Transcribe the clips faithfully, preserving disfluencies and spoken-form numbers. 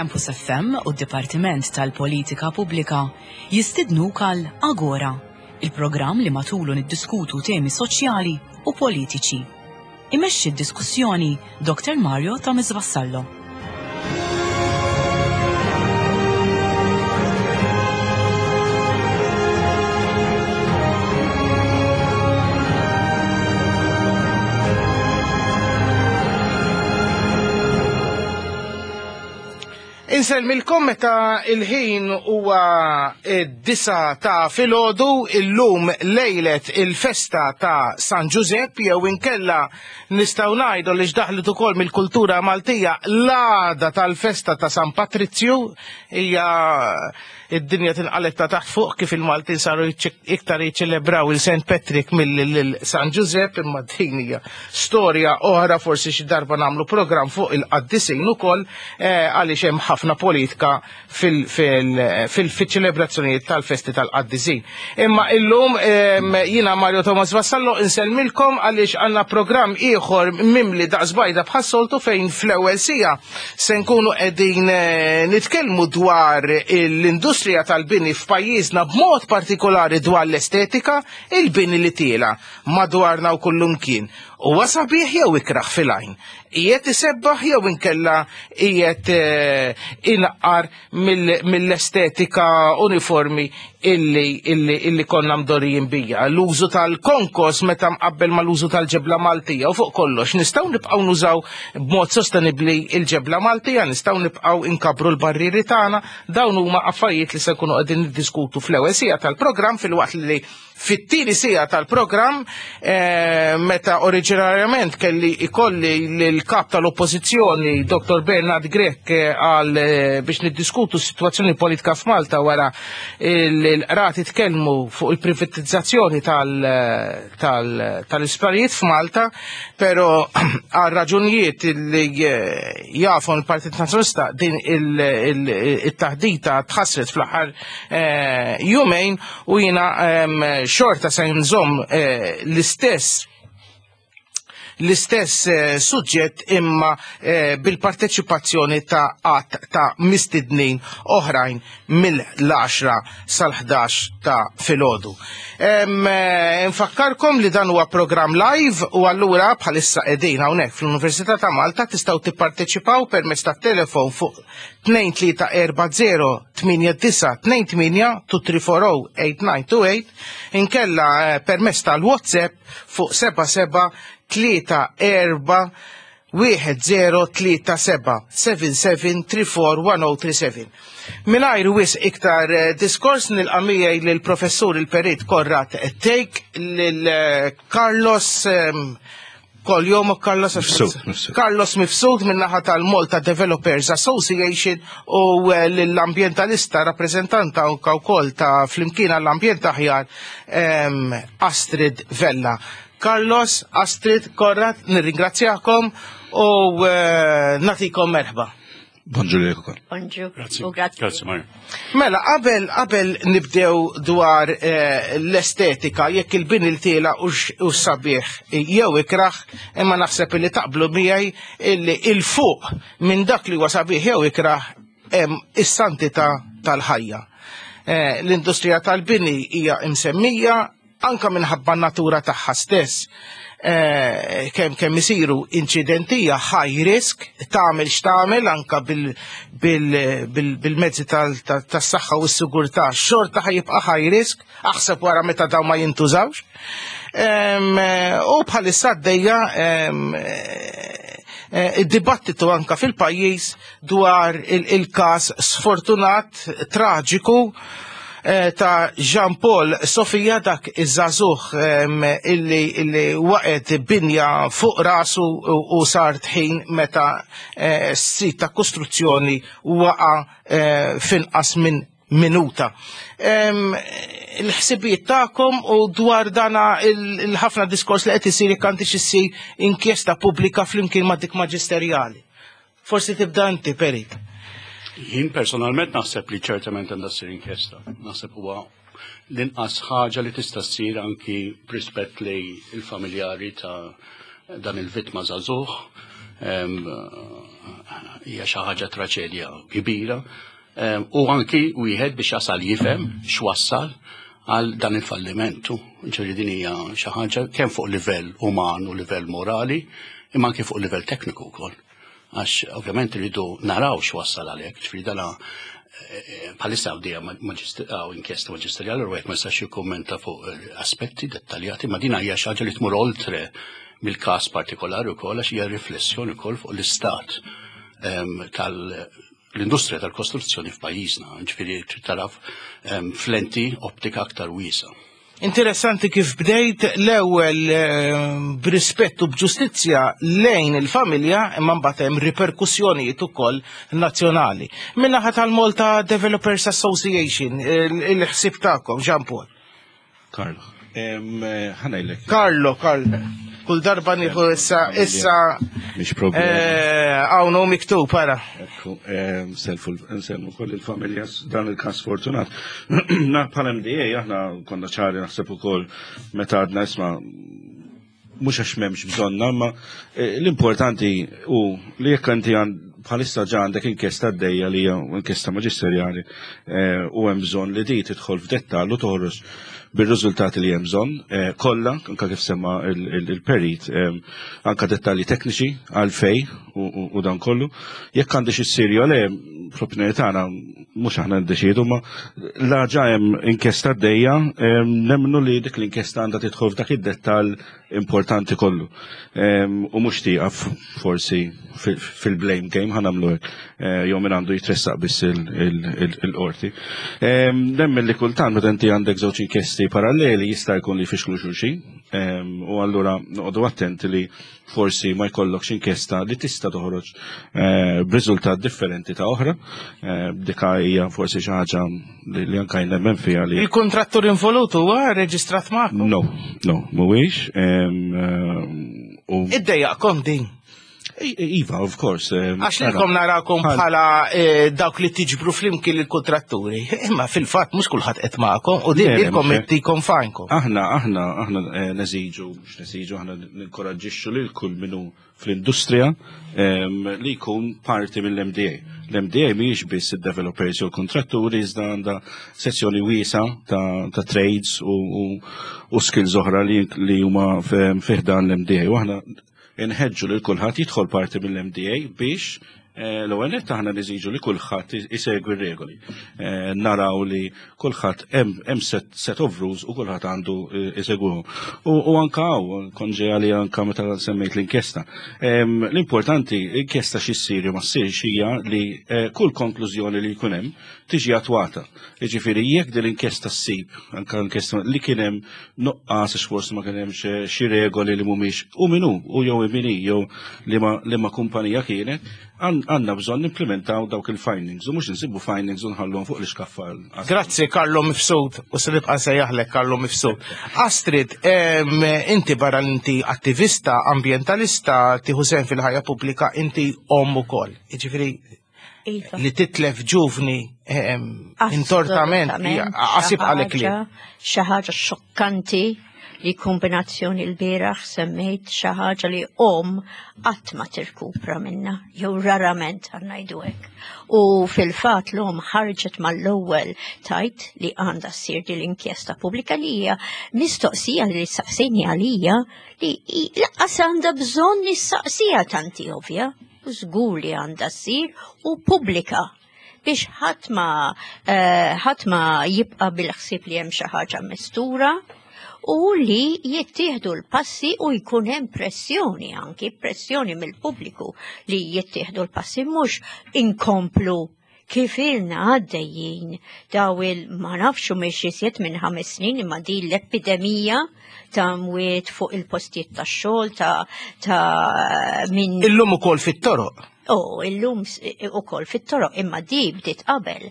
Campus F M u d-Dipartiment tal-Politika Pubblika jistidnuk għal Agora, il-programm li matulu niddiskutu temi soċjali u politiċi. Imexxi d-diskussjoni Doktor Mario Thomas Vassallo. Inselmilkom meta il-ħin huwa d-disa ta' filgħodu, illum lejlet il-festa ta' San Giuseppe jew inkella nistgħu ngħidu li x'daħlet ukoll mill-kultura Maltija l-għada tal-festa ta' San Patrizju hija id-dinja tinqalet ta' taħt fuq kif il-Maltin saru iktar jiċċelebraw il-Saint Patrick mill-San Giuseppe, imma din hija storja oħra, forsi xi darba nagħmlu programm fuq il-qaddisin ukoll għaliex hemm ħafna politika fil-ċelebrazzjonijiet tal-festi tal-qaddisin. Imma illum jiena Mario Thomas Vassallo insellmilkom għaliex għandna programm ieħor mimli daqsbajda bħas-soltu fejn fl-ewwel sija se nkunu qegħdin nitkellmu dwar l-industrija tal-bini f'pajjiżna b'mod partikolari dwar l-estetika, il-bini li tiela madwarna u kullumkien. Huwa sabiħ jew ikraħ fil-għajn, qiegħed isebbaħ jew inkella qiegħed inqar mill-estetika uniformi illi illi illi konna mdorrijin bija. L-użu tal-konkos meta mqabbel mal-użu tal-ġebla Maltija u fuq kollox nistgħu nibqgħu nużaw b'mod sostenibbli il-ġebla Maltija, nistgħu nibqgħu inkabru l-barrieri tagħna, dawn huma affarijiet li se nkunu qegħdin niddiskutu fl-ewwel sija tal-programm fil-waqt li fit-tieni sija tal-programm meta oriġinarjament kelli ikolli l-kap tal-oppożizzjoni Doktor Bernard Grech għal biex niddiskutu s-sitwazzjoni politika f'Malta wara l-qrati tkellmu fuq il-privatizzazzjoni tal-isptarijiet f'Malta, però għal raġunijiet li jafu l-Partit Nazzjonalista din il-taħdita tħassret fl-aħħar jumejn u jiena xorta se nżomm l-istess l-istess suġġett imma bil-parteċipazzjoni ta' qatt ta' mistednin oħrajn mill-għaxra sal-ħdax ta' filgħodu. Nfakkarkom li dan huwa programm live u allura bħalissa qegħdin hawnhekk fl-Università ta' Malta tistgħu tipparteċipaw permezz tat-telefon fuq two three four zero eight nine two eight two three four zero eight nine two eight inkella permezz tal-WhatsApp fuq seven seven tlieta erba' wieħed zero tlieta seba' seven seven three four one zero three seven. Mingħajr wisq iktar diskors nilqa' miegħi lill-professur il-Perit Korrat Tejk, lil Carlos Koljom Carlos Carlos Mifsud min-naħa tal-Malta Developers Association u l-ambjentalista rappreżentanta wkoll ta' flimkien għall-ambjent aħjar Astrid Vella. Carlos, Astrid, Korrat, nirringrazzjakom u natikom merħba. Bonġur li jkun. Bonġur. Grazie, Mario. Mela, qabel qabel nibdew dwar l-estetika, jekk il-bini l-tiela u sabiħ jew ikraħ, imma naħseb li taqblu miegħi illi il-fuq minn dak li huwa sabiħ jew ikraħ hemm is-santità tal-ħajja. L-industrija tal-bini hija imsemmija anka minħabba natura tagħha stess, kemm kemm isiru inċidentija high risk, tagħmel x'tagħmel anka bil-mezzi tas-saħħa u s-sigurtà xorta ħajibqa' high risk, aħseb wara meta dawn ma jintużawx. U bħalissa għaddejja id-dibattitu anka fil-pajjiż dwar il-każ sfortunat traġiku ta' Jean Paul Sofia, dak iż-żagħżugħ illi waqgħet binja fuq rasu u sar tħin meta s-sit ta' kostruzzjoni waqa' finqas minn minuta. Il-ħsibiet tagħkom u dwar dana il-ħafna diskors li qed isir ikkantix issir inkjesta pubblika flimkien ma' dik maġisterjali. Forsi tibda inti, Perit. Jien personalment naħseb li ċertament għandha ssir inkjesta. Naħseb huwa l-inqas ħaġa li tista' ssir anki rispett li l-familjari ta' dan il-vittma żagħżugħ. hija xi ħaġa traċedja kbira. U anki wieħed biex jasal jifhem x'wassal għal dan il-fallimentu. Ġifieri din hija xi ħaġa kemm fuq livell uman u livell morali, imma anke fuq livell tekniku wkoll. Għax ovvjament iridu naraw x'wassal għalhekk, ġifieri dan bħalissa għawdija għaw inkjesta maġisterjali u għek ma jistax jikkommenta fuq aspetti dettaljati, ma dina hija xi ħaġa li tmur oltre mill-każ partikolari wkoll għax hija riflessjoni wkoll fuq l-istat tal-industrija tal-kostruzzjoni f'pajjiżna, ġifieri trid taraf flenti optika aktar wiesa. Interessanti kif bdejt l-ewwel b'rispett u b'ġustizzja lejn il-familja imma mbagħad hemm riperkussjonijiet ukoll nazzjonali. Min-naħa tal-Malta Developers Association, il-ħsieb tagħkom, Jean Paul. Carlo. Ħanajlek. Carlo, Carlo. Kull darba nieħu issa issa mhix problema. Hawn hu miktub ara. Ekku, nselmu koll il-familja dan il-każ fortunat. Bħala M D A aħna konna ċari naħseb ukoll meta għadna isma' mhux għax m'hemmx bżonna, ma l-importanti hu li jekk inti bħalissa ġa għandek inkjesta għaddejja li hija inkjesta maġisterjali u hemm bżonn li di tidħol f'dettall u toħroġ bir-riżultati li hemm bżonn kollha, anke kif semma il-perit, anke dettalji tekniċi għalfej u dan kollu. Jekk għandix issir le propri tagħna mhux aħna niddeċiedu, ma la ġa hemm inkjesta għaddejja, nemmnu li dik l-inkjesta għandha tidħol f'dak id-dettall importanti kollu. U mhux tieqaf forsi fil-blame game ħanamlu hekk, jew min għandu jitressaq biss il-qorti. Nemmen li kultant meta inti għandek żewġ inkjesti paralleli jista' jkun li jfixklu xulxin, u allura noqogħdu attenti li forsi ma jkollokx inkjesta li tista' toħroġ b'riżultat differenti ta' oħra, dika hija forsi xi ħaġa li anke nemmen fiha li. Il-kontrattur involut huwa reġistrat magħkom? No, no, mhuwiex. Iddejjaqkom din. Iva, of course. Għax lilkom narakom bħala dawk li tiġbru flimkien il-kontratturi. Imma fil-fatt mhux kulħadd qed magħkom u din ilkom ittikom fajnkom. Aħna aħna aħna neżiġu, mhux neżiġu aħna ninkoraġġixxu lil kull minnu fl-industrija li jkun parti mill-M D A. L-M D A mhijiex biss id-developers u l-kontratturi iżda għandha sezzjoni wiesa ta' trades u skills oħra li huma fih dan l-M D A. U aħna inħeġġu li kulħadd jidħol parti mill-M D A biex l-ewwel nett aħna niżiġu li kulħadd isegwi r-regoli. Naraw li kulħadd hemm set of rules u kulħadd għandu isegwuhom. U anke hawn konġejali anke meta semmejt l-inkjesta. L-importanti l-inkjesta xi ssir ma ssirx hija li kull konklużjoni li jkun hemm tiġi attwata. Jiġifieri jekk din l-inkjesta ssib anke l-inkjesta li kien hemm nuqqas għax forsi ma kien hemm xi regoli li mhumiex u minnu u jew imini jew li ma kumpanija kienet, għanna bżon implementaw dawk il-findings, u mux nsibu findings u nħallhom fuq l-iskaffal. Grazzi, Carlo Mifsud, u s-ribqa sejjaħlek Carlo Mifsud. Astrid, inti barra inti attivista, ambientalista, tiħusen fil-ħajja pubblika, inti om ukoll. Ġifieri li titlef ġuvni intortament, għasib għalek li. Xi ħaġa xokkanti li kombinazzjoni l-bieraħ semmejt xi ħaġa li om qatt ma tirkupra minna, jew rarament ngħidu hekk. U fil-fatt l-om ħarġet mal-ewwel tajt li għandha ssir din l-inkjesta pubblika li hija mistoqsija li saqsejni għalija li laqqas għandha bżonn nissaqsija tanti ovvja, u żgur li għandha ssir u pubblika biex ħadd ma ħadd ma jibqa' bil-ħsieb li hemm xi ħaġa mistura u li jittieħdu l-passi u jkun hemm pressjoni anki pressjoni mill-pubbliku li jittieħdu l-passi mhux inkomplu kif ilna għaddejjin daw il ma nafxu mhix jisiet minn ħames snin imma din l-epidemija ta' mwiet fuq il-postijiet tax-xogħol ta' ta' minn illum ukoll fit-toroq. Oh, illum ukoll fit-toroq imma di bdiet qabel.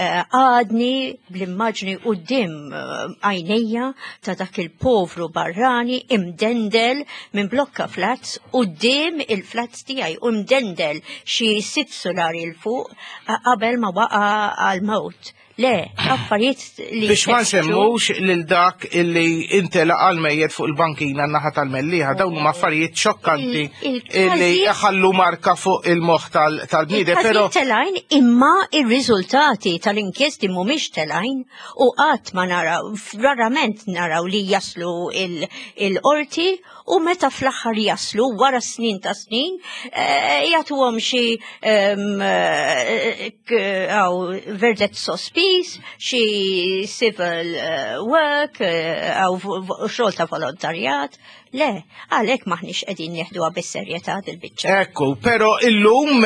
Għadni bl-immaġni quddiem għajnejja ta' dak il-povru barrani imdendel minn blokka flats quddiem il-flats tiegħi u mdendel xi sitt solari l fuq qabel ma waqa' għal-mewt. Le, affarijiet li. Biex ma nsemmux lil dak illi intela għal-mejjed fuq il-bankina naħa tal-melliħa, dawn huma affarijiet xokkanti illi jħallu marka fuq il-moħħ tal-bniedem. Però telajn imma ir-riżultati tal-inkjesti mhumiex telajn u qatt ma naraw, rarament naraw li jaslu il-qorti u meta fl-aħħar jaslu wara snin ta' snin jagħtuhom xi verdet sospiż, xi civil work aw xogħol ta' volontarjat. Le, għalhekk maħniex qegħdin nieħduha bis-serjetà dil-biċċa. Ekku, però illum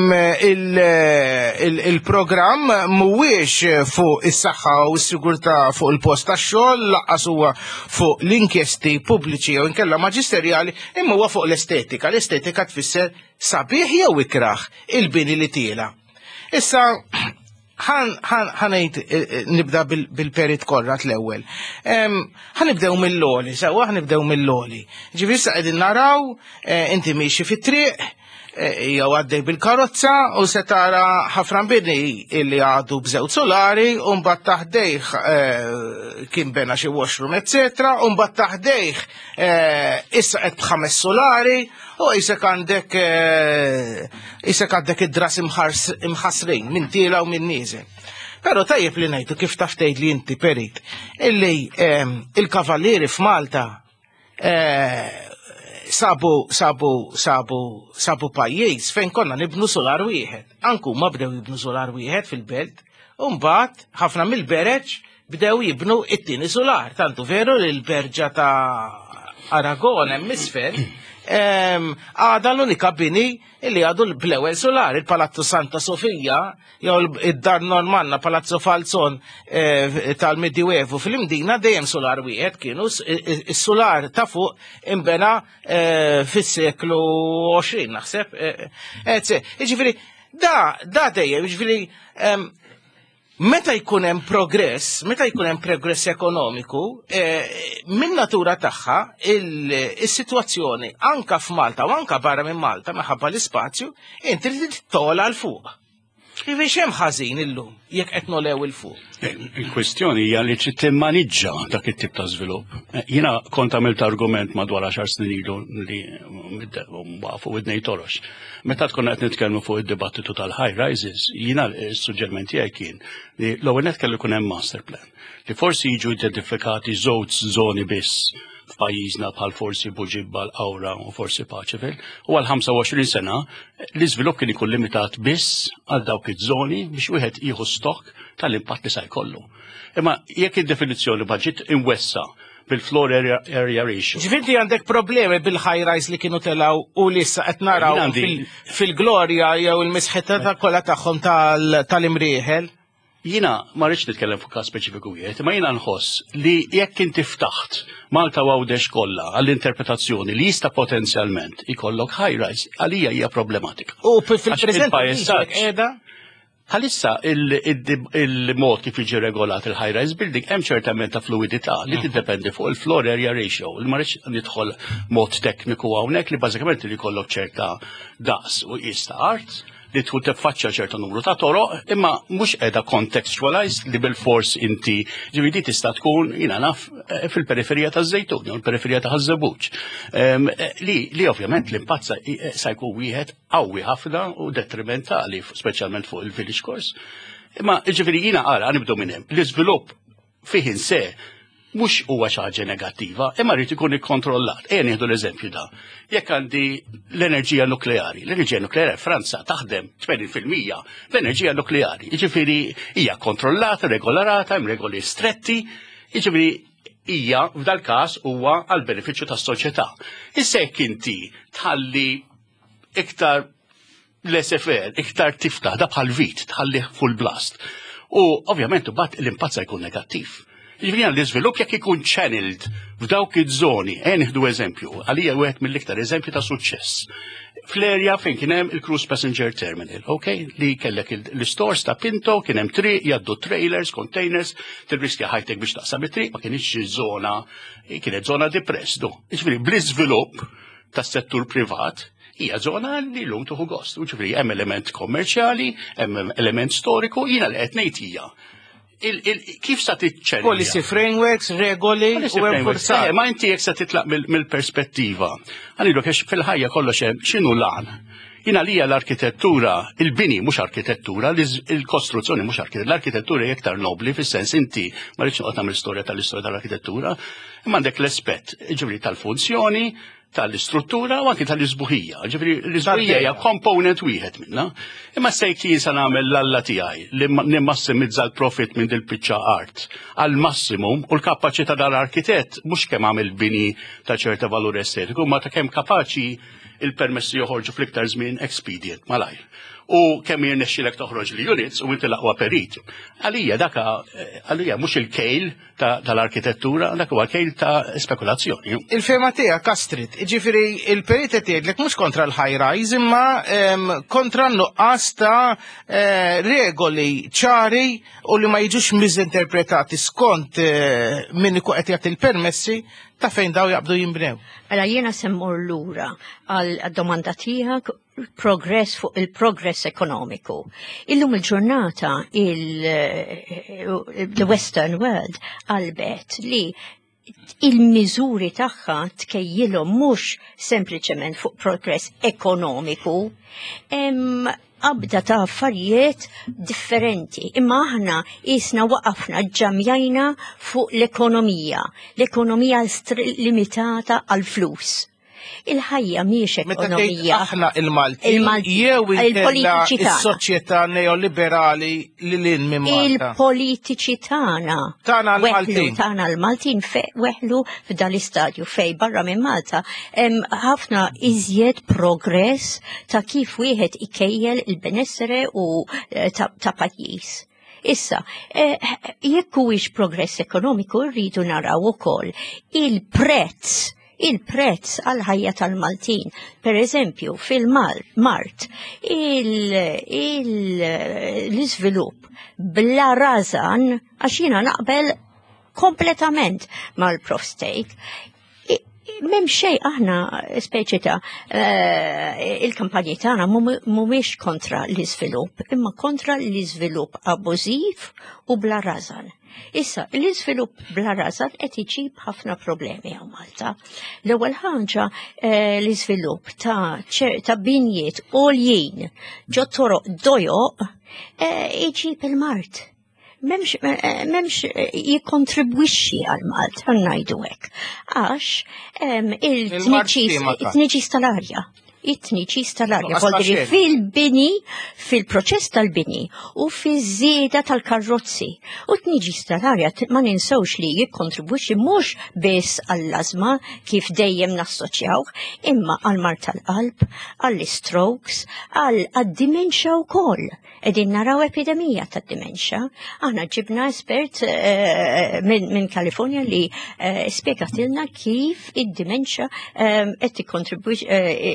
il-programm mhuwiex fuq is-saħħa u s-sigurtà fuq il-post tax-xogħol, laqqas huwa fuq l-inkjesti pubbliċi jew inkella maġisterjali, imma huwa fuq l-estetika. L-estetika tfisser sabiħ jew ikraħ il-bini li tiela. Issa ħanajt nibda bil-perit korrat l-ewel. ħanibdew mill-loli, sawa ħanibdew mill-loli. Ġifir sa' għedin naraw, inti miexi fit-triq, jew għaddej bil-karozza u se tara ħafna bini illi għadu bżewt solari, u mbagħad taħdejh kien bena xi washroom, eccetera, u mbagħad taħdejh issa qed b'ħames solari, u jisek għandek jisek għandek id-dras imħasrin minn tiela u minn niżel. Però tajjeb li ngħidu kif taf tgħid li inti perit illi il-kavallieri f'Malta sabu sabu sabu sabu pajjiż fejn konna nibnu solar wieħed. Anku ma bdew jibnu solar wieħed fil-belt, u mbagħad ħafna mill-bereġ bdew jibnu it-tieni solar. Tantu veru li l-berġa ta' Aragon hemm isfel għada l-unika bini illi għadu l-blewel solar, il-Palazzo Santa Sofia, jew id-dar Normanna, Palazzo Falzon tal-Medjuevu fil-Mdina dejjem solar wieħed kienu, is-solar ta' fuq imbena fis-seklu għoxrin naħseb. Jiġifieri da da dejjem, jiġifieri meta jkun hemm progress, meta jkun hemm progress ekonomiku, min natura tagħha is-sitwazzjoni anka f'Malta u anka barra minn Malta minħabba l-ispazju, inti trid tola l fuq. Biex hemm ħażin illum jekk qed nolew il fuq. Il-kwestjoni hija li trid timmaniġġa dak it-tip ta' żvilupp. Jiena kont għamilt argument madwar għaxar snin ilu li fuq id-nej torox. Meta tkun qed nitkellmu fuq id-dibattitu tal-high rises, jiena s-suġġerment tiegħi kien li l-ewwel qed kellu jkun hemm master plan. Li forsi jiġu identifikati żewġ żoni biss f'pajjiżna bħal forsi Buġibba l-Awra u forsi Paċevil, u għal ħamsa u għoxrin sena l-iżvilupp kien ikun limitat biss għal dawk iż-żoni biex wieħed jieħu stokk tal-impatt li se jkollu. Imma jekk id-definizzjoni baġit imwessa bil-floor area, area ratio. Ġifinti għandek problemi bil-high rise li kienu telaw u li issa qed naraw fil-glorja jew il-misħeta ta' kollha tagħhom tal-imrieħel. Jina ma rridx nitkellem fuq każ speċifiku wieħed, ma jiena nħoss li jekk inti ftaħt Malta Għawdex kollha għall-interpretazzjoni li jista' potenzjalment ikollok high rise għalija hija problematika. U fil-preżent qiegħda Għalissa il-mod kif jiġi regolat il-high rise building hemm ċertament ta' fluidità li tiddependi fuq il-floor area ratio. Ma rridx nidħol mod tekniku hawnhekk li bażikament li jkollok ċerta daqs u jista' art li tkun tiffaċċja ċerta numru ta' toroq, imma mhux qiegħda contextualized li bil-fors inti ġifieri tista' tkun jiena naf fil-periferija taż-Żejtun jew il-periferija ta' Ħażabuġ. Li li ovvjament l-impatt se jkun wieħed qawwi ħafna u detrimentali, speċjalment fuq il-village course. Imma ġifieri jiena ara nibdew minn hemm. L-iżvilupp fih se mhux huwa xi ħaġa negattiva, imma rrid ikun ikkontrollat. Ejja nieħdu l-eżempju da. Jekk għandi l-enerġija nukleari, l-enerġija nukleari Franza taħdem tmeniñ fil-mija l-enerġija nukleari. Jiġifieri hija kontrollata, regolarata, hemm regoli stretti, jiġifieri hija f'dal każ huwa għall benefiċċju tas-soċjetà. Issa jekk inti tħalli iktar laissez-faire, iktar tiftaħ da bħal vit, tħalli full blast. U ovvjament imbagħad l-impatt se jkun negattiv. Jiġifieri l-iżvilupp jekk ikun channeled f'dawk iż-żoni, ejn nieħdu eżempju, għalija wieħed mill-iktar eżempju ta' suċċess. Fl-area fejn kien hemm il-Cruise Passenger Terminal, okay? Li kellek l-istores ta' Pinto, kien hemm triq, jgħaddu trailers, containers, tirriskja ħajtek biex taqsam it-triq, ma kienx żona, kienet żona depressdu. Jiġifieri bl-iżvilupp tas-settur privat hija żona li lum tuħu gost. Jiġifieri hemm element kommerċjali, hemm element storiku, jiena li qed ngħid hija. kif sa tiċċellja? Policy frameworks, regoli u enforzar. Ma inti jek sa titlaq mill-perspettiva. Għanilu kex fil-ħajja kollox xinu lan. Jina lija l-arkitettura, il-bini mux arkitettura, il-kostruzzjoni mux arkitettura, l-arkitettura jektar nobli fis-sens inti ma rridx noqgħod nagħmel istorja tal-istorja tal-arkitettura, imma għandek l-aspett ġifri tal-funzjoni, tal-istruttura u anki tal-isbuħija. Ġifri l-isbuħija hija component wieħed minna. Imma sejt jinsa nagħmel l-alla tiegħi li nimmassimizza l-profit minn dil-piċċa art għal massimum u l-kapaċità tal-arkitett mhux kemm għamel bini ta' ċerta valur estetiku, ma ta' kemm kapaċi il-permessi joħorġu fl-iktar żmien expedient malajr. U kemm jirnexxilek toħroġ li units u inti laqwa perit. Għalija daka għalija mhux il-kejl tal-arkitettura, dak huwa kejl ta' spekulazzjoni. Il-fema tiegħek Astrid, ġifieri il-perit qed jgħidlek mhux kontra l-high rise imma kontra n-nuqqas ta' regoli ċari u li ma jiġux miżinterpretati skont min ikun qed jagħti il-permessi ta' fejn daw jaqbdu jinbnew. Mela jiena semmur lura għal-domanda tiegħek progress fuq il-progress ekonomiku. Illum il-ġurnata il-Western world qalbet li il-miżuri tagħha tkejjilhom mhux sempliċement fuq progress ekonomiku, abda ta' affarijiet differenti. Imma aħna isna waqafna ġamjajna fuq l-ekonomija. L-ekonomija limitata għal-flus. Il-ħajja miex ekonomija. Aħna il-Malti, jew il-soċjetà neoliberali li l-in minn Malta. Il-politiċi tagħna. Tagħna l-Maltin. Tagħna l-Maltin weħlu f'dal-istadju fej barra minn Malta ħafna iżjed progress ta' kif wieħed ikejjel il-benessere u ta' pajjiż. Issa, jekk huwiex progress ekonomiku rridu naraw ukoll il-prezz il-prezz għal-ħajja tal-Maltin. Per eżempju, fil-Mart, l-iżvilupp bla razan, għaxina naqbel kompletament mal-Prof Steak, Mem xej aħna speċita il-kampanji tagħna mhumiex kontra l-iżvilupp, imma kontra l-iżvilupp abbużiv u bla razan. Issa, l-iżvilupp bla razan qed iġib ħafna problemi għaw Malta. L-ewwel ħaġa l-iżvilupp ta' binjiet għoljien ġo toroq dojoq iġib il-Mart. Memx, memx jikontribwixxi għal-Malt, għannajdu hekk. Għax il-tniċis tal-arja. It-tniċis tal-arja. Voldri fil-bini, fil-proċess tal-bini u fil-żieda tal-karrozzi. U t-tniċis tal-arja ma ninsawx li jikontribwixxi mhux biss għall-azma kif dejjem nassoċjaw, imma għal-mar tal-qalb, għall-strokes, għall-dimensja wkoll. Edin naraw epidemija ta' dimensja. Aħna ġibna espert minn Kalifornja li spiegatilna kif id-dimensja qed tikkontribwix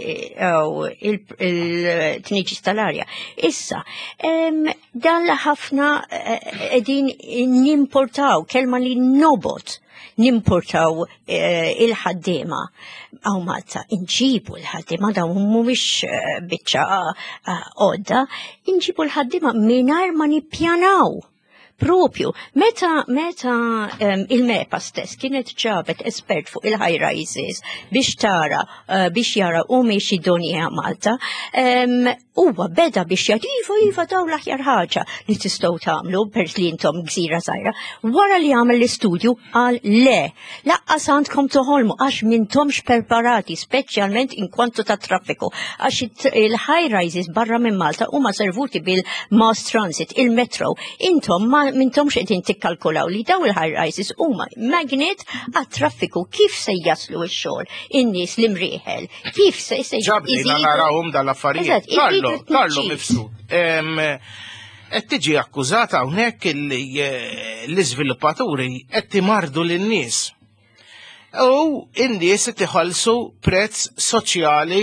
il-tniġis tal-arja. Issa, dan ħafna edin nimportaw kelma li nobot nimportaw il-ħaddima. Għaw Malta, inġibu l-ħaddima, da mumiex bitċa għodda, inġibu l-ħaddima minar ma nippjanaw. Propju, meta, meta um, il-mepa stess kienet ġabet espert fuq il-high rises biex tara, uh, biex jara u miex idonija Malta, um, uwa beda biex jgħid iva iva daw l-aħjar ħaġa li tistgħu tagħmlu pers li intom gżira żgħira. Wara li għamel l-istudju qal le, laqqas għandkom toħolmu għax mintomx preparati speċjalment in kwantu ta' traffiku għax il-high rises barra minn Malta huma servuti bil-mass transit, il-metro. Intom ma mintomx qegħdin tikkalkulaw li daw il-high rises huma magnet għat-traffiku kif se jaslu x-xogħol in-nies li mrieħel, kif se se ġabni narawhom dal-affarijiet. Karlo, Karlo mifsu. Qed tiġi akkużata hawnhekk li l-iżviluppaturi qed timardu lin-nies. U n-nies qed iħallsu prezz soċjali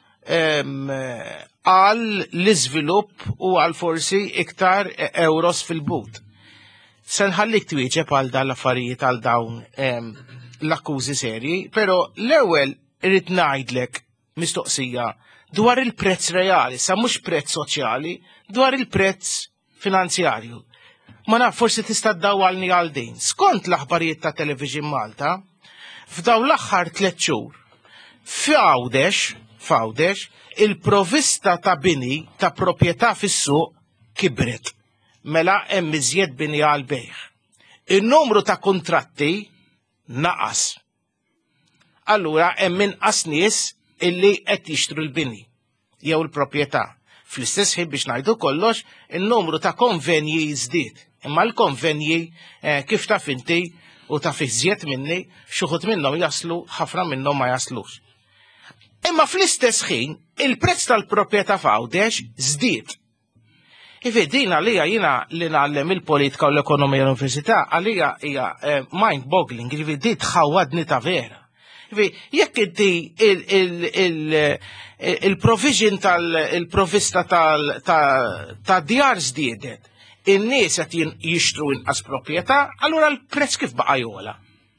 għal l-iżvilupp u għal forsi iktar euros fil-but. Se nħallik twieġeb għal dal-affarijiet għal dawn l-akkużi serji, pero l-ewwel irid ngħidlek mistoqsija dwar il-prezz reali, sa mhux prezz soċjali, dwar il-prezz finanzjarju. Ma naf forsi tista' ddawwalni għal din. Skont l-aħbarijiet ta' Television Malta, f'daw l-aħħar tliet xhur, f'Għawdex, f'Għawdex, il-provista ta' bini ta' proprjetà fis-suq kibret. Mela hemm iżjed bini għal bejħ. In-numru ta' kuntratti naqas. Allura hemm inqas nies illi qed jixtru l-bini jew il-proprjetà. Fl-istess ħin biex ngħidu kollox, in-numru ta' konvenji jiżdied. Imma l-konvenji eh, kif taf inti u taf iżjed minni, xi wħud minnhom jaslu, ħafna minnhom ma jaslux. Imma fl-istess ħin, il-prezz tal-proprjetà f'Għawdex żdied. Ifi din għalija jiena li nagħllem il-politika u l-ekonomija l-università għalija hija eh, mind-boggling, ifi di tħawwadni ta' vera. Ifi jekk inti il-provision tal-provista ta' djar żdiedet, in-nies qed jixtru inqas proprjetà, allura l-prezz kif baqa' jola.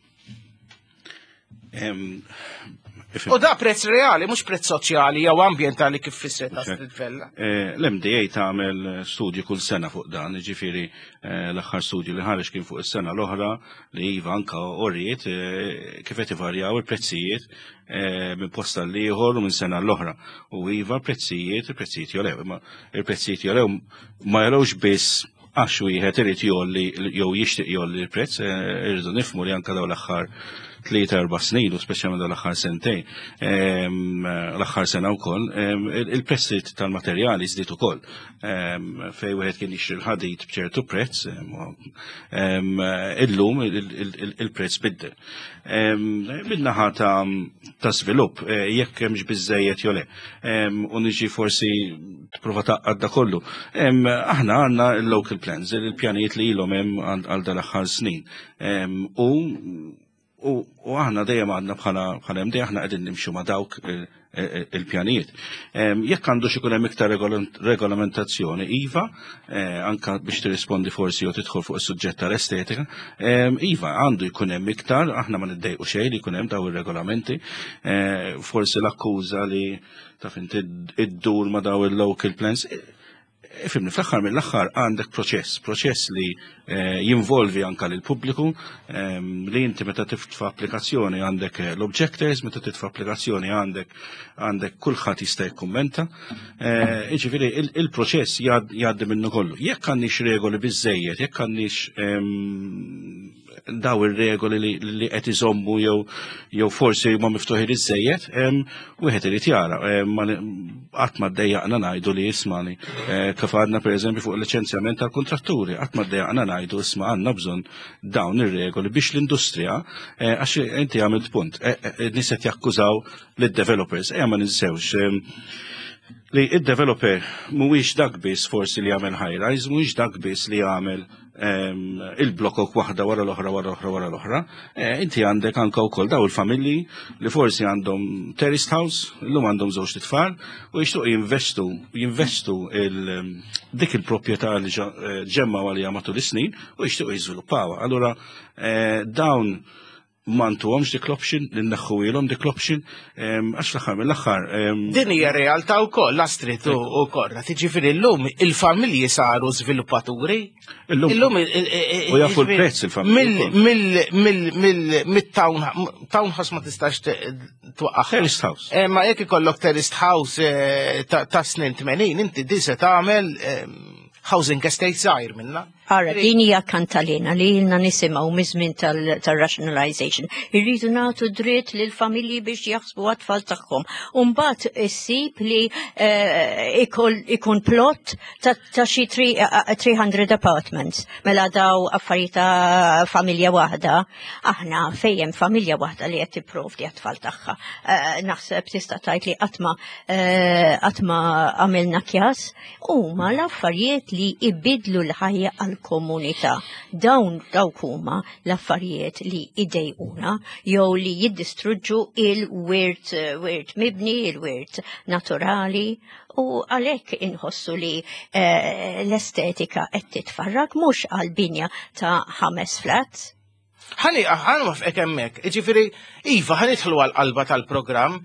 U da prezz reali, mhux prezz soċjali jew ambjentali kif fissret ta' Stridvella. L-M D A tagħmel studju kull sena fuq dan, ġifieri l-aħħar studju li ħareġ kien fuq is-sena l-oħra li iva anke orriet kif qed ivarjaw il-prezzijiet minn posta l-ieħor u minn sena l-oħra. U iva prezzijiet, il-prezzijiet jolew, imma il-prezzijiet jolew ma jolewx biss għax wieħed irid jolli jew jixtieq jolli l-prezz, irridu nifhmu li anke dawn l-aħħar tlieta erba' snin u speċjalment dawn l-aħħar sentejn, l-aħħar sena wkoll, il-prezzijiet tal-materjali żdied ukoll. Fejn wieħed kien jixtri l-ħadid b'ċertu prezz, illum il-prezz biddel. Min-naħa ta' żvilupp, jekk hemmx biżżejjed jew le, u niġi forsi tipprova taqqad kollu. Aħna għandna l-local plans, il-pjanijiet li ilhom hemm għal dal-aħħar snin. U U aħna dejjem għandna bħala M D A aħna qegħdin nimxu ma' dawk il-pjanijiet. Jekk għandu xi jkun hemm iktar regolamentazzjoni, iva, anke biex tirrispondi forsi jew tidħol fuq is-suġġett tal-estetika, iva għandu jkun hemm iktar, aħna ma niddejqu xejn li jkun hemm daw ir-regolamenti, forsi l-akkuża li taf inti iddur ma' daw il-local plans. Fimni, fl-axħar mill-axħar għandek proċess, proċess li jinvolvi anka l-pubbliku, li inti meta tiffa applikazzjoni għandek l-objectors, meta tiffa applikazzjoni għandek għandek kulħadd jista' jikkummenta. Jiġifieri il-proċess jgħaddi minnu kollu. Jekk għandix regoli biżejjed, jekk għandix daw ir-regoli li qed iżommu jew jew forsi ma miftuħi iżejjed, wieħed irid jara, qatt ma ddejjaqna ngħidu li ismani kif għadna pereżempju fuq il-liċenzjament tal-kontratturi, qatt ma ddejjaqna ngħidu isma' għandna bżonn dawn ir-regoli biex l-industrija għax inti għamilt punt, nies qed jakkużaw lid-developers, ejja ma ninsewx li id-developer mhuwiex dak biss forsi li jagħmel high-rise, mhuwiex dak biss li jagħmel il-blokok waħda wara l-oħra wara l-oħra wara l-oħra. Inti għandek anke wkoll daw il-familji li forsi għandhom terraced house, illum għandhom żewġ titfal u jixtuq jinvestu jinvestu dik il-proprjetà li ġemmaw għalija matul is-snin u jixtuq jiżviluppawha. Allura dawn mantuhomx dik l-option, li nneħħuhom dik l-option, għax l-aħħar mill-aħħar. Din hija realtà wkoll l-Astrid u korra. Tiġifieri llum il-familji saru żviluppaturi. Illum u jafu l-prezz il-familji. Mill-townhouse ma tistax twaqqaħ. Terraced house. Ma jekk ikollok terraced house ta' snin tmenin, inti di se tagħmel housing estate żgħir minnha. Ara, din hija kantalina li jilna nisimgħu miż-żmien tal-rationalization. Irridu nagħtu dritt lil familji biex jaħsbu għat-tfal tagħhom. U mbagħad issib li ikun plot ta' xi three hundred apartments. Mela daw affarijiet ta' familja waħda, aħna fejjem familja waħda li qed tipprovdi għat-tfal tagħha. Naħseb tista' tgħid li qatt ma qatt ma għamilna kjas huma l-affarijiet li ibidlu l-ħajja għal-komunità. Dawn dawk huma l-affarijiet li idejquna jew li jiddistruġġu il-wirt wirt mibni, il-wirt naturali u għalhekk inħossu li l-estetika qed titfarrag mhux għall-binja ta' ħames flats. Ħani ħan wafqek hemmhekk, jiġifieri iva ħanidħlu għall-qalba tal-programm,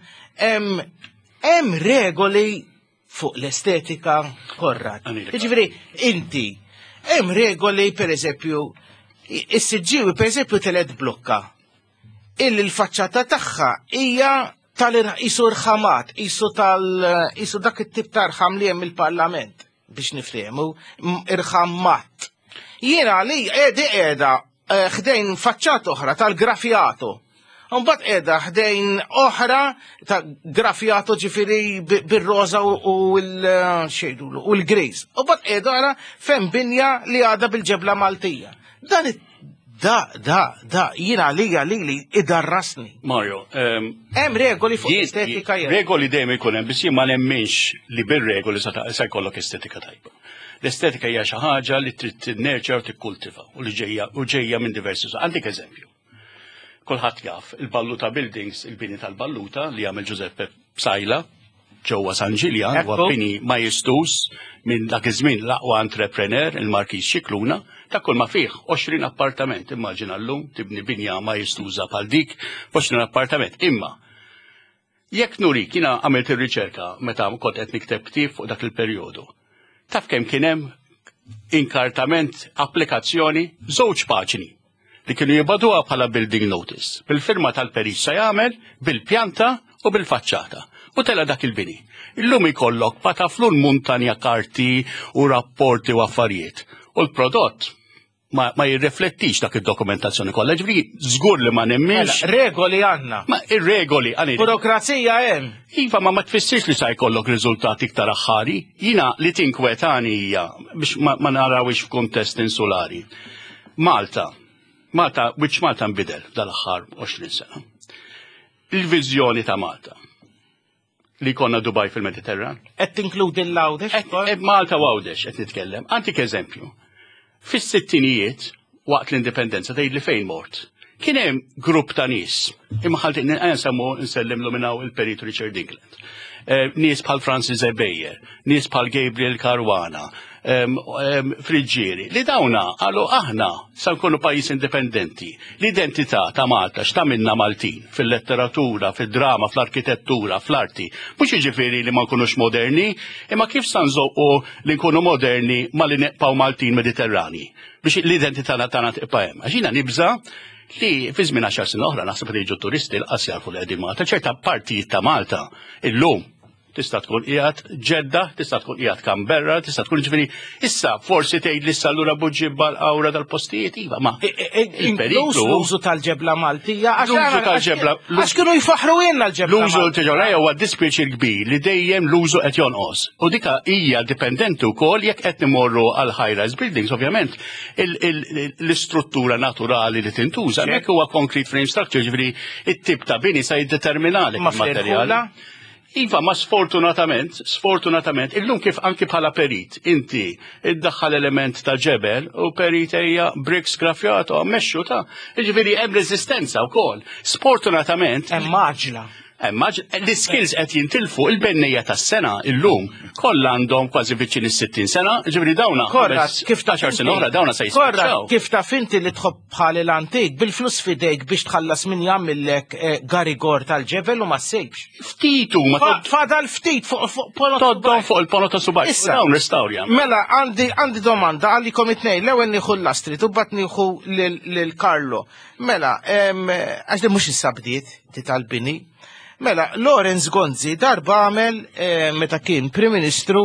hemm regoli fuq l-estetika korrat. Jiġifieri inti hemm regoli pereżempju is-siġġiewi pereżempju teled blokka. Illi l-faċċata tagħha hija tal-isu rħamat, isu tal isu dak it-tip ta' rħam li hemm il-Parlament biex nifhemu, irħammat. Jiena li qiegħdi qiegħda ħdejn faċċat oħra tal-grafjato. Mbagħad qiegħda ħdejn oħra ta' grafjato ġifieri bir-roża u l-xejdu u l-grejs. U mbagħad qiegħda oħra fejn binja li għadha bil-ġebla Maltija. Dan Da, da, da, jina lija li li idarrasni. Mario, hemm regoli fuq estetika jew. Regoli dejjem ikun hemm biex jien ma nemminx li bir-regoli se jkollok estetika tajba. L-estetika hija xi ħaġa li trid tinnerġa' u tikkultiva u li ġejja u ġejja minn diversi. Għandik eżempju. Kulħadd jaf il-Balluta Buildings, il-bini tal-Balluta li jagħmel Giuseppe Psajla ġewwa San Ġiljan huwa bini majestus minn dak iż-żmien l-aqwa entrepreneur il-Markiż Xikluna. Ta' kull ma fih għoxrin appartament, immaġina llum tibni binja ma jistuża bħal dik għoxrin appartament. Imma jekk nurik jiena għamilt ir-riċerka meta kont qed nikteb ktieb fuq dak il-perjodu. Taf kemm kien hemm inkartament applikazzjoni żewġ paġni li kienu jibgħatuha bħala building notice bil-firma tal-perix se jagħmel, bil-pjanta u bil-faċċata. U tela dak il-bini. Illum ikollok pataflun muntanja karti u rapporti u affarijiet. U l-prodott ma, ma jirriflettix dak id-dokumentazzjoni kollha. Ġifieri żgur li ma nemmilx. Regoli għandna. Ma ir-regoli għandi. Burokrazija hemm. Iva ma ma tfissirx li sa jkollok riżultati iktar aħħari. Jiena li tinkwetani hija biex ma, ma narawix f'kuntest insulari. Malta. Malta, which Malta nbidel dal-aħħar għoxrin sena. Il-viżjoni ta' Malta. Li konna Dubai fil-Mediterran. Qed tinkludi l-Għawdex? Malta u Għawdex qed nitkellem. Antik eżempju. Fis-sittinijiet waqt l-indipendenza tgħidli fejn mort. Kien hemm grupp ta' nies. Imma ħalti nsemmu nsellimlu minnaw il-Perit Richard England. Nies bħal Francis Ebeyer, nies bħal Gabriel Caruana, Friġġieri, li dawna għalu aħna sa nkunu pajjiż indipendenti. L-identità ta' Malta x'tamilna Maltin fil-letteratura, fil-drama, fl-arkitettura, fl-arti. Mhux jiġifieri li ma nkunux moderni, imma kif sa nżoqqu li nkunu moderni ma li neqpaw Maltin Mediterrani biex l-identità tagħna tibqa' hemm. Għax jiena nibża li fi żmien għaxar snin oħra naħseb li jiġu turisti l-qas jarfu li qegħdin Malta, ċerta partijiet ta' Malta illum tista' tkun qiegħed Ġedda, tista' tkun qiegħed Canberra, tista' tkun ġifieri issa forsi tgħid li issa allura buġġibba l-awra tal-postijiet iva ma. Il-periklu l-użu tal-ġebla Maltija l-użu tal-ġebla għax kienu jfaħru jenna l-ġebla. L-użu tal-ġebla huwa dispjaċir kbir li dejjem l-użu qed jonqos. U dika hija dipendenti wkoll jekk qed nimorru għal high-rise buildings, ovvjament l-istruttura naturali li tintuża hemmhekk huwa concrete frame structure, ġifieri it-tip ta' bini sa jiddetermina l-materjali. Iva, ma sfortunatament, sfortunatament, illum kif anki bħala perit, inti iddaħħal element ta' ġebel u perit hija bricks grafjato, meċxu ta' ġifieri hemm reżistenza wkoll. Sfortunatament. Hemm maġla. L-skills qed jintilfu il-bennejja tas-sena illum kollha għandhom kważi viċin is-sittin sena, ġifieri dawna. Korra, kif ta' xar sena oħra dawna se jispiċċaw. Kif ta' finti li tħobb bħal l-antik bil-flus fidejk biex tħallas min jagħmillek garigor tal-ġebel u ma ssejbx. Ftitu ma fadal ftit fuq ponot. Toddon fuq il-ponot ta' subaj. Dawn restawrja. Mela għandi għandi domanda għalikom it-tnejn l-ewwel nieħu l-Astrid u mbagħad nieħu lil Karlo. Mela, għax di mhux issa bdiet di tal-bini. Mela, Lorenz Gonzi darba għamel meta kien Prim Ministru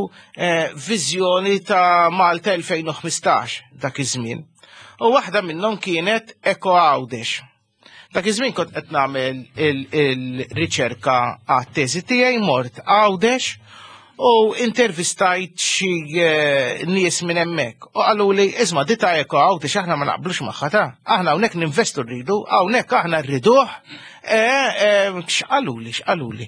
viżjoni ta' Malta elfejn u ħmistax dak iż-żmien. U waħda minnhom kienet Eko Għawdex. Dak iż-żmien kont qed nagħmel il-riċerka għat-teżi tiegħi mort Għawdex u intervistajt xi nies minn hemmhekk. U qalu li isma' dita Eko Għawdex aħna ma naqblux magħha ta'. Aħna hawnhekk ninvestu rridu, hawnhekk aħna rriduh. X'qaluli, x'qaluli.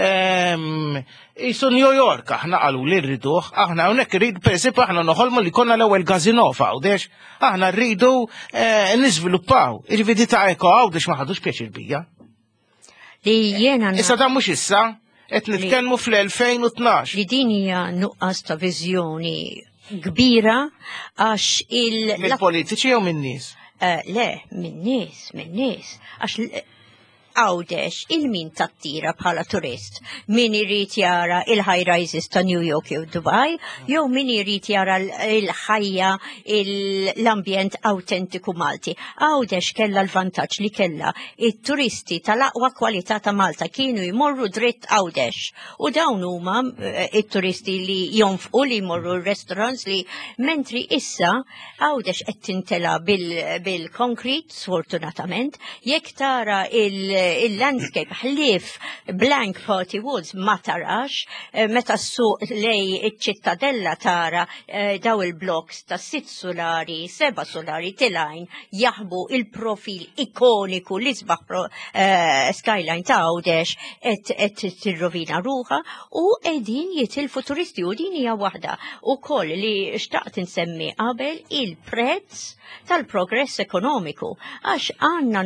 Isu New York aħna qaluli rriduh, aħna hawnhekk rridu pereżempju aħna noħolmu li konna l-ewwel gazino f'Għawdex, aħna rridu niżviluppaw. Jiġifieri ta' Eko Għawdex ma ħadux pjaċir bija. Li jiena Issa dan mhux issa, qed nitkellmu fl-elfejn u tnax. Li din hija nuqqas ta' viżjoni kbira għax il- Mill-politiċi jew min-nies? Le, min-nies, min-nies. Għax Għawdex il-min tattira bħala turist. Min irrit jara il-high rises ta' New York jew Dubai, jew min irrit jara il-ħajja l-ambjent autentiku Malti. Għawdex kella l-vantaġġ li kella il-turisti tal-aqwa kwalità ta' Malta kienu jmorru dritt Għawdex. U dawn huma il-turisti li jonfqu li jmorru restaurants li mentri issa Għawdex qed tintela bil-konkrit sfortunatament jekk tara il- il-landscape ħlief blank party woods ma tarax, meta s-suq lej iċ-ċittadella tara daw il-bloks ta' sitt solari, seba solari tilajn jaħbu il-profil ikoniku li sbaħ skyline ta' Għawdex et tirrovina ruħa u edin jitilfu turisti u din hija waħda u koll li xtaqt insemmi qabel il-prezz tal-progress ekonomiku għax għanna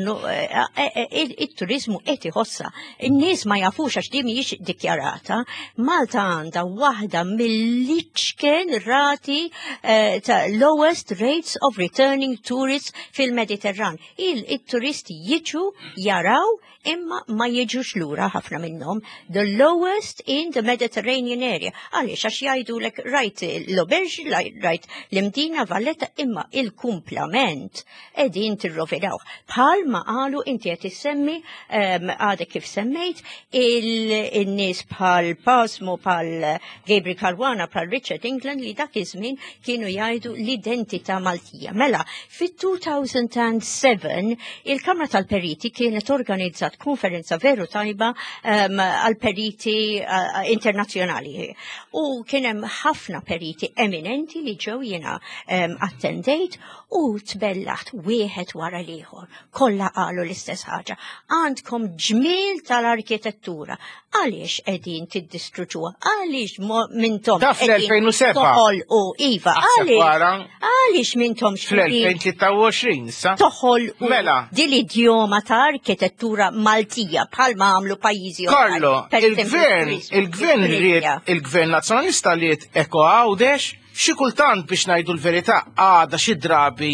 il-turizmu qed iħossa. In-nies ma jafux għax di mhijiex dikjarata. Malta għandha waħda mill-iċken rati ta' lowest rates of returning tourists fil-Mediterran. Il-turisti jiġu jaraw imma ma jiġux lura ħafna minnhom. The lowest in the Mediterranean area. Għaliex għax jgħidulek rajt l-Oberġ, rajt l-Mdina Valletta imma il-kumplament edin tirrovinaw. Bħal ma qalu inti qed issemmi għadek kif semmejt il-nies bħal Pasmo, bħal Gabriel Caruana, bħal Richard England li dak iż-żmien kienu jgħidu l-identità Maltija. Mela, fit-two thousand seven il-Kamra tal-Periti kienet organizzat konferenza veru tajba għal-periti um, internazzjonali. U kienem ħafna periti eminenti li ġew jiena um, attendejt u tbellaħt wieħed wara l-ieħor. Kollha qalu l-istess ħaġa. Għandkom ġmiel tal-arkitettura. Għaliex qegħdin tiddistruġuha? Għaliex mintom Ta' fl-elfejn u seba' toħolqu iva, għaliex mintom fl-elfejn tlieta u għoxrin sa? Toħolqu Mela. dil-idjoma ta' arkitettura Maltija bħalma għamlu pajjiżi oħra. Karlo, il-gvern, il-gvern ried, il-gvern nazzjonalista li jiet Eko Għawdex, xi kultant biex ngħidu l-verità għada xi drabi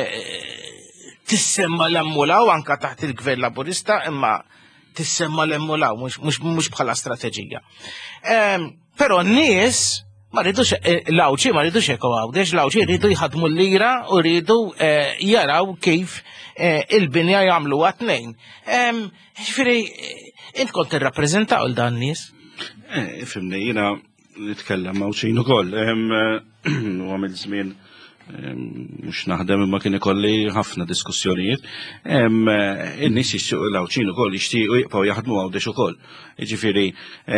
tissemma l-emmulaw anka taħt il-gvern laburista imma tissemma l-emmulaw mhux bħala strateġija. Però n-nies ma rridux l-awċi ma rridux Eko Għawdex, l-awċi rridu jħadmu l-lira u rridu jaraw kif il-binja jagħmlu għatnejn. Ġifieri, int kont tirrappreżentaw l-dan nies? Fimni, jiena nitkellem mawċin ukoll. U għamil żmien mhux naħdem imma kien ikolli ħafna diskussjonijiet. In-nies jixtiequ l-Għawċin ukoll jixtiequ jibqgħu jaħdmu Għawdex ukoll. Jiġifieri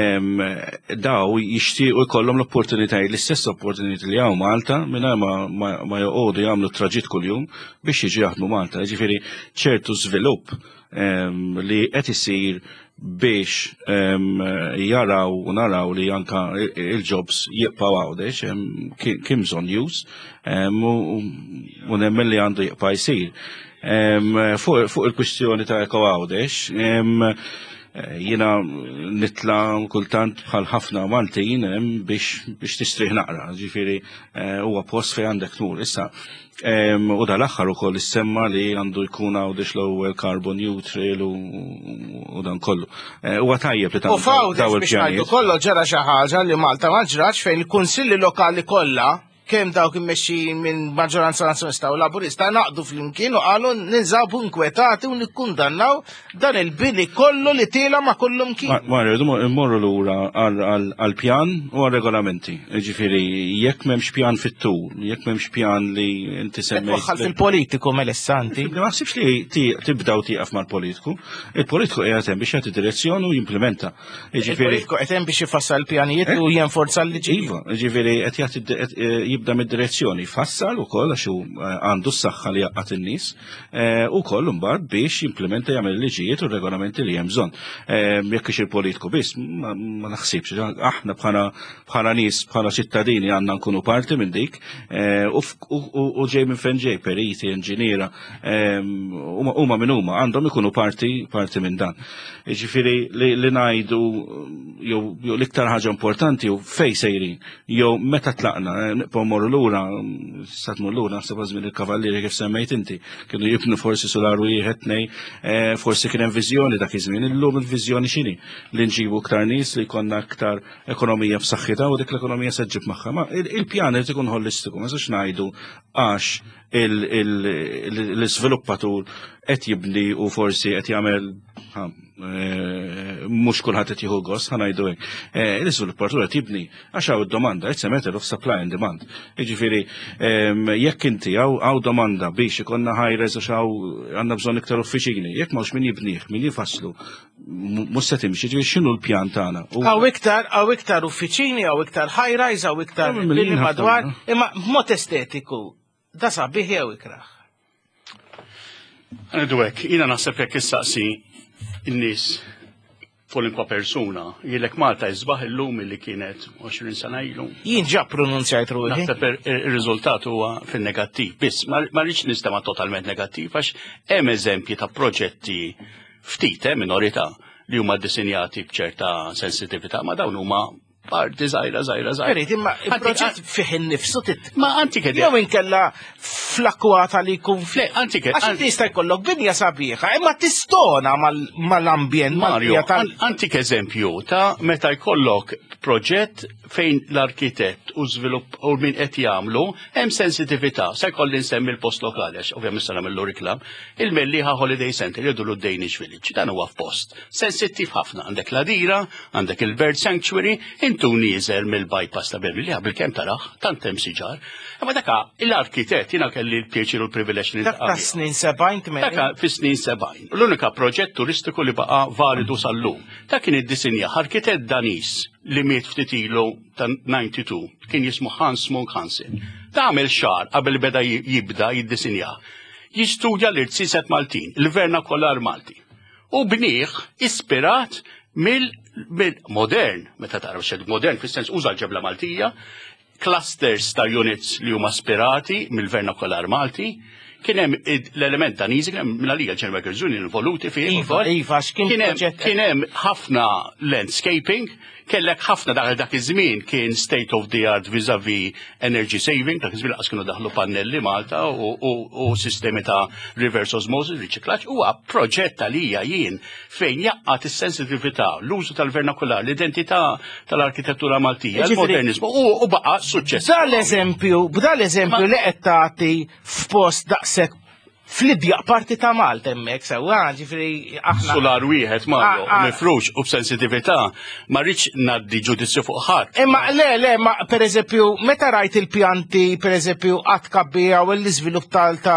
daw jixtiequ jkollhom l-opportunitajiet l-istess opportunitajiet li hawn Malta mingħajr ma joqogħdu jagħmlu traġitt kuljum biex jiġu jaħdmu Malta. Jiġifieri ċertu żvilupp li qed isir biex jaraw u naraw li anka il-jobs jibqaw Għawdex kien bżonn już u nemmen li għandu jibqa' jsir. Fuq il-kwistjoni ta' Eko Għawdex jiena nitla kultant bħal ħafna Maltin biex tistrieħ naqra, ġifieri huwa post fejn għandek tmur. Issa u dal-aħħar ukoll issemma li għandu jkun Għawdex l-ewwel carbon neutral u dan kollu. Huwa tajjeb li U f'Għawdex biex ngħidu kollu ġara xi ħaġa li Malta ma ġrax fejn il-kunsilli lokali kollha kemm dawk immexxin minn maġġoranza nazzjonalista u laburista naqdu flimkien u qalu ninżabu inkwetati u nikkundannaw dan il-bini kollu li tiela ma kollhom kien. Ma rridu immorru lura għall-pjan u għal-regolamenti. Ġifieri jekk m'hemmx pjan fit-tul, jekk m'hemmx pjan li inti semmejt. Waħħal fil-politiku Melessanti. Ma naħsibx li tibdaw tieqaf mal-politiku. Il-politiku qiegħed hemm biex jagħti direzzjoni u jimplementa. Il-politiku qed hemm biex ifassal pjanijiet u jenforza l-liġi. Iva, ġifieri qed jagħti jibda mid-direzzjoni fassal ukoll għax għandu s-saħħa li jaqqat in-nies ukoll imbagħad biex jimplementa jagħmel il-liġijiet u r-regolamenti li hemm bżonn. Jekk ix il-politiku biss ma naħsibx aħna bħala nies bħala ċittadini għandna nkunu parti minn dik u ġej minn fejn ġej periti, inġiniera huma minn huma għandhom ikunu parti parti minn dan. Ġifieri li ngħidu jew l-iktar ħaġa importanti jew fejn sejrin jew meta tlaqna mmorru lura, sa tmur lura, naħseb żmien il-kavallieri kif semmejt inti, kienu jibnu forsi solaru wieħed nej, forsi kien hemm viżjoni dak iż-żmien. Illum il-viżjoni x'inhi? Li nġibu aktar nies li jkollna aktar ekonomija b'saħħitha u dik l-ekonomija se ġġib magħha. Ma il-pjan irid ikun holistiku, ma sax ngħidu għax l-iżviluppatur qed jibni u forsi qed jagħmel mhux kulħadd qed jieħu gost, ħanajdu hekk. L-iżviluppatur qed jibni għax hawn id-domanda, it's a matter of supply and demand. Jiġifieri jekk inti hawn domanda biex ikollna ħajres għax hawn għandna bżonn iktar uffiċini, jekk m'hawnx min jibnih, min jifasslu, mhux se timxi, ġifieri x'inhu l-pjan tagħna? Hawn iktar hawn iktar uffiċini, hawn iktar ħajrajs, hawn iktar madwar, imma b'mod estetiku. Da sabiħ jew ikraħ. Għandu hekk, jiena naħseb jekk issaqsi in-nies folinkwa persuna, jilek Malta jizbaħ illum li kienet għoxrin sena ilu. Jien ġa pronunzjajt ruħi. Naħseb ir-riżultat huwa fin-negattiv. Biss, ma rridx nistema' totalment negattiv għax hemm eżempji ta' proġetti ftit minorità li huma ddisinjati b'ċerta sensitività, ma dawn huma parti żgħira żgħira żgħira. Erid, imma il-proġett fih innifsu tit. Ma anti kede. Jew inkella flakwata li jkun fi. Anti kede. Għax tista' jkollok binja sabiħa, imma tistona mal-ambjent. Mario, antik eżempju ta' meta jkollok proġett fejn l-arkitett u żvilupp u min qed jagħmlu hemm sensitività. Se jkolli nsemmi l-post lokali għax ovvjament se nagħmlu reklam. Il-Melliħa Holiday Center jgħidu Danish Village. Dan huwa f'post sensittiv ħafna. Għandek l-Adira, għandek il-Bird Sanctuary, intu nieżel mill-bypass ta' Beverly qabel kemm taraħ, tant hemm siġar. Imma daka l-arkitett jiena kelli l-pjaċir u l-privileġġ li Dak ta' snin sebgħin tmejn. Daka fis-snin sebgħin. L-unika proġett turistiku li baqa' validu sal-lum. Ta' kien iddisinja arkitett Danis li miet ftit ilu ta' ninety-two kien jismu Hans Munk Hansen. Ta' għamel xahar qabel beda jibda jiddisinja. Jistudja l-irtsiset Maltin, il-vernakolar Malti. U bniħ ispirat mill-modern, meta taraw xed modern, fis-sens uża l-ġebla Maltija, clusters ta' units li huma aspirati mill-vernakolar Malti, kien hemm l-element ta' niżi, kien hemm mill-għalija ġenwa Gerżuni involuti fih. Iva, iva, x'kien proġett. Kien hemm ħafna landscaping, kellek ħafna dak dak iż-żmien kien state of the art vis-a-vis energy saving, dak iż-żmien laqas kienu daħlu pannelli Malta u sistemi ta' reverse osmosis, riċiklaġġ, huwa proġett għalija jien fejn jaqqat is-sensitività, l-użu tal-vernakular, l-identità tal-arkitettura Maltija, il-modernizmu u baqa' suċċess. B'dan eżempju, b'dan eżempju li qed tagħti f'post daqshekk fl-idjaq parti ta' Malta hemmhekk sewwa, ġifieri aħna. Solar wieħed Mario, mifrux u b'sensitività ma rridx ngħaddi ġudizzju fuq ħadd. Imma le, le, ma pereżempju, meta rajt il-pjanti pereżempju qatt kabbija u l-iżvilupp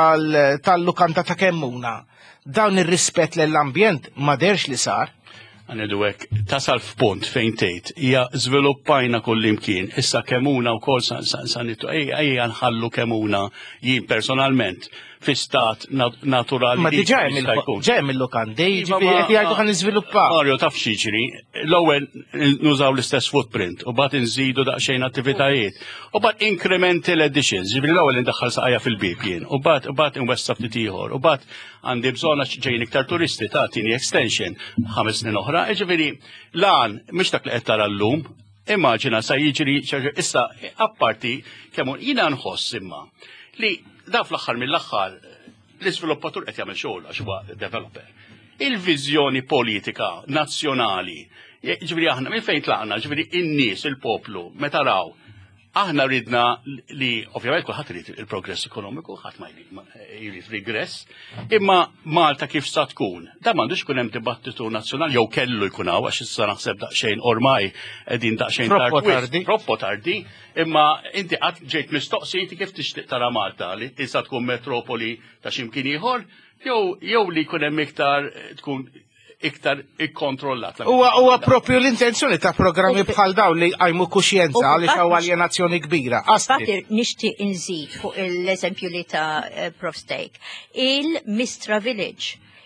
tal-lukanda ta' Kemmuna, dawn ir-rispett lill-ambjent ma derx li sar. Għanidu għek, tasal f'punt fejn tgħid, hija żviluppajna kullimkien, issa Kemmuna wkoll sanitu, ejja nħallu Kemmuna jien personalment fi stat naturali. Ma diġà hemm il-lukandi, ġifieri qed jgħidu ħan niżviluppaw. Mario taf x'jiġri, l-ewwel nużaw l-istess footprint, u bagħad inżidu daqsxejn attivitajiet, u bagħad incremental additions, ġifieri l-ewwel indaħħal saqajja fil-bib jien, u bagħad bagħad inwessa ftit ieħor, u bagħad għandi bżonn għax ġejjin iktar turisti tagħtini extension ħames snin oħra, ġifieri lan mhux dak li qed tara llum, immaġina sa jiġri issa apparti kemm jiena nħoss imma li da fl-axħar mill-axħar l-iżviluppatur qed jagħmel xogħol għax huwa developer. Il-viżjoni politika nazzjonali, ġifieri aħna minn fejn tlaqna, ġifieri in-nies, il-poplu, meta raw, aħna ridna li ovvjament kulħadd irid il-progress ekonomiku, ħadd ma jrid regress, imma Malta kif sa tkun. Da m'għandux ikun hemm dibattitu nazzjonali jew kellu jkun hawn għax issa naħseb daqsxejn ormai qegħdin daqsxejn tardi. Troppo tardi. Imma inti qatt ġejt mistoqsi inti kif tixtieq tara Malta li issa tkun metropoli ta' x'imkien ieħor jew jew li jkun hemm iktar tkun iktar ikkontrollat. Huwa propju l-intenzjoni ta' programmi bħal dawn li għajmu kuxjenza għaliex hawn aljenazzjoni kbira. Fatir nixtieq inżid fuq l-eżempju li ta' Prof Steak. Il-Mistra Village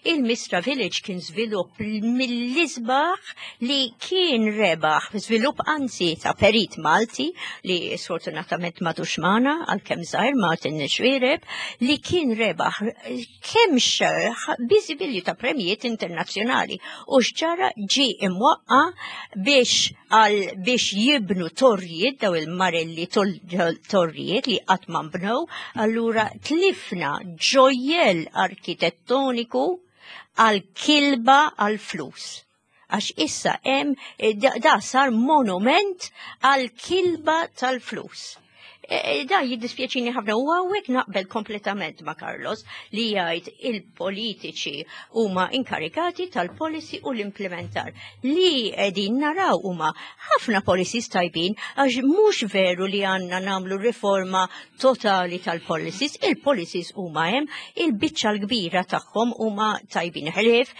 il-Mistra Village kien żvilupp mill-isbaħ li kien rebaħ, żvilupp anzi ta' perit Malti li sfortunatament madux magħna għalkemm żgħir Martin Xwiereb li kien rebaħ kemm xerħ biżibilju ta' premijiet internazzjonali u x'ġara ġi imwaqqa biex għal biex jibnu torrijiet daw il-marelli torrijiet li qatt ma nbnew, allura tlifna ġojjel arkitettoniku għal kilba għal flus. Għax issa hemm da, da sar monument għal kilba tal-flus. Da jiddispjaċini ħafna u għawek naqbel kompletament ma' Carlos li jgħid il-politiċi huma inkarikati tal-policy u l-implementar. Li qegħdin naraw huma ħafna policies tajbin għax mhux veru li għandna nagħmlu riforma totali tal-policies, il-policies huma hemm, il-biċċa l-kbira tagħhom huma tajbin ħlief,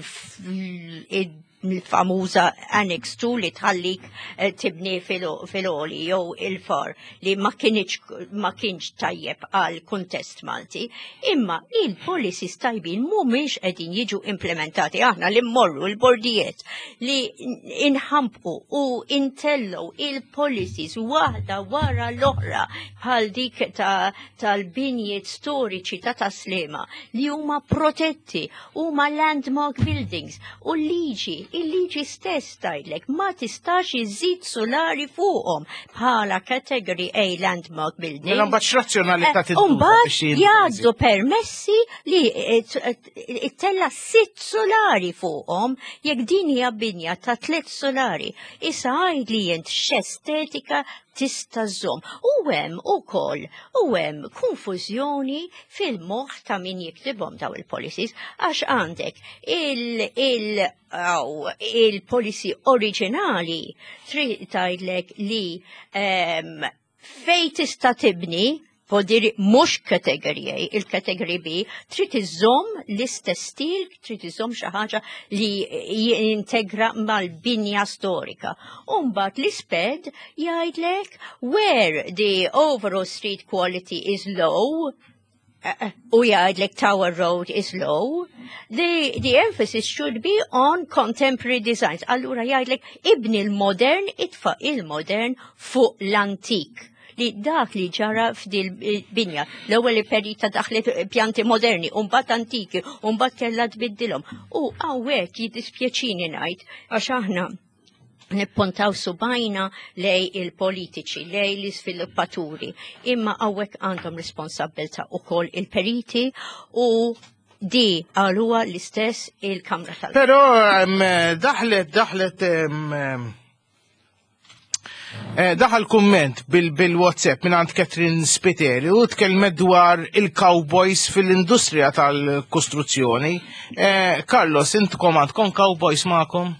il- il-famuża Annex two li tħallik tibni fil-oli jew il-far li ma kienx ma kienx tajjeb għal kuntest Malti, imma il-policies tajbin mhumiex qegħdin jiġu implementati aħna li mmorru l-bordijiet li inħampqu u intellu il-policies waħda wara l-oħra bħal dik tal-binjiet storiċi ta' Taslima li huma protetti, huma landmark buildings u liġi il-liġi stess tajlek ma tistax iżid solari fuqhom bħala category A landmark building. Mela mbagħad razzjonalità tiddu. Mbagħad jgħaddu permessi li tella sitt solari fuqhom jekk din hija binja ta' tliet solari. Issa għajd li jent x'estetika tista' żomm. U hemm ukoll u hemm konfużjoni fil-moħħ ta' min jiktibhom daw il-policies għax għandek il- il-policy oriġinali trid tgħidlek li fejn tista' tibni podiri mhux kategori A, il-kategori B, trid iżomm l-istess stil, trid iżomm xi ħaġa li jintegra mal-binja storika. U mbagħad l-isped jgħidlek where the overall street quality is low, Uh, u jgħidlek Tower Road is low, the, the emphasis should be on contemporary designs. Allura jgħidlek ibni il-modern, itfa il-modern fuq l-antik. Li dak li ġara f'dil binja. L-ewwel li perita daħlet pjanti moderni, u mbagħad antiki, u mbagħad kellha tbiddilhom. U hawnhekk jiddispjaċini ngħid għax aħna nippontaw subajna lej il-politiċi, lej l-sviluppaturi, imma għawek għandhom responsabilta u koll il-periti u di għaluwa l-istess il-Kamra tal- Pero daħlet, daħlet, daħal komment bil-WhatsApp minn għand Catherine Spiteri u tkellmet dwar il-cowboys fil-industrija tal-kostruzzjoni. Carlos, intkom għandkom cowboys ma'kom?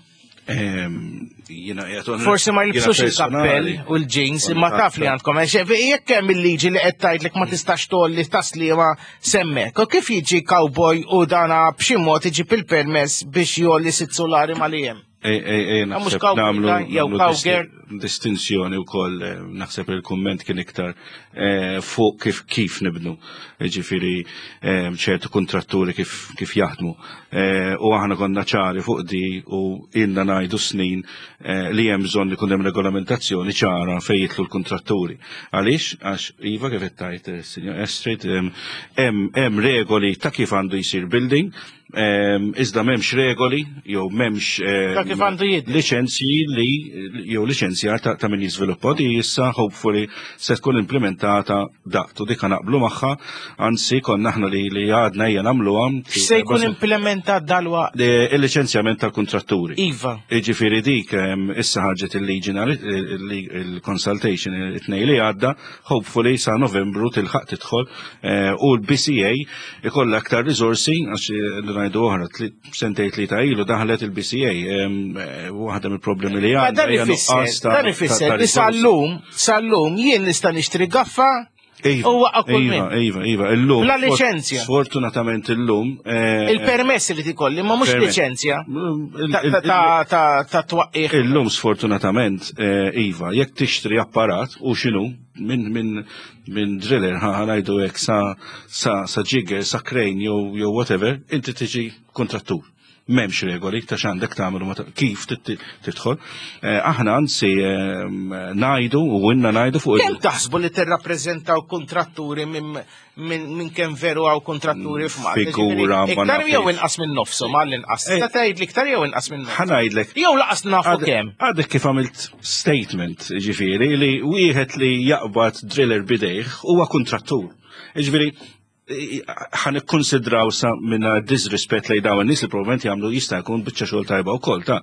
Forse ma jilbsux il-kappell u l-jeans, imma taf li għandkom. Jekk hemm il-liġi li qed tgħidlek ma tistax tolli taslima semmek. U kif jiġi cowboy u dana b'xi mod iġi bil-permess biex jolli sitt solari mal-jem? Naħseb namlu distinzjoni u koll, naħseb il-komment kien iktar fuq kif kif nibnu, ġifiri ċertu kontratturi kif jaħdmu. U aħna konna ċari fuq di u inna najdu snin li hemm bżonn li kun hemm regolamentazzjoni ċara fejn jitlu l-kontratturi. Għaliex għax iva kif tajt Sinjor Estrid hemm regoli ta' kif għandu jsir building, iżda memx regoli, jew memx licenzji li, jew licenzjar ta' min jizviluppa di issa hopefully se tkun implementata daqt u dika naqblu magħha, anzi konna aħna li li għadna hija nagħmluha. Se jkun implementat dalwa il-liċenzjament tal-kontratturi. Iva. Jiġifieri dik issa ħarġet il-leġinal il-consultation it-tnej li għadda, hopefully sa Novembru tilħaq tidħol u l-B C A ikollha aktar riżorsi għax ngħidu oħra sentejn tlieta ilu daħlet il-B C A waħda mill-problemi li għandha. Dan ifisser, dan ifisser li sal-lum, sal-lum jien nista' nixtri gaffa U waqqa kull Iva, min. Iva, Iva, illum. Bla licenzja. Sfortunatament illum. Il-permessi li tikolli, ma mhux licenzja. Ta' twaqqih. Illum sfortunatament, Iva, jekk tixtri apparat u xinu minn min min driller ħanajdu hekk sa sa sa jigger, sa crane jew whatever, inti tiġi kontrattur. Memx regoli ta' xandek tagħmlu kif tidħol. Aħna anzi ngħidu u inna ngħidu fuq. Kemm taħsbu li tirrappreżentaw kontratturi minn kemm veru għaw kontratturi f'Malta? Figura iktar jew inqas minn nofshom għall-inqas. Ta' tgħidli iktar jew inqas minn nofshom. Ħanajdlek. Jew laqas nafu kemm. Għadek kif għamilt statement, ġifieri, li wieħed li jaqbad driller bidejh huwa kontrattur. Ġifieri, ħan ikkonsidraw sa minna disrispett lej dawn in-nies li probabbilment jagħmlu jista' jkun biċċa xogħol tajba wkoll ta'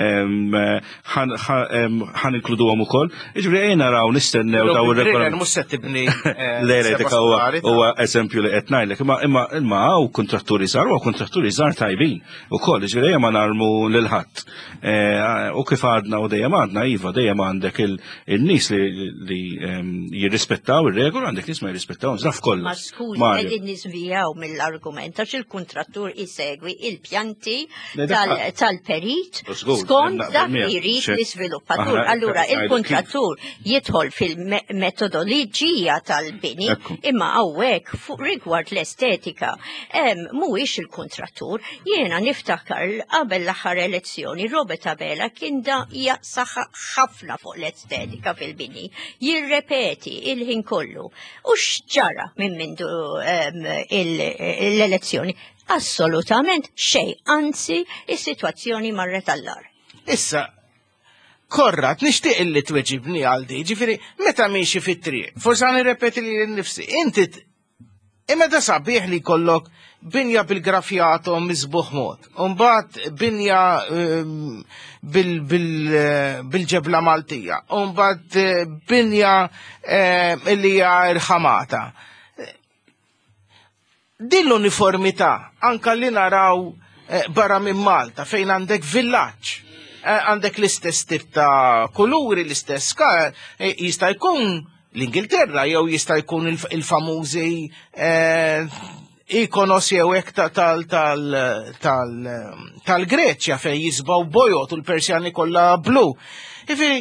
ħan inkluduhom ukoll. Jiġifieri ejn naraw nistennew daw ir-regolamenti. Mhux se tibni l-eretika huwa eżempju li qed ngħidlek, imma imma imma hawn kontratturi żgħar huwa kontratturi żgħar tajbin ukoll, jiġifieri ma narmu lil ħadd. U kif għadna u dejjem għadna iva dejjem għandek il-nies li jirrispettaw ir-regoli, għandek nies ma jirrispettawhom żaf kollox. Qegħdin nisvijaw mill-argument għax il-kuntratur isegwi il-pjanti tal-perit skont dak li jrid l-iżviluppatur. Allura il-kuntratur jidħol fil-metodoloġija tal-bini imma hawnhekk fuq rigward l-estetika mhuwiex il-kuntratur. Jiena niftakar qabel l-aħħar elezzjoni Robert Abela kien da jaqsaħ ħafna fuq l-estetika fil-bini. Jirrepeti il-ħin kollu. U x'ġara minn mindu l-elezzjoni. Assolutament xej, anzi, is-sitwazzjoni marret allar. Issa, Korrat, nixtieq illi tweġibni għal di, ġifieri meta miexi fit-triq, forsi għan irrepeti li l-nifsi, inti imeta sabiħ li kollok binja bil-grafjato mizbuħ mod, unbat binja bil-ġebla Maltija, unbat binja illi hija irħamata. Din l-uniformità, anka li naraw barra minn Malta, fejn għandek villaġġ, għandek l-istess tip ta' kuluri, l-istess jista' jkun l-Ingilterra, jew jista' jkun il-famużi ikonos jew hekk tal-Greċja fejn jisbaw bojot u l-Persjani kollha blu. Ifiri,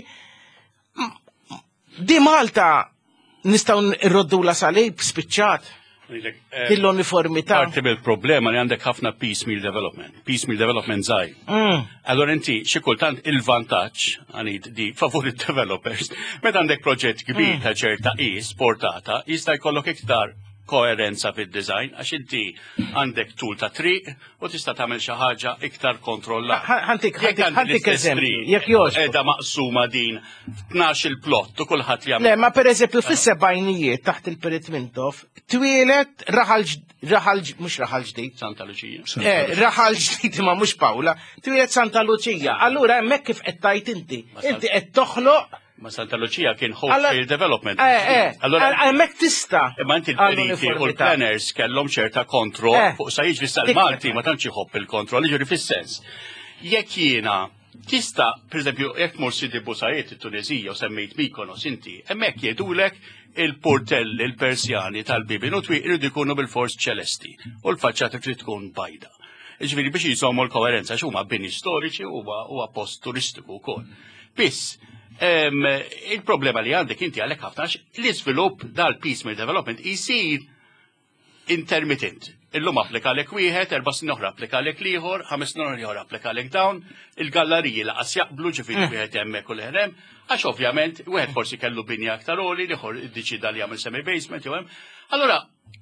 di Malta nistgħu nroddula salib spiċċat. Dil-uniformità. Parti bil-problema li għandek ħafna piecemeal development. Piecemeal development zaħi. Allora inti, xikultant il-vantaġġ għanid di favorit developers, meta għandek proġett kbir ta' ċerta is, portata, jista' jkollok iktar koerenza fil-design, għax inti għandek tul ta' triq u tista' tagħmel xi ħaġa iktar kontrolla. Ħantik ħantik eżempju, jekk jogħġbok. Qiegħda maqsuma din tnax il-plott u kulħadd jagħmel. Le, ma pereżempju fis-sebgħinijiet taħt il-Perit Mintov, twielet raħal raħal mhux raħal ġdid. Santa Luċija. Eh, raħal ġdid ma mhux Pawla, twielet Santa Luċija. Allura hemmhekk kif qed tajt inti. Inti qed toħloq Ma Santa Lucia kien wholesale development. Eh, eh, għalmek tista. Ma inti l-periti u l-planners kellhom ċerta kontroll fuq sa jiġri sal-Malti ma tantx iħobb il-kontroll, jiġri fis-sens. Jekk jiena tista' pereżempju jekk mor Sidi Busajiet it-Tunisija u semmejt Mykonos inti, hemmhekk jgħidulek il-portelli, il-Persjani tal-bibin u twieq irid ikunu bil-fors ċelesti u l-faċċata trid tkun bajda. Ġifieri biex jżommu l-koerenza x'huma bini storiċi huwa post turistiku wkoll. Biss il-problema li għandek inti għalek ħafna l-iżvilupp dal-piecemeal development jisir intermittent. Illum applikalek wieħed, erba' snin oħra applikalek liħor, ħames snin oħra applikalek dawn, il-galleriji laqas jaqblu ġifieri wieħed hemmhekk u leħrem, għax ovvjament wieħed forsi kellu binja aktar oli, liħor iddeċida li jagħmel semi basement jew hemm. Allura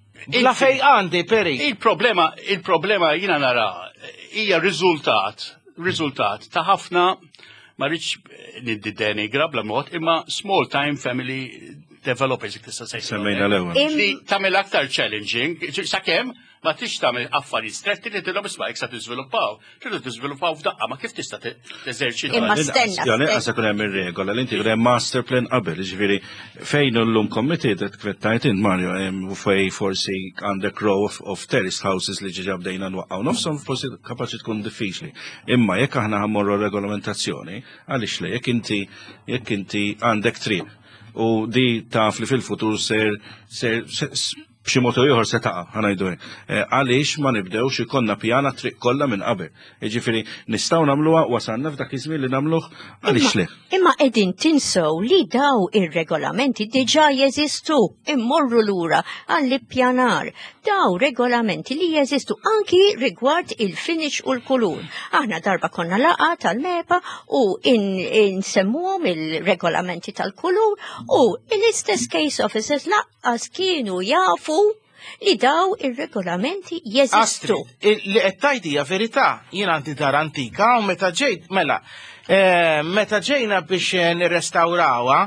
la fej għandi peri. Il-problema, il-problema jiena nara hija riżultat, riżultat ta' ħafna ma rridx niddenigra bla mod imma small time family developers jek tista' sejn. Semmejna l-ewwel. Li tagħmel aktar challenging, sakemm ma tix tagħmel affarijiet stretti li tilhom isma' jekk se tiżviluppaw. Tridu tiżviluppaw f'daqqa ma kif tista' teżerċita. Imma stenna. Ja neqas ikun hemm ir-regola li inti hemm master plan qabel, jiġifieri fejn llum committed kwettajt int Mario hemm fej forsi għandek row of terraced houses li ġiġa bdejna nwaqqgħu nofshom forsi kapaċi tkun diffiċli. Imma jekk aħna ħammorru regolamentazzjoni, għaliex le jekk inti jekk inti għandek triq U di taf li fil-futur ser ser b'xi mod ieħor se taqa' ħanajdu hekk. Għaliex ma nibdewx ikollna pjana triq kollha minn qabel. Jiġifieri nistgħu nagħmluha wasalna f'dak iż-żmien li nagħmluh għaliex le. Imma qegħdin tinsew li daw ir-regolamenti diġà jeżistu immorru lura għall-ippjanar. Daw regolamenti li jeżistu anki rigward il-finish u l-kulur. Aħna darba konna laqa tal-mepa u insemmuhom il-regolamenti tal-kulur u l-istess case officers laqqas kienu jafu li daw ir-regolamenti jeżistu. Li qed tajt hija verità, jien għandi dar antika u meta ġejt mela meta ġejna biex nirrestawrawha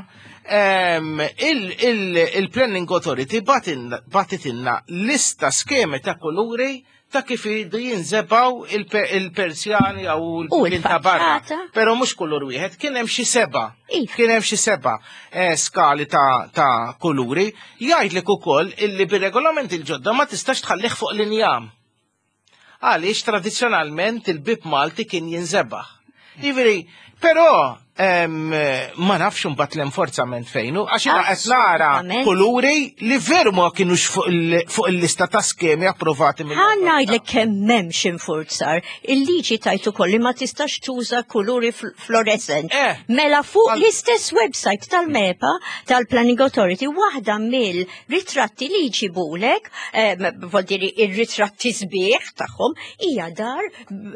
il-Planning Authority batitilna lista skemi ta' kuluri ta' kif jridu jinżebaw il-persjani għaw il-pinta barra. Pero mux kulur wieħed, kien hemm xi seba. Kien hemm xi seba skali ta' kuluri. Jgħidlek ukoll illi bir-regolament il-ġodda ma tistax tħallih fuq l-injam. Għaliex tradizzjonalment il-bib Malti kien jinżebaħ. Jivri, però ma nafx imbagħad l-enforzament fejnu, għax jiena qed nara kuluri li veru ma kienux fuq il-lista ta' skemi approvati mill Ħa ngħidlek kemm m'hemmx infurzar. Il-liġi tajt ukoll li ma tistax tuża kuluri fluorescent. Mela fuq l-istess website tal-mepa tal-Planning Authority waħda mill-ritratti li jġibulek, voldiri ir-ritratti sbieħ tagħhom hija dar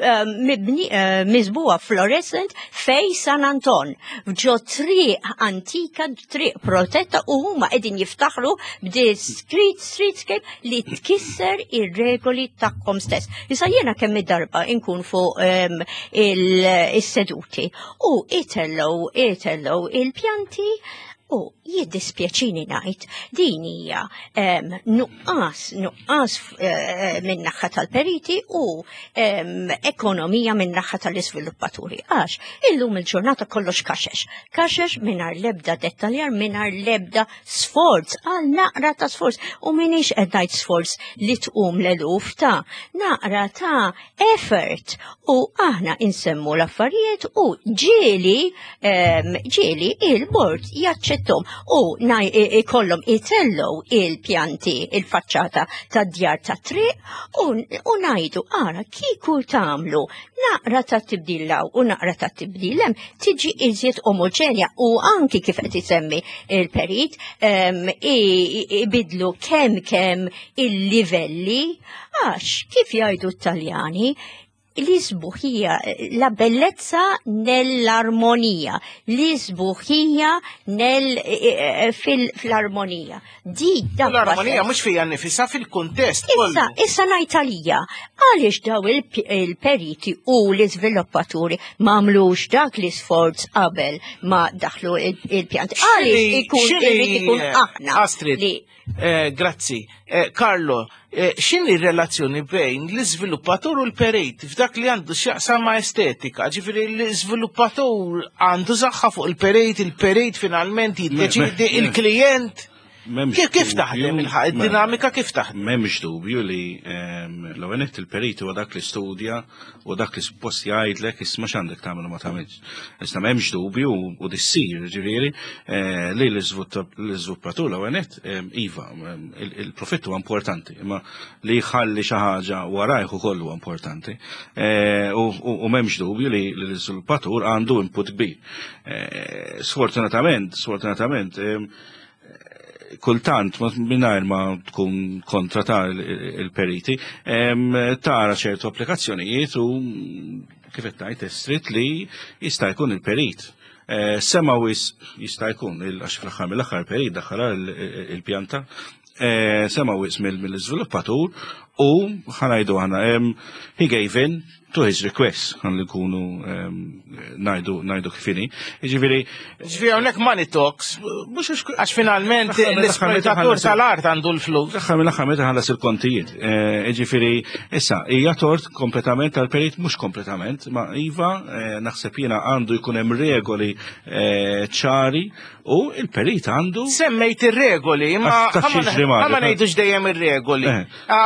miżbuha fluorescent fej San Antonio. Ġo triq antika, triq protetta u huma qegħdin jiftaħru b'di street streetscape li tkisser ir-regoli tagħhom stess. Issa jiena kemm darba inkun fuq il-seduti u itellow itellow il-pjanti u jiddispjaċini ngħid din hija nuqqas nuqqas minn naħa tal-periti u ekonomija minn naħa tal-iżviluppaturi. Għax illum il-ġurnata kollox kaxex. Kaxex mingħajr l-ebda dettaljar, mingħajr l-ebda sforz, għal naqra ta' sforz. U minix qed ngħid sforz li tqum l-eluf ta' naqra ta' effort. U aħna insemmu l-affarijiet u ġieli ġieli il-bord jaċċettom u ikollhom itellow il-pjanti, il-faċċata ta' djar ta' triq u ngħidu ara kieku tagħmlu naqra ta' tibdillaw u naqra ta' tibdilem tiġi iżjed omogenja u anki kif qed isemmi il-perit ibidlu kemm kemm il-livelli għax kif jgħidu t-Taljani l-isbuħija, la bellezza nell-armonija, l-isbuħija fil-armonija. Di l-armonija mux fija nifisa fil-kontest. Issa, issa najtalija, għalix daw il-periti u l-izviluppaturi ma mlux dak l-isforz qabel ma daħlu il-pjanti. Għalix ikun irrit ikun aħna. Astrid, grazzi. Carlo, x'inhi r-relazzjoni bejn l-iżviluppatur u l-perejt f'dak li għandu x'jaqsam ma' estetika, ġifieri l-iżviluppatur għandu zaħħa fuq il-perejt, il-perejt finalment jiddeċidi il-klijent. Kif taħdem il-dinamika kif taħdem? M'hemmx dubju li l-għanet il-periti u dak li studja u dak li suppost jgħidlek isma' x'għandek tagħmel u ma tagħmilx. Issa m'hemmx dubju u dissir ġifieri li l-iżviluppatur l-għanet iva il-profitt huwa importanti, imma li jħalli xi ħaġa warajh ukoll huwa importanti. U m'hemmx dubju li l-iżviluppatur għandu input kbir. Sfortunatament, sfortunatament kultant, minnajr ma tkun kontra ta' il-periti, tara ċertu applikazzjonijiet u kifet tajt estrit li jista' jkun il-perit. Sema wis jista' jkun, għax fl-axar mill-axar perit daħħala il-pjanta, sema wis mill-izviluppatur u ħanajdu ħana, he gave in to his request, għan li kunu najdu kifini. Ġifiri, ġifiri għonek money talks, għax finalment l-esploitatur tal-art għandu l-flus. Daħħal mill-axħar meta ħallas il-kontijiet. Ġifiri, issa, hija tort kompletament tal-perit, mux kompletament, ma iva, naħseb jiena għandu jkun hemm regoli ċari u il-perit għandu. Semmejt ir-regoli, ma ma ngħidux dejjem ir-regoli. Hawnhekk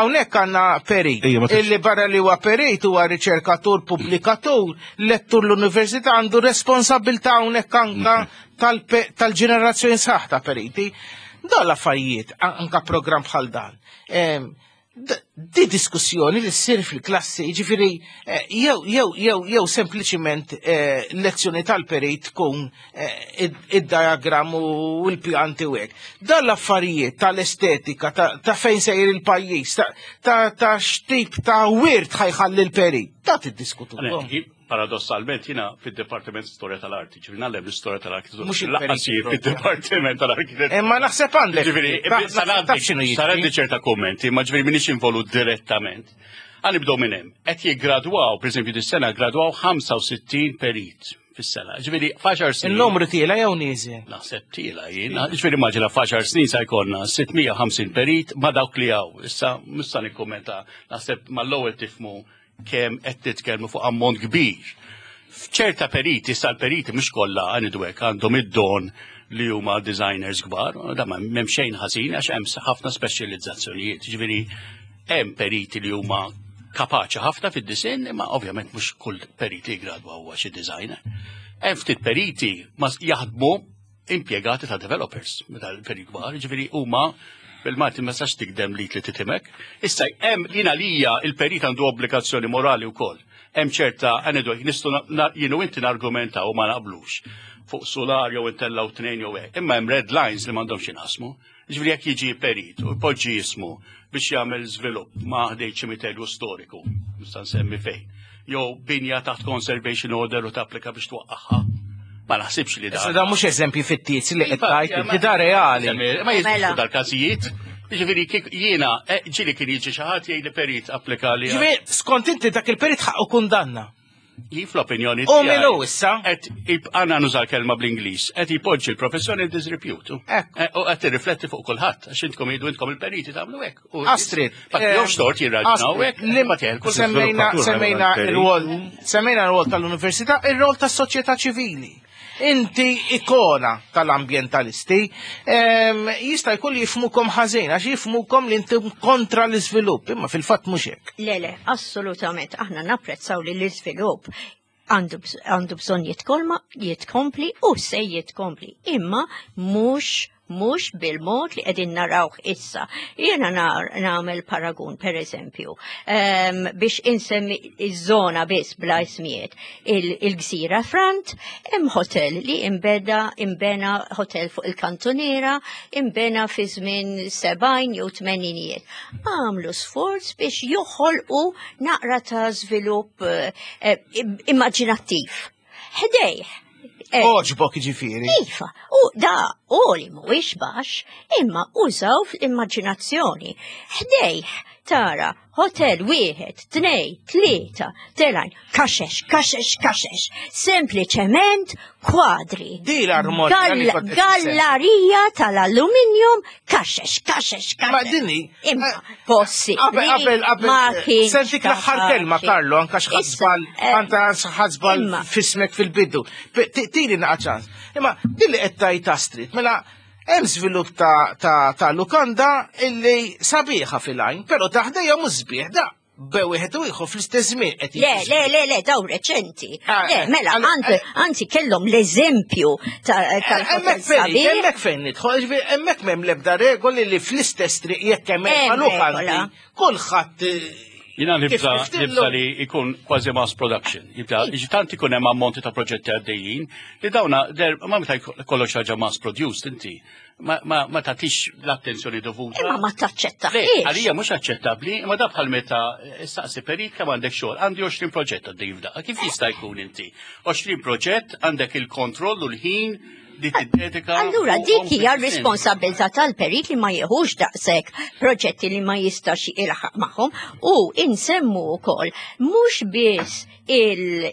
għandna perit. Ejja, ma tafx. Illi barra li huwa perit huwa riċerkatur, pubblikatur, lettur l-università għandu responsabilità hawnhekk anka tal-pe- tal-ġenerazzjoni sħaħ ta' periti. Dan l-affarijiet, an- anka programm bħal dan. Em, d- Di diskussjoni li ssir fil-klassi, ġifiri, eh, jew jew jew jew sempliċiment eh, lezzjoni tal-perit tkun eh, id- id-diagram u l-pjanti u hekk. Dan l-affarijiet tal-estetika, ta' ta' fejn sejr il-pajjiż, ta' ta' ta' xtip ta' wirt ħajħalli l-perit, ta' tiddiskutu. Paradossalment jina fil-Departiment Storja tal-Arti, ġifiri nallem l-Storja tal-Arkitettura. Mhux il-periti Laqqasi proprio. fil-Departiment tal-Arkitettura. Imma naħseb għandek. Ġifiri, ta- taf x'inhu jiġri. sarandi ċerta kommenti, ma ġifiri minix involut direttament. Għan nibdow minn hemm. Qed jiggradwaw, per esempio, dis-sena gradwaw ħamsa u sittin perit fis-sena. Ġifiri, faċar snin. Il-numru tiela jew nieżel. Naħseb tila jien. Ġifiri maġila faċar snin sa jkollna sittmija u ħamsin perit ma dawk li hawn. Issa mista nikkommenta naħseb mal-ewwel tifmu kemm qed titkellmu fuq ammont kbir. F'ċerta periti, issa l-periti mhux kollha għanidwek għandhom id-don li huma designers kbar, da ma m'hemm xejn ħażin għax hemm ħafna speċjalizzazzjonijiet. Ġifieri hemm periti li huma kapaċi ħafna fid-disinn, imma ovvjament mhux kull periti jgradwa huwa xi designer. Hemm ftit periti ma jaħdmu impjegati ta' developers meta l-periti kbar, ġifieri huma bil-Marti ma sax tikdem li li titimek. Issa hemm jiena lija il-perit għandu obbligazzjoni morali wkoll. Hemm ċerta għanidu nistgħu jienu inti nargumentaw u ma naqblux fuq solar jew intellaw tnejn jew hekk. Imma hemm red lines li m'għandhomx inqasmu. Ġifieri jekk jiġi perit u jpoġġi jismu biex jagħmel żvilupp ma' ħdejn ċimiterju storiku, nista' nsemmi fejn. Jew binja taħt conservation order u tapplika biex twaqqaħħa. Ma naħsibx li Issa da. da mhux eżempju fittiz li qed tajt, li da reali. Ma jiżdixxu dal-każijiet. Ġifieri kif jiena ġieli kien jiġi xi ħadd jgħid li perit applika li. Ġifieri skont inti dak il-perit ħaqqu kundanna. Ji fl-opinjoni U milu issa? Qed għandna nużar kelma bl-Ingliż, qed jipoġġi l-professjoni disrepute. Ekk. U qed tirrifletti fuq kulħadd għax intkom jgħidu intkom il-periti tagħmlu hekk. U- Astrid. Ma jgħux tort jirraġunaw hekk. Li ma tgħid kull semmejna sviluppatur semmejna għal il-rwol semmejna l-rwol tal-università, il-rwol tas-soċjetà ċivili. Inti ikona tal-ambientalisti, em, jista' jkun jifmukom ħażin, għax jifmukom li inti kontra l-iżvilupp, imma fil-fatt mhux hekk. Le, le, assolutament. Aħna napprezzaw li l-iżvilupp għandu bż- għandu bżonn jitkolma, jitkompli u se jitkompli. Imma mhux mhux bil-mod li qegħdin narawh issa. Jiena nar nagħmel paragun pereżempju um, biex insemmi iż-żona biss bla ismijiet. Il- Il-Gżira Frant hemm hotel li imbeda imbena hotel fuq il-Kantoniera, imbena fi żmien sebgħin jew tmeninijiet. Għamlu sforz biex joħolqu naqra ta' żvilupp uh, uh, immaġinattiv. Ħdejh. Eh, Oġbok ġifieri. Iva, u da u li mhuwiex baxx, imma użaw fl-immaġinazzjoni. Ħdejh tara hotel wieħed, tnej, tlieta, telajn, kaxex, kaxex, kaxex, sempliċement kwadri. Di l-armonija li Gall- kont qed tissemmi. Gallerija tal-alluminjum, kaxex, kaxex, kaxex. Ma dini, Imma eh, possibbli Qabel, qabel, ma qabel, kienx sentik l-aħħar kapaċi. kelma, Karlo, anka xħazbal, Issa, eh, anta xħazbal imma- fismek fil-bidu. Pe- ti- Tiri naqċans. Imma, dilli qed tajt Astrid, mela, hemm żvilupp ta' ta' ta' lukanda illi sabiħa fil-għajn, però taħdejja mhux sbieħ da. Bewieħed u ieħor fl-istess żmien qed Le, jiġi. le, le, le, daw reċenti. Ah, Le, eh, mela, għal- anzi, anzi kellhom l-eżempju ta' tal-hotel Emmek fejn, sabiħ. emmek fejn nidħol, ġifieri, emmek m'hemm l-ebda regoli li fl-istess triq jekk hemm Hemm lukandi, regola. kulħadd eh, Jina kif nibda niftillu. nibda li ikun kważi mass production. Jibda, tant ikun hemm ammonti ta' proġetti għaddejjin li dawna der ma meta kollox ħaġa mass produced inti. Ma ma ma tagħtix l-attenzjoni dovuta. Imma ma Le, taċċettaħiex. għalija mhux aċċettabbli, imma da bħal meta staqsi perit kemm għandek xogħol, għandi għoxrin proġett għaddej f'daqqa. Kif jista' jkun inti? għoxrin proġett għandek il-kontroll u l-ħin li tiddedika. Allura u- dik hija u- responsabilità tal-perit li ma jieħux daqshekk proġetti li ma jistax ilħaq magħhom u insemmu wkoll mhux biss il- il-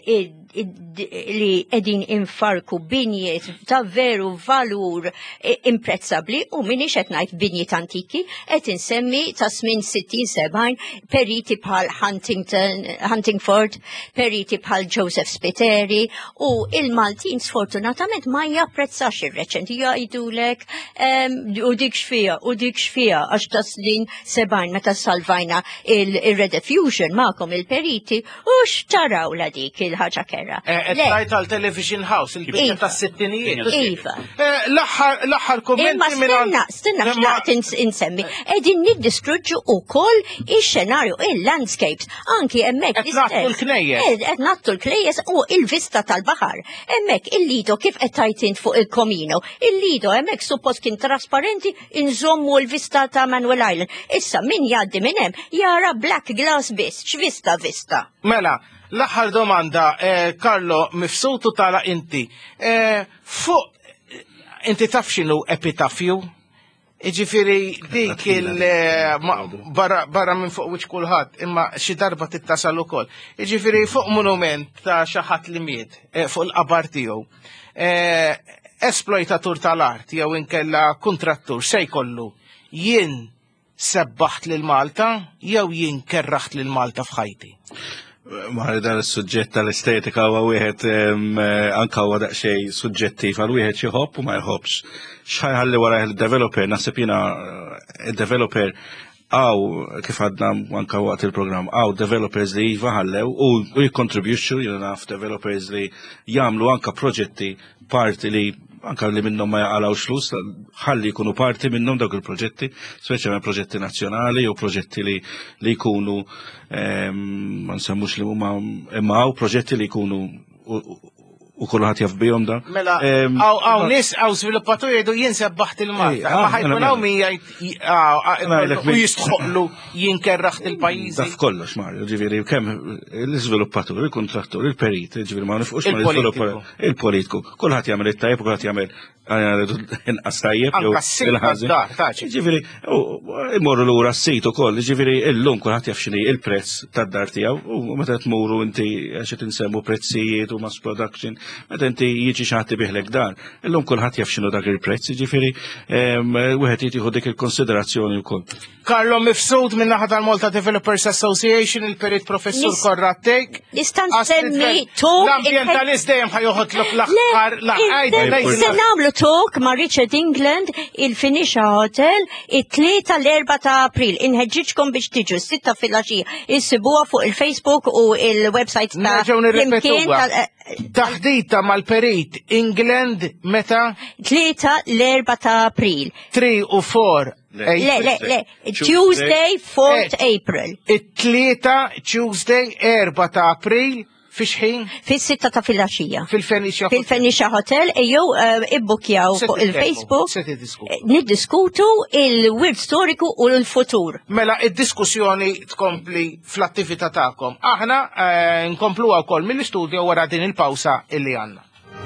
li edin infarku binjiet ta' veru valur imprezzabli u minix qed ngħid binjiet antiki, qed insemmi ta' smin sittin sebgħin periti bħal Huntington, Huntingford, periti bħal Joseph Spiteri u il-Maltin sfortunatament ma japprezzax ir-reċenti jgħidulek u dik xfija u dik xfija għax ta' snin sebgħin meta salvajna il-Rediffusion ma'kom il-periti u x'taraw la dik il-ħaġa kera. Tajt għal-Television House, il-bicċa ta' sittinijiet. Iva. L-aħħar kommenti minn Imma stenna, stenna xnaqt insemmi. Edin niddistruġġu u koll il-xenarju, il-landscapes, anki emmek. Et nattu l-knejjes. Et nattu l-knejjes u il-vista tal-bahar. Emmek il-lido kif ettajtint fuq il-komino. Il-lido emmek suppost kien trasparenti inżommu l-vista ta' Manuel Island. Issa min jaddi minnem jara black glass bis, x'vista vista. Mela, l-aħħar domanda, Karlo, mifsutu tala inti. Fuq, inti taf xinu epitafju? Iġifiri dik il-barra minn fuq wiċ kulħadd, imma xi darba tittasal ukoll. Iġifiri fuq monument ta' xi ħadd li miet fuq il-qabar tiegħu. Esploitatur tal-art jew inkella kontrattur se jkollu jien sebbaħt lil Malta jew jien kerraħt lil Malta f'ħajti. Maħri dan il-sujġett tal-estetika huwa wieħed anka huwa daqsxejn suġġettiv għal wieħed xi jħobb u ma jħobbx. X'ħajħalli wara il-developer, naħseb jiena il-developer għaw kif għadna anka waqt il-programm għaw developers li iva ħallew u jikkontribwixxu jiena naf developers li jagħmlu anka proġetti parti li anka li minnhom ma jaqalgħux flus, ħalli jkunu parti minnhom dawk il-proġetti, speċjalment proġetti nazzjonali u proġetti li li jkunu ma nsemmux li huma imma hawn proġetti li jkunu u kulħadd jaf bihom da. Mela, għaw nis, għaw sviluppaturi jgħidu jien sebbaħt il-Malta. Ma ħajkun hawn min jgħid u jistħoqlu jien kerraħt il-pajjiżi. Daf kollox Mario, ġifieri kemm l-iżviluppatur, il-kontrattur, il-perit, ġifieri ma nifqux mal-iżviluppatur, il-politiku. Kulħadd jagħmel it-tajjeb u kulħadd jagħmel inqas tajjeb jew il-ħażin. Ġifieri immorru lura s-sit ukoll, ġifieri illum kulħadd jaf x'inhi il-prezz tad-dar tiegħu u meta tmuru inti għax qed insemmu prezzijiet u mass production. Meta inti jiġi xaħti biħlek dar, illum kulħadd jaf x'inhu dak il-prezz, ġifieri wieħed jieħu dik il-konsiderazzjoni wkoll. Karlo mifsud minn naħa tal-Malta Developers Association, il-perit professur Korrad Tejk. Nista' nsemmi talk. L-ambjentalist dejjem ħajoħodlok l-aħħar l-aħħar. Se nagħmlu talk ma' Richard England il-Finisha Hotel it-tlieta l-erba' ta' April. Inħeġġiġkom biex tiġu s-sitta fil-għaxija. Issibuha fuq il-Facebook u il-website ta' taħdita mal-perit England meta? Tlieta l-erba' ta' April. three u four. Le, le, le, Tuesday, fourth April. It-tlieta, Tuesday, erba' ta' April, fixħin? Fis-sitta ta' fil-għaxija. Fil-Fenicia Hotel. Fil-Fenicia Hotel, ejjew ibbukjaw fuq il-Facebook. Niddiskutu il-wirt storiku u l-futur. Mela, id-diskussjoni tkompli fl-attività tagħkom. Aħna nkompluha wkoll mill-istudju wara din il-pawsa illi għandna.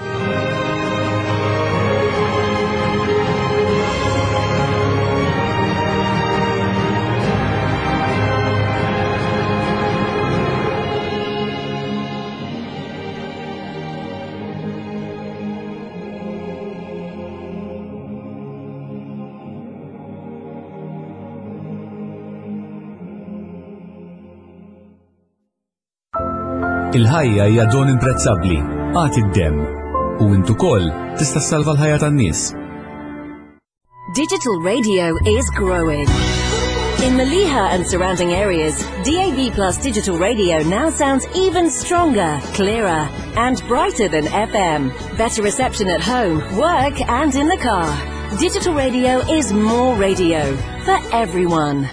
Il-ħajja hija don imprezzabbli, għati d-dem, u intu koll tista' salva l-ħajja tan-nies. Digital radio is growing. In the Liha and surrounding areas, D A B Plus digital radio now sounds even stronger, clearer, and brighter than F M. Better reception at home, work, and in the car. Digital radio is more radio for everyone.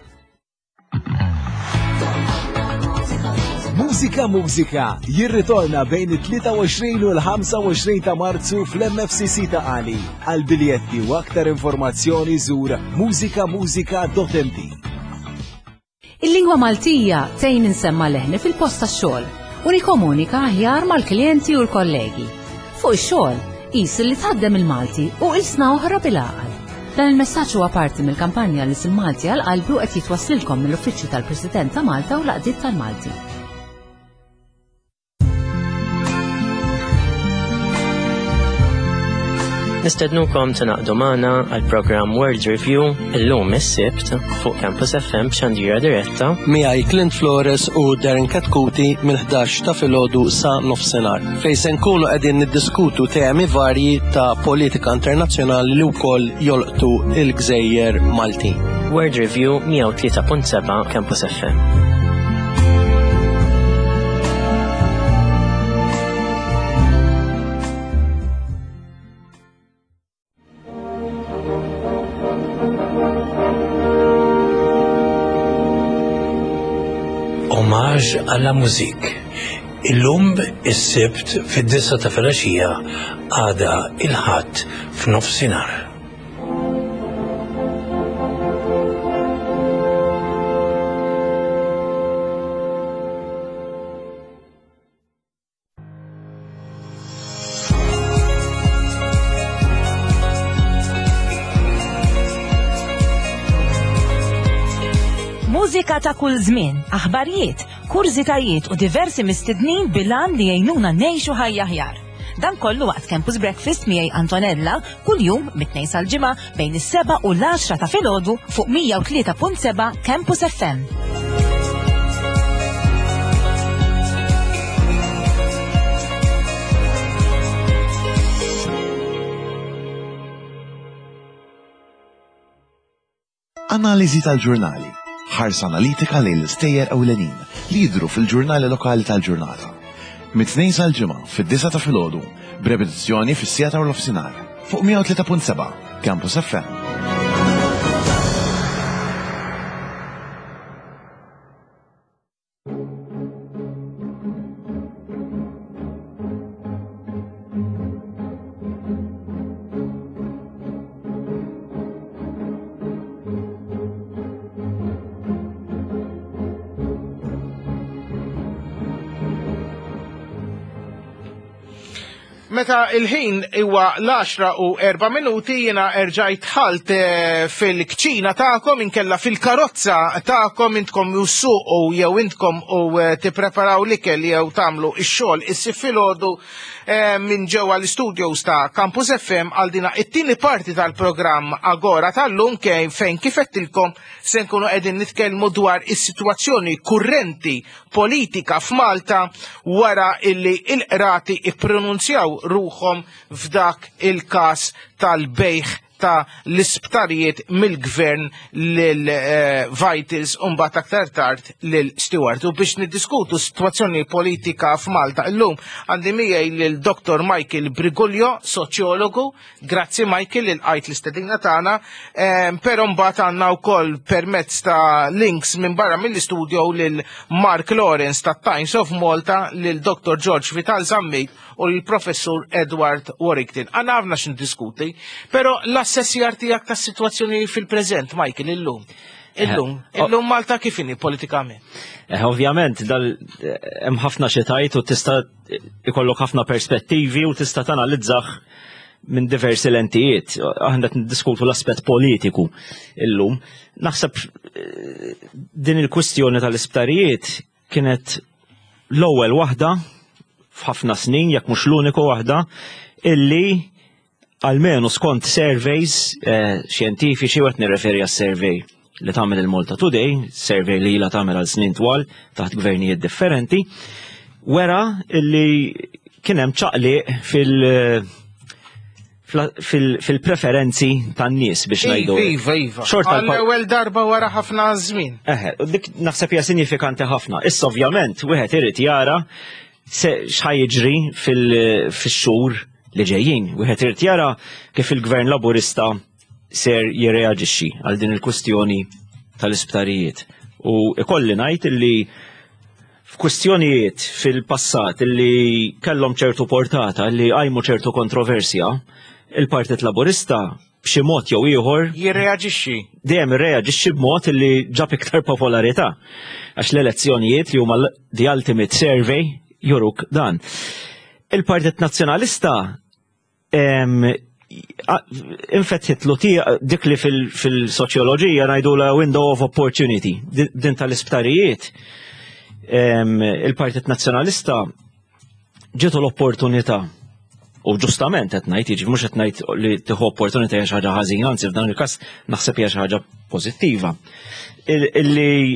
Mużika Mużika jirritorna bejn it-tlieta u għoxrin u l-ħamsa u għoxrin ta' Marzu fl-M F C C ta' Għali. Għal biljetti u aktar informazzjoni żur mużika mużika dot m t. Il-lingwa Maltija tgħin insemma leħni fil-post tax-xogħol u nikkomunika aħjar mal-klijenti u l-kollegi. Fuq ix-xogħol qis li tħaddem il-Malti u qisna oħra bil-għaqal. Dan il-messaġġ huwa parti mill-kampanja li sil-Malti għal qalbi u qed jitwasslilkom mill-Uffiċċju tal-President ta' Malta u l-Qdiet tal-Malti. Nistednukom tinaqdu magħna għal programm World Review illum is-Sibt fuq Campus F M b'xandira diretta. Miegħi Clint Flores u Darren Katkuti mill-ħdax ta' filgħodu sa nofsinhar. Fejn se nkunu qegħdin niddiskutu temi varji ta' politika internazzjonali li wkoll jolqtu il-Gżejjer Maltin. World Review mija tlieta punt seba' Campus F M. Omaġ għalla mużik. Illum is-Sibt fid-disa ta' filgħaxija għada il-ħadd f'nofsinhar. Mużika ta' kull żmien, aħbarijiet, kurzitajiet u diversi mistednin bilan li jgħinuna ngħixu ħajja aħjar. Dan kollu waqt Campus Breakfast miegħi Antonella kuljum mit-tnejn sal-ġimgħa bejn is-seba' u l-għaxra ta' filgħodu fuq mija tlieta punt seba' Campus F M. Analiżi tal-ġurnali. Ħarsa analitika lejn l-istejjer ewlenin li jidhru fil-ġurnali lokali tal-ġurnata. Mit-tnejn sal-ġimgħa fid-disa ta' filgħodu b'repetizzjoni fis-sieta u l-ofsinhar fuq mija tlieta punt seba' Campus F M. Meta il-ħin huwa l-għaxra u erba' minuti jiena erġajt ħalt fil-kċina tagħkom inkella fil-karozza tagħkom intkom jussuqu jew intkom u tippreparaw l-ikel jew tagħmlu x-xogħol issir filgħodu minn ġewwa l-istudios ta' Campus F M għal dina it-tieni parti tal-programm Agora tal-lum fejn kif qedtilkom se nkunu qegħdin nitkellmu dwar is-sitwazzjoni kurrenti politika f'Malta wara illi il-qrati ippronunzjaw ruħom f'dak il-każ tal-bejħ ta' l-isptarijiet mill-gvern lil-Vitals u mbagħad aktar tard lil-Stewart. U biex niddiskutu situazzjoni politika f'Malta illum għandi miegħi lil-Doktor Michael Briguglio, soċjologu. Grazzi Michael il qajt l-istedina tagħna, però mbagħad għandna wkoll permezz ta' links minn barra mill-istudio lil Mark Lawrence ta' Times of Malta, lil Doktor George Vital Zammit u l-Professur Edward Warrington. Għandna ħafna x'ndiskuti, però l-assessjar tiegħek tas-sitwazzjoni fil-preżent, Michael, illum. Illum, illum Malta kif inhi politikament? Ovvjament, dal hemm ħafna xi tajt u tista' ikollok ħafna perspettivi u tista' tanalizzah minn diversi lentijiet. Aħna qed niddiskutu l-aspett politiku illum. Naħseb din il-kwistjoni tal-isptarijiet kienet l-ewwel waħda f'ħafna snin, jekk mhux l-uniku waħda, illi almenu skont surveys xjentifiċi qed nirreferi għas-survey li tagħmel il-Malta Today, survey li ilha tagħmel għal snin twal taħt gvernijiet differenti, wera illi kien hemm ċaqliq fil- fil-preferenzi tan-nies biex ngħidu. Iva, iva. Għall-ewwel darba wara ħafna żmien. Eħe, dik naħseb hija sinifikanti ħafna. Issa ovvjament wieħed irid jara x'ħajjiġri fix-xhur li ġejjin. Wieħed irid jara kif il-Gvern Laburista ser jirreaġixxi għal din il-kwistjoni tal-isptarijiet. U ikolli ngħid illi f'kwistjonijiet fil-passat illi kellhom ċertu portata, illi għajmu ċertu kontroversja, il-Partit Laburista b'xi mod jew ieħor jirreaġixxi. Dejjem irreaġixxi b'mod illi ġab iktar popolarità. Għax l-elezzjonijiet li huma the ultimate survey juruk dan. Il-Partit Nazzjonalista infetħitlu dik li fil-soċjoloġija ngħidu la window of opportunity. Din tal-isptarijiet il-Partit Nazzjonalista ġietu l-opportunità U ġustament qed ngħid, jiġifieri mhux qed ngħid li tieħu opportunità hija xi ħaġa ħażina, anzi f'dan il-każ naħseb hija xi ħaġa pożittiva. Illi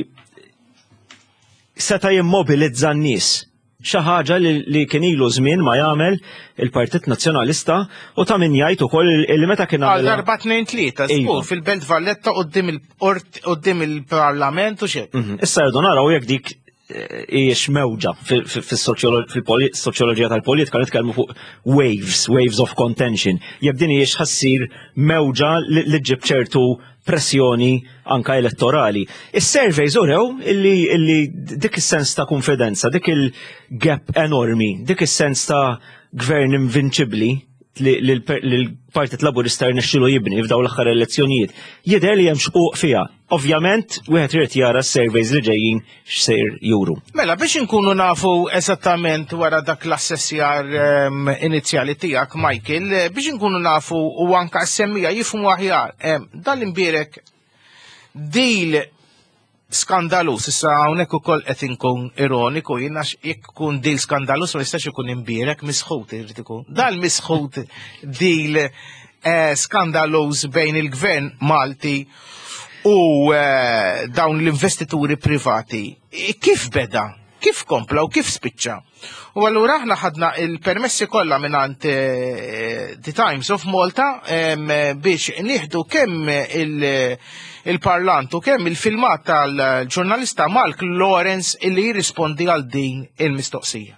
seta' jimmobilizza n-nies xi ħaġa li kien ilu żmien ma jagħmel il-Partit Nazzjonalista u ta' min jgħid ukoll li meta kien għal darba tnejn tlieta żgur fil-Belt Valletta quddiem il-Port quddiem il-Parlament u xejn. Issa rridu naraw jekk dik hijiex mewġa fil-soċjoloġija tal-politika nitkellmu fuq waves, waves of contention. Jekk din hijiex ħassir mewġa li ġib ċertu pressjoni anka elettorali. Is-surveys urew illi dik is-sens ta' konfidenza, dik il-gap enormi, dik is-sens ta' gvern invincibbli li l-Partit Laburista rnexxielu jibni f'daw l-aħħar elezzjonijiet, jidher li hemm xquq fiha. Ovvjament, wieħed irid jara s-surveys li ġejjin x'sejr juru. Mela biex inkunu nafu eżattament wara dak l-assessjar inizjali tiegħek, Michael, biex inkunu nafu u anke s-semmija jifhmu aħjar, dan l-imbierek deal skandalus, issa hawnhekk ukoll qed inkun ironiku, jien għax jekk ikun deal skandalus ma jistax ikun imbierek misħut irid ikun. Dan misħut deal skandalus bejn il-Gvern Malti u dawn l-investituri privati. Kif beda? Kif kompla u kif spiċċa? U allura aħna ħadna il-permessi kollha mingħand The Times of Malta biex nieħdu kemm il-parlant u kemm il-filmat tal-ġurnalista Mark Lawrence illi jirrispondi għal din il-mistoqsija.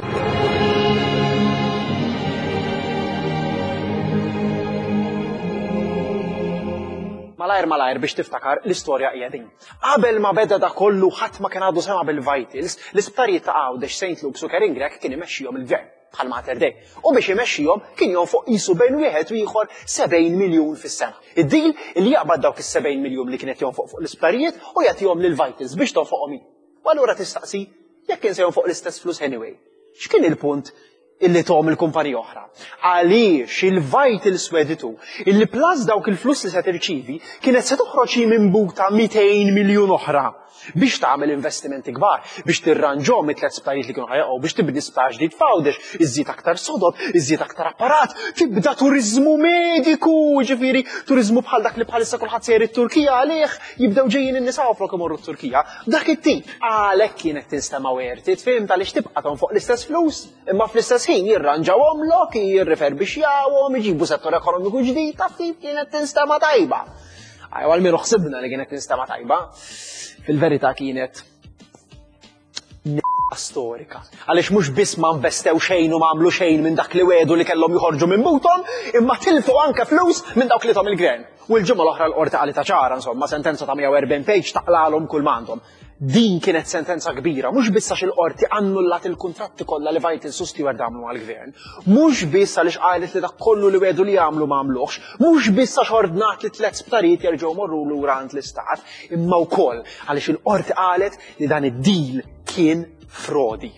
Malajr malajr biex tiftakar l-istorja hija din. Qabel ma beda da kollu ħadd ma kien għadu sema bil-Vitals, l-isptarijiet ta' Għawdex, Saint Luke's u Keringrek kien imexxihom il-Gvern bħal Mater Dei. U biex imexxihom kien jonfoq qisu bejn wieħed u ieħor sebgħin miljun fis-sena. Id-deal li jaqbad dawk is-sebgħin miljun li kienet jonfoq fuq l-isptarijiet u jagħtihom lil-Vitals biex tonfoqhom hin. U allura tistaqsi jekk kien se jonfoq l-istess flus anyway. X'kien il-punt illi tom il-kumpanija oħra? Għaliex il-Vitals sweditu illi plus dawk il-flus li se tirċivi kienet se toħroġ minn buta mitejn miljun oħra biex tagħmel investimenti kbar, biex tirranġhom it-tliet sptarijiet li kienu ħajqgħu biex tibni sptar ġdid f'Għawdex, iżżid aktar sodod, iżżid aktar apparat, tibda turiżmu mediku, ġifieri turiżmu bħal dak li bħalissa kulħadd sejjer it-Turkija għalih jibdew ġejjin in-nisa flok imorru t-Turkija. Dak it-tip għalhekk kienet tinstema' wertit, fehim għaliex tibqa' fuq l-istess flus, imma fl-istess ħin jirranġawhomlok, jirriferbixjawhom, iġibu settur ekonomiku ġdid, taf kif kienet tinstema' tajba. Ajwa għal miru ħsibna li kienet tinstema' tajba. Fil-verità kienet n***a storika. Għaliex mhux biss ma investew xejn u ma għamlu xejn minn dak li wedu li kellhom joħorġu minn butom, imma tilfu anke flus minn dawk li tom il-Gvern. U l-ġimgħa l-oħra l-qorti qalet ċara, insomma, sentenza ta' mija u erbgħin page taqlalhom kull m'għandhom. Din kienet sentenza kbira, mhux biss għax il-qorti annullat il-kuntratti kollha li Vitals u Stewart għamlu għall-Gvern, mhux biss għaliex qalet li dak kollu li wedu li jagħmlu ma għamluhx, mhux biss għax ordnat li tliet sptarijiet jerġgħu morru lura għand l-Istat, imma wkoll għaliex il-qorti qalet li dan id-deal kien frodi.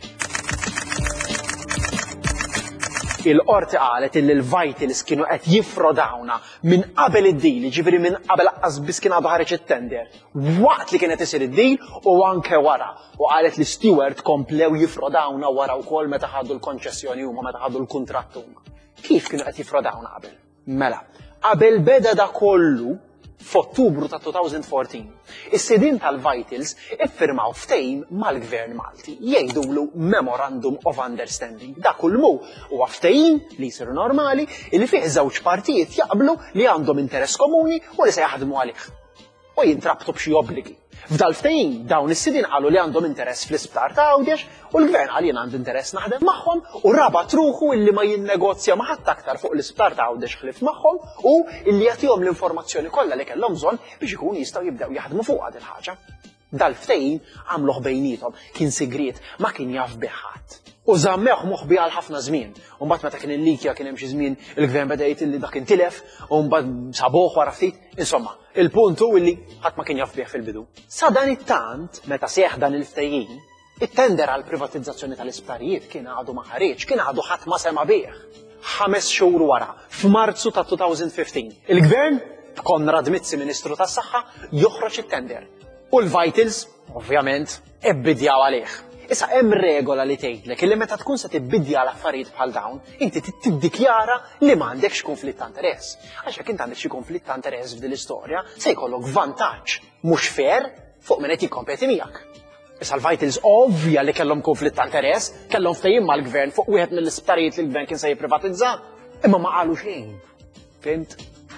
Il-qorti qalet illi l-Vitals kienu qed jiffrodawna minn qabel id-deal, ġifieri minn qabel aqqas biss kien għadu ħareġ it-tender. Waqt li kienet isir id-deal u anke wara. U qalet li Stewart komplew jiffrodawna wara wkoll meta ħadu l-konċessjoni huma, meta ħadu l-kuntratt huma. Kif kienu qed jiffrodawna qabel? Mela, qabel beda da kollu f'Ottubru ta' two thousand fourteen, is-sidin tal-Vitals iffirmaw ftehim mal-Gvern Malti, jgħidulu Memorandum of Understanding. Dak kull mu huwa ftehim li jsiru normali li fih żewġ partijiet jaqblu li għandhom interess komuni u li se jaħdmu għalih. U jintrabtu b'xi obbligi. F'dal-ftehim dawn is-sidin qalu li għandhom interess fl-isptar ta' Għawdex u l-Gvern qal jien għandu interess naħdem magħhom u rabat ruħu illi ma jinnegozja ma' ħadd aktar fuq l-isptar ta' Għawdex ħlif magħhom u illi jagħtihom l-informazzjoni kollha li kellhom bżonn biex ikunu jistgħu jibdew jaħdmu fuqha din ħaġa. Dal-ftehim għamluh bejnietom, kien sigriet, ma kien jaf bih ħadd. U żammewh moħħbi għal ħafna żmien. U mbagħad meta kien il-likja kien hemm xi żmien il-Gvern beda jgħid li dak intilef u mbagħad sabuh wara ftit. Insomma, il-punt hu illi ħadd ma kien jaf bih fil-bidu. Sa dan it-tant meta seħħ dan il-ftehim, it-tender għall privatizzazzjoni tal-isptarijiet kien għadu ma ħareġ, kien għadu ħadd ma sema bih. Ħames xhur wara, f'Marzu ta' two thousand fifteen, il-Gvern b'Konrad Mizzi Ministru tas-Saħħa joħroġ it-tender. U l-Vitals, ovvjament, ebbidjaw għalih. Issa hemm regola li tgħidlek illi meta tkun se tibbidja l-affarijiet bħal dawn, inti tiddikjara li m'għandekx konflitt ta' interess. Għax jekk inti għandek xi konflitt ta' interess f'din l-istorja, se jkollok vantaġġ mhux fair fuq min qed jikkompeti miegħek. Issa l-Vitals ovvja li kellhom konflitt ta' interess, kellhom ftehim mal-gvern fuq wieħed mill-isptarijiet li l-gvern kien se jipprivatizza, imma ma qalu xejn. Fimt?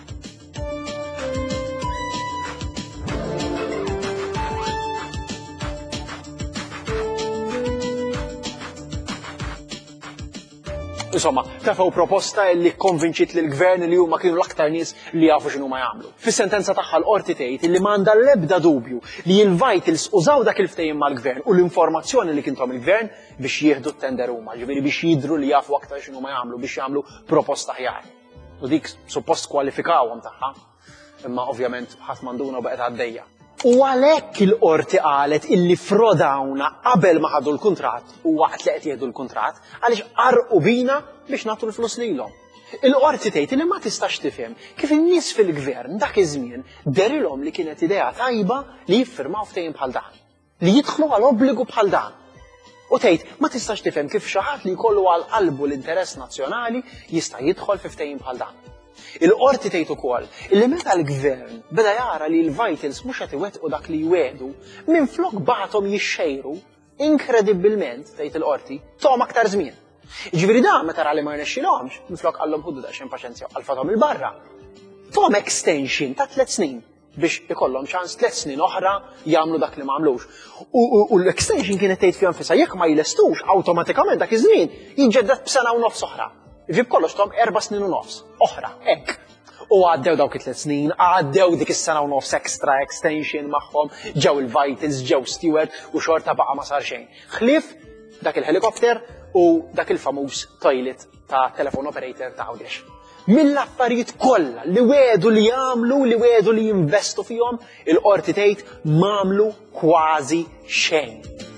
Insomma, tefgħu proposta li konvinċit lill gvern li huma kienu l-aktar nies li jafu x'inhu ma jagħmlu. Fis-sentenza tagħha l-qorti tgħid li m'għandha l-ebda dubju li l-Vitals użaw dak il-ftehim mal-gvern u l-informazzjoni li kintom il-gvern biex jieħdu t-tender huma, ġifieri biex jidhru li jafu aktar x'inhu ma jagħmlu biex jagħmlu proposta ħjar. U dik suppost kwalifikawhom tagħha, imma ovvjament ħadd m'għanduna baqgħet għaddejja. U għalhekk il-qorti qalet illi frodawna qabel ma ħadu l-kuntratt u waqt li qed jieħdu l-kuntratt għaliex qarqu bina biex nagħtu l-flus lilhom. Il-qorti tgħid li ma tistax tifhem kif in-nies fil-gvern dak iż-żmien derilhom li kienet idea tajba li jiffirmaw ftehim bħal dan, li jidħlu għal obbligu bħal dan. U tgħid ma tistax tifhem kif xi ħadd li jkollu għal qalbu l-interess nazzjonali jista' jidħol fi ftehim bħal dan. Il-qorti tgħid ukoll illi meta l-gvern beda jara li l-Vitals mhux qed iwettqu dak li jwedu, minflok bagħathom jixxejru, inkredibilment tgħid il-qorti, tom aktar żmien. Jiġifieri dan meta ra li ma rnexxilhomx, minflok qallhom ħuddu daqsxejn paċenzja u qalfathom il-barra. Tom extension ta' tliet snin biex ikollhom ċans tliet snin oħra jagħmlu dak li m'għamlux. U l-extension kienet tgħid fihom fisa jekk ma jilestux awtomatikament dak iż-żmien jinġeddet b'sena u nofs oħra. Ġib kollox tom erba' snin u nofs, oħra, hekk. U għaddew dawk it-tliet snin, għaddew dik is-sena u nofs extra extension magħhom, ġew il-Vitals, ġew Stewart u xorta baqa' ma sar xejn. Ħlief dak il-helikopter u dak il-famuż toilet ta' telephone operator ta' Għawdex. Mill-affarijiet kollha li wedu li jagħmlu, li wedu li jinvestu fihom, il-qorti tgħid m'għamlu kważi xejn.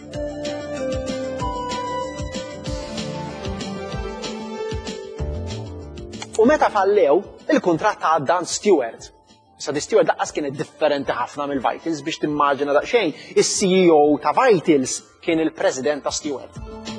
U meta fallew, il-kuntratt ta' Dan Stewart. Sa di Stewart daqqas kienet differenti ħafna mill-Vitals biex timmaġina daqsxejn. Is-C E O ta' Vitals kien il-President ta' Stewart.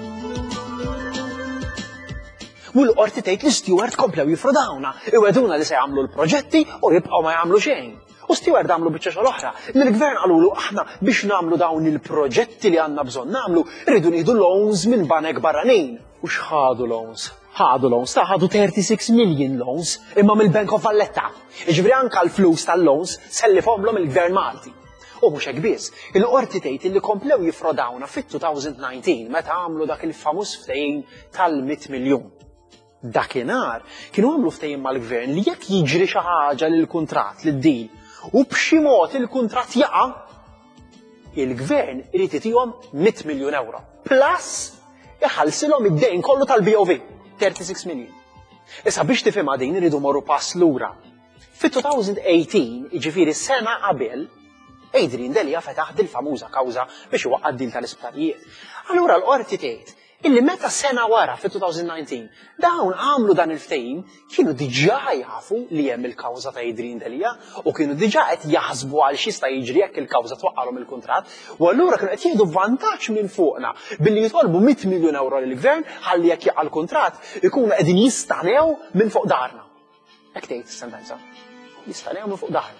U l-qorti tgħid li Stewart komplew jifrodawna, iweduna li se jagħmlu l-proġetti u jibqgħu ma jagħmlu xejn. U Stewart għamlu biċċa xogħol oħra. Lill-gvern qalulu aħna biex nagħmlu dawn il-proġetti li għandna bżonn nagħmlu, rridu nieħdu loans minn banek barranin. U x'ħadu loans? ħadu loans, ta' ħadu thirty-six million loans imma mill-Bank of Valletta. Iġbri anka l-flus tal-loans sellifhomlhom il-Gvern Malti. U mhux hekk biss, il-qorti tgħid li komplew jifrodawna fit-twenty nineteen meta għamlu dak il-famuż ftehim tal-one miljun. Dakinhar kienu għamlu ftehim mal-Gvern li jekk jiġri xi ħaġa lill-kuntratt lid-deal u b'xi mod il-kuntratt jaqa', il-Gvern irid itihom one miljun euro. Plus iħallsilhom id-dejn kollu tal-B O V. thirty-six million. Issa biex tifhimha din iridu morru pass lura. Fit-twenty eighteen, jiġifieri sena qabel, Adrian Delia fetaħ dil-famuża kawża biex iwaqqad dil tal-isptarijiet. Allura l-qorti tgħid illi meta sena wara fit-twenty nineteen dawn għamlu dan il-ftehim kienu diġà jafu li hemm il-kawża ta' Adrian Delia u kienu diġà qed jaħsbu għal x'jista' jiġri jekk il-kawża twaqqalhom il-kuntratt u allura kienu qed jieħdu vantaġġ minn fuqna billi jitolbu one miljun euro lill-gvern ħalli jekk jaqa' l-kuntratt ikunu qegħdin jistanew minn fuq darna. Hekk tgħid is-sentenza. Jistanew minn fuq darna.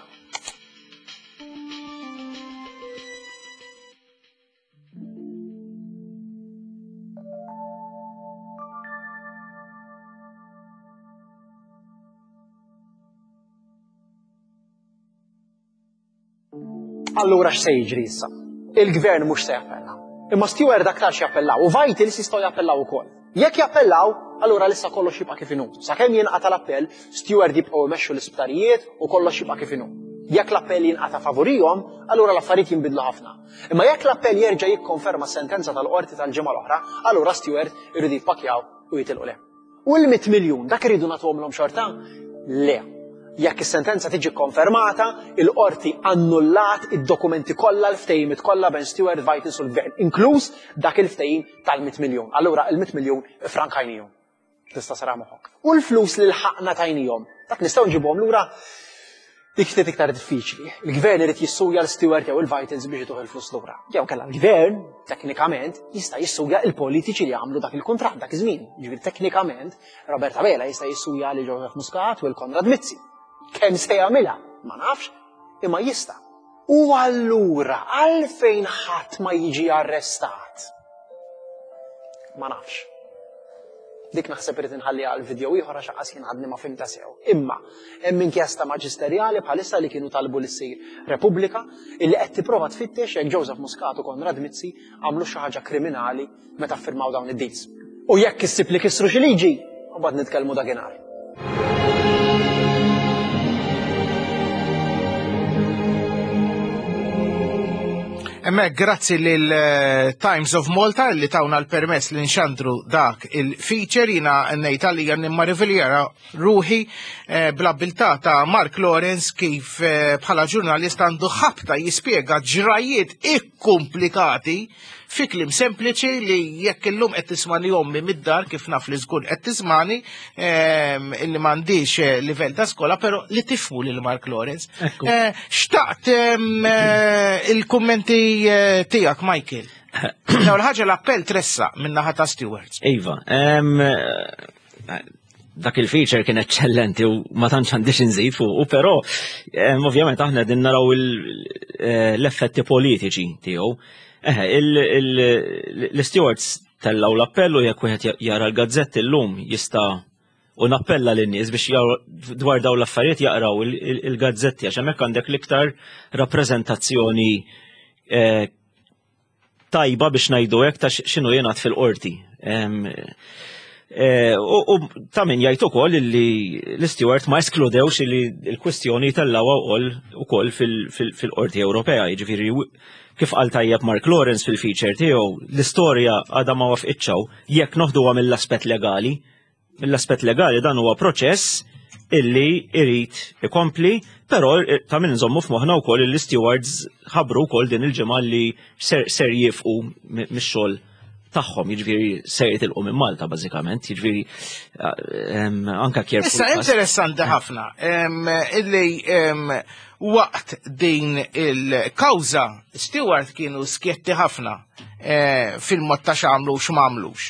Allura x'se jiġri issa? Il-gvern mhux se jappella. Imma Stewart aktar x'jappellaw u Vitals jistgħu jappellaw ukoll. Jekk jappellaw, allura lissa kollox jibqa' kif inhu. Sakemm jinqata' l-appell, Stewart jibqgħu jmexxu l-isptarijiet u kollox jibqa' kif inhu. Jekk l-appell jinqata' favorihom, allura l-affarijiet jinbidlu ħafna. Imma jekk l-appell jerġa' jikkonferma s-sentenza tal-qorti tal-ġimgħa l-oħra, allura Stewart irid jippakjaw u jitilqu le. U l-one miljun dak iridu nagħtuhomlhom xorta? Le. Jekk is-sentenza tiġi konfermata, il-qorti annullat id-dokumenti kollha l-ftehimiet kollha bejn Stewart, Vitals u l-Gvern, inkluż dak il-ftehim tal-one miljun. Allura il-one miljun frankajnihom. Tista' sara moħħok. U l-flus li l-ħaqna tajnihom, dak nistgħu nġibhom lura dik ftit iktar diffiċli. Il-gvern irid jissuja l-steward jew il-vitals biex ituħ il-flus lura. Jew kellha l-gvern, teknikament, jista' jissuja il-politiċi li għamlu dak il-kuntratt dak iż-żmien. Ġifieri teknikament, Robert Abela jista' jissuja li Joseph Muscat u l-Konrad Mizzi. Kemm se jagħmilha? Ma nafx, imma jista'. U allura għalfejn ħadd ma jiġi arrestat? Ma nafx. Dik naħseb irid inħalli għal video ieħor għax qas jien għadni ma fimta sew. Imma hemm inkjesta maġisterjali bħalissa li kienu talbu li ssir Repubblika illi qed tipprova tfittex jekk Joseph Muscat u Konrad Mizzi għamlu xi ħaġa kriminali meta ffirmaw dawn id-deals. U jekk issib li kisru xi liġi, mbagħad nitkellmu dakinhar. Emmek, grazzi l-Times of Malta li tawna l-permess li nxandru dak il-feature jina nejta li għan nimma riviljera ruħi bl-abilta ta' Mark Lawrence kif bħala ġurnalist għandu ħabta jispiega ġrajiet ikkomplikati fi klim sempliċi li jekk illum qed tismani ommi mid-dar kif naf li żgur qed tismani illi m'għandix livell ta' skola, però li tifmu lil Mark Lawrence. Xtaqt il-kummenti tiegħek, Michael. L-ewwel ħaġa l-appell tressa min-naħa ta' stewards. Iva, dak il-feature kien eccellenti u ma tantx għandix inżid fuq, però ovvjament aħna din naraw l-effetti politiċi tiegħu. L-stewards tellaw l-appellu jekk wieħed jara l-gazzett illum jista' u nappella lin-nies biex dwar dawn l-affarijiet jaqraw il-gazzetti għax hemmhekk għandek l-iktar rappreżentazzjoni tajba biex ngħidu hekk ta' x'inhu jingħad fil-qorti. U ta' min jgħid ukoll li l-steward ma jeskludewx li l-kwestjoni tellawha ukoll fil-Qorti Ewropea, jiġifieri kif qal tajjeb Mark Lawrence fil-feature tiegħu, l-istorja għadha ma wafqitxaw jekk noħduha mill-aspett legali. Mill-aspett legali dan huwa proċess illi irid ikompli, però ta' min nżommu f'moħħna wkoll l-stewards ħabbru wkoll din il-ġimgħa li ser jifqu mix-xogħol tagħhom, jiġifieri ser jitilqu minn Malta bażikament, jiġifieri anke kjer. Issa interessanti ħafna illi waqt din il-kawża steward kienu skjetti ħafna fil-mod ta' x'għamlu u x'mamlux.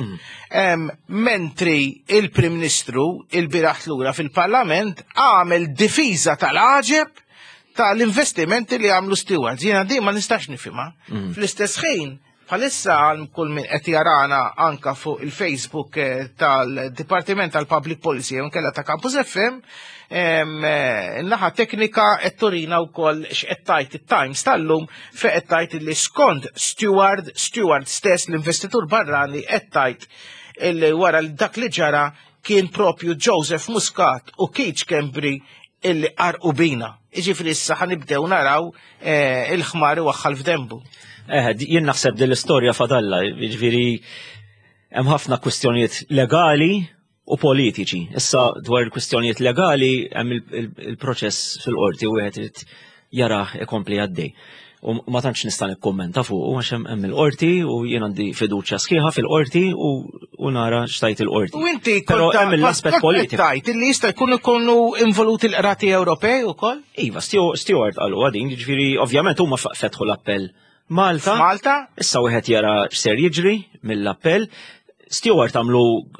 Mentri il-Prim Ministru il-biraħ lura fil-Parlament għamel difiża tal-għaġeb tal-investimenti li għamlu stewards. Jiena di ma nistax nifhimha. Fl-istess ħin bħalissa għal kull min qed jarana anka fuq il-Facebook tal-Dipartiment tal-Public Policy u nkella ta' Campus F M, naħa teknika qed turina wkoll x'qed tajt it-Times tal-lum fejn qed tajt li skont Steward, Steward stess l-investitur barrani qed tajt illi wara dak li ġara kien propju Joseph Muscat u Keith Kembri illi qarqu bina. Jiġifieri issa ħanibdew naraw il-ħmar waħħal f'dembu. Eh, jien naħseb din l-istorja fadalla, jiġifieri hemm ħafna kwistjonijiet legali u politiċi. Issa dwar il-kwistjonijiet legali hemm il-proċess fil-qorti u wieħed irid jarah ikompli għaddej. U ma tantx nista' nikkummenta fuq għax hemm il-qorti u jien għandi fiduċja sħiħa fil-qorti u nara x'tajt il-qorti. U inti Però hemm l-aspett politiku. Tajt illi jista' jkunu jkunu involuti l-qrati Ewropej ukoll? Iva, Stewart qalu għadin, jiġifieri ovvjament huma fetħu l-appell Malta. Malta? Issa wieħed jara x'ser jiġri mill-appell. Stewart għamlu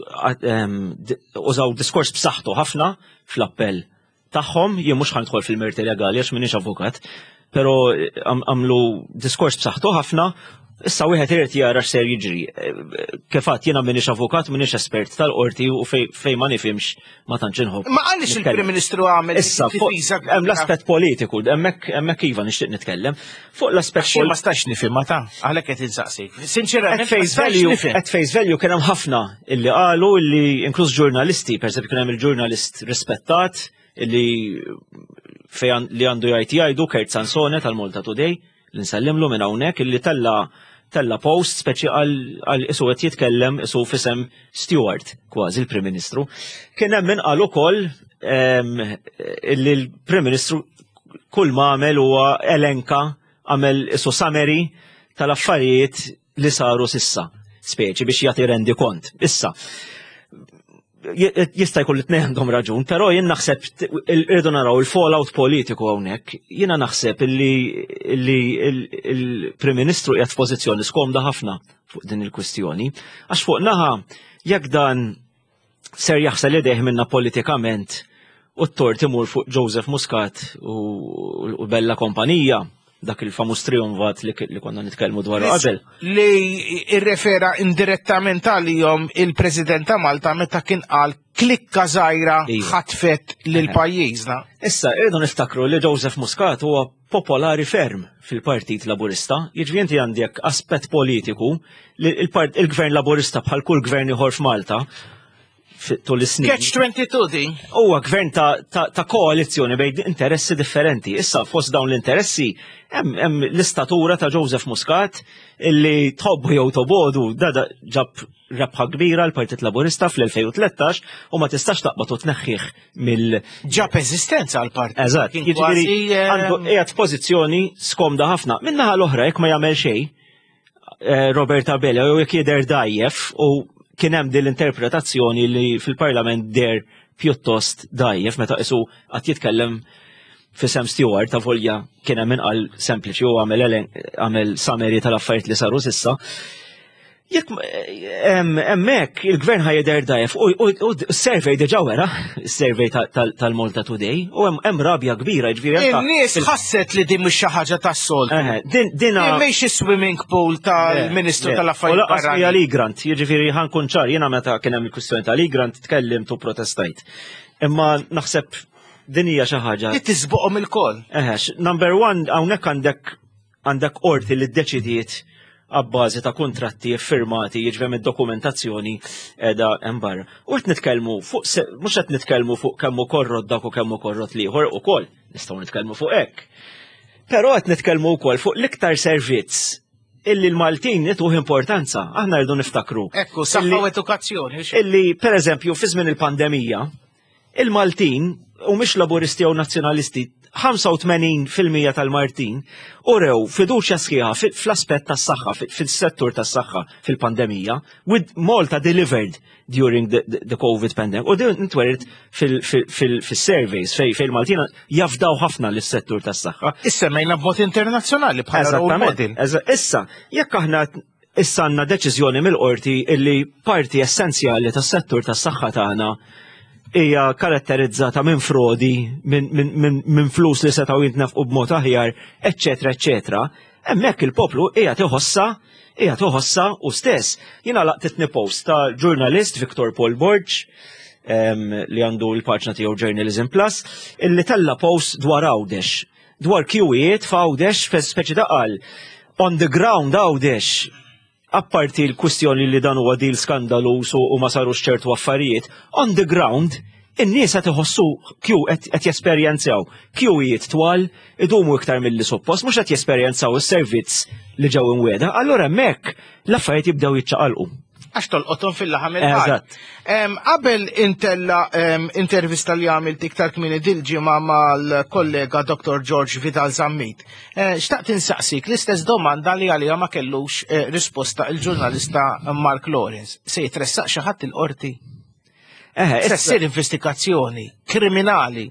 użaw diskors b'saħħtu ħafna fl-appell tagħhom, jien mhux ħanidħol fil-merti legali għax m'iniex avukat, però għamlu diskors b'saħħtu ħafna. Issa wieħed irid jara x'ser jiġri. Kif għadd jiena m'iniex avukat, m'iniex espert tal-qorti u fejn ma nifhimx ma tantx inħobb. Ma għaliex il-Prim Ministru għamel issa hemm l-aspett politiku, hemmhekk hemmhekk iva nixtieq nitkellem. Fuq l-aspett politiku ma stax nifhimha ta' għalhekk qed insaqsik. Sinċerament at face value kien hemm ħafna illi qalu illi inkluż ġurnalisti, pereżempju kien hemm il-ġurnalist rispettat illi fejn li għandu jgħid jgħidu Kurt Sansone tal-Malta Today li nsellimlu minn hawnhekk illi tella tella post speċi għal isu qed jitkellem isu fisem Stewart kważi il-Prim Ministru. Kien hemm min qal ukoll illi l-Prim Ministru kull ma għamel huwa elenka għamel isu summary tal-affarijiet li saru sissa speċi biex jagħti rendi kont. Issa jista' jkun li tnejn għandhom raġun, però jien naħseb irridu naraw il-fallout politiku hawnhekk. Jiena naħseb illi il-Prim Ministru qiegħed f'pożizzjoni skomda ħafna fuq din il-kwistjoni, għax fuq naħa jekk dan ser jaħsel idejh minna politikament u t-tort imur fuq Joseph Muscat u Bella Kompanija, dak il-famus triumvat li konna nitkellmu dwar qabel. Li irrefera indirettament għalihom il-President ta' Malta meta kien qal klikka żgħira ħatfet lil pajjiżna. Issa irridu niftakru li Joseph Muscat huwa popolari ferm fil-Partit Laburista, jiġri inti għandek aspett politiku li il-Gvern Laburista bħal kull gvern ieħor f'Malta tul is-snin. Catch twenty-two din. Huwa gvern ta' koalizzjoni bejn interessi differenti. Issa fost dawn l-interessi hemm l-istatura ta' Joseph Muscat illi tħobbu jew tobodu da ġab rebħa kbira l-Partit Laburista fl-elfejn u tlettax u ma tistax taqbad u tneħħih mill ġab eżistenza għall-partit. Eżatt, jiġifieri għandu qiegħed f'pożizzjoni skomda ħafna. Min-naħa l-oħra jekk ma jagħmel xejn Robert Abela jew jekk jidher dajjef u kien hemm din l-interpretazzjoni li fil-Parlament der pjuttost dajjef meta qisu qatt jitkellem fi Sam Stewart ta' volja kien hemm inqal sempliċi u għamel summary tal-affarijiet li saru s'issa. Jekk hemmhekk il-gvern ħajder dajjef u s-survey diġà wera, is-survey tal-Malta Today, u hemm rabja kbira ġifieri. In-nies ħasset li din mhux xi ħaġa tas-soltu. Dina mhix is-swimming pool tal-Ministru tal-Affarijiet Barranin. U laqas Grant, jiġifieri ħankun ċar, jiena meta kien hemm il-kwistjoni tal-Grant tkellimt u protestajt. Imma naħseb din hija xi ħaġa. Li tisbuqhom il-koll. Eħex, number one hawnhekk għandek għandek qorti li ddeċidiet għabbażi ta' kontratti firmati jiġvem id-dokumentazzjoni edha embarra. U qed nitkellmu fuq, mhux qed nitkellmu fuq kemmu korrot dak u kemmu korrot liħor ukoll, nistgħu nitkellmu fuq hekk. Però qed nitkellmu wkoll fuq l-iktar servizz illi l-Maltin nituh importanza, aħna rridu niftakru. Ekku, saħħa u edukazzjoni. Illi, pereżempju, fi żmien il-pandemija, il-Maltin u mhix laburisti jew nazzjonalisti ħamsa u tmenin fil-mija tal-Maltin urew fiduċja sħiħa fl-aspett tas-saħħa, fil-settur tas-saħħa fil-pandemija, with Malta delivered during the, the, the COVID pandemic. U din intwerit fil-surveys fej il-Maltina jafdaw ħafna lis-settur tas-saħħa. Issa mejna b'mod internazzjonali bħala role model. Issa, jekk aħna issa għandna deċiżjoni mill-qorti illi parti essenzjali tas-settur tas-saħħa tagħna hija karatterizzata minn frodi, minn flus li setgħu jintnefqu b'mod aħjar, eċċetera, eċċetera, hemmhekk il-poplu hija tiħossa, hija tiħossa u stess. Jiena laqtitni post ta' ġurnalist Viktor Paul Borg, li għandu l-paġna tiegħu Journalism Plus, illi tella post dwar Għawdex, dwar kjuwiet f'Għawdex f'speċi ta' qal. On the ground Għawdex, apparti l-kwistjoni li dan huwa dil skandalus u ma sarux ċertu affarijiet, on the ground, in-nies qed iħossu kju qed jesperjenzaw kjuwiet twal idumu iktar milli suppost, mhux qed jesperjenzaw is-servizz li ġew imwieda, allura hemmhekk l-affarijiet jibdew jiċċaqalqu. Għax tolqothom fil-laħam il-ħar. Qabel intella intervista li għamilt iktar kmini dil-ġimgħa mal-kollega doktor George Vidal Zammit. Xtaqt insaqsik l-istess domanda li għalija ma kellux risposta il-ġurnalista Mark Lawrence. Se jitressaq xi ħadd il-qorti? Se ssir investigazzjoni kriminali.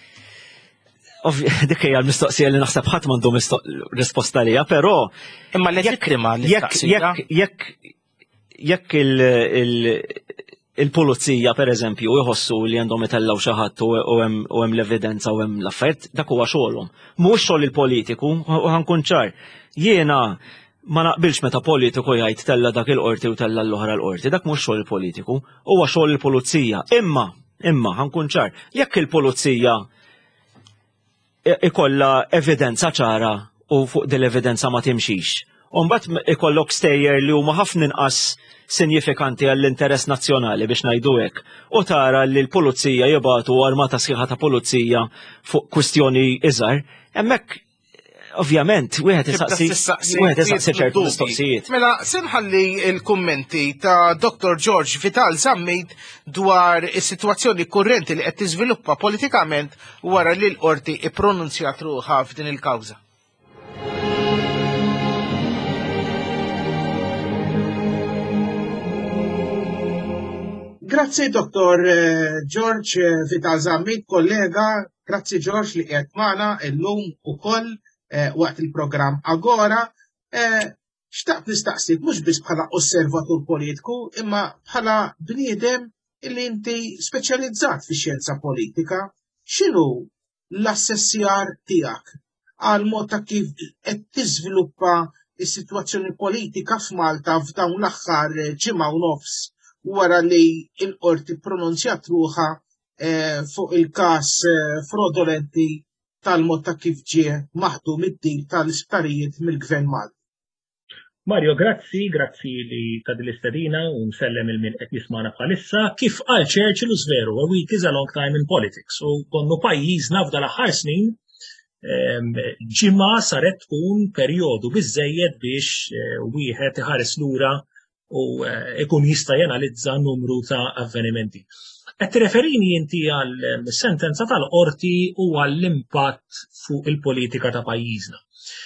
Dik hija l-mistoqsija li naħseb ħadd m'għandu risposta liha, però imma leġittima li jekk jekk il-pulizija per eżempju jħossu li għandhom itellaw xi ħadd u hemm l-evidenza u hemm l-affarijiet, dak huwa xogħolhom. Mhuwiex xogħol il-politiku, u ħankun ċar. Jiena ma naqbilx meta politiku jgħid tella dak il-qorti u tella l-oħra l-qorti, dak mhux xogħol il-politiku, huwa xogħol il-pulizija. Imma, imma ħankun ċar, jekk il-pulizija ikollha evidenza ċara u fuq din l-evidenza ma timxix. Mbagħad ikollok stejjer li huma ħafna inqas sinifikanti għall-interess nazzjonali biex ngħidu hekk. U tara li l-pulizija jibgħatu armata sħiħa ta' pulizija fuq kwistjoni iżgħar, hemmhekk ovvjament wieħed isaqsi wieħed isaqsi ċertu mistoqsijiet. Mela sinħalli l-kummenti ta' doktor George Vidal Zammit dwar is-sitwazzjoni kurrenti li qed tiżviluppa politikament wara li l-qorti ippronunzjat ruħha f'din il-kawża. Grazzi, Doktor George Vital Zammit, kollega. Grazzi, George, li qiegħed magħna llum ukoll waqt il-programm Agora. Xtaqt nistaqsik mhux biss bħala osservatur politiku, imma bħala bniedem illi inti speċjalizzat fix-xjenza politika. X'inhu l-assessjar tiegħek għal mod ta' kif qed tiżviluppa is-sitwazzjoni politika f'Malta f'dawn l-aħħar ġimgħa u nofs wara li l-qorti pronunzjat ruħha fuq il-każ fraudolenti tal-mod ta' kif ġie maħdum id-dil tal-isptarijiet mill-Gvern Malti. Mario, grazzi, grazzi li ta' dil-istadina u msellem il-min qed jismana bħalissa. Kif qal Churchill u veru, a week is a long time in politics. U konnu pajjiżna f'da l-aħħar snin ġimgħa saret tkun perjodu biżżejjed biex wieħed iħares lura u ikun jista' janalizza numru ta' avvenimenti. Qed tirreferini inti għal sentenza tal-qorti u għall-impatt fuq il-politika ta' pajjiżna.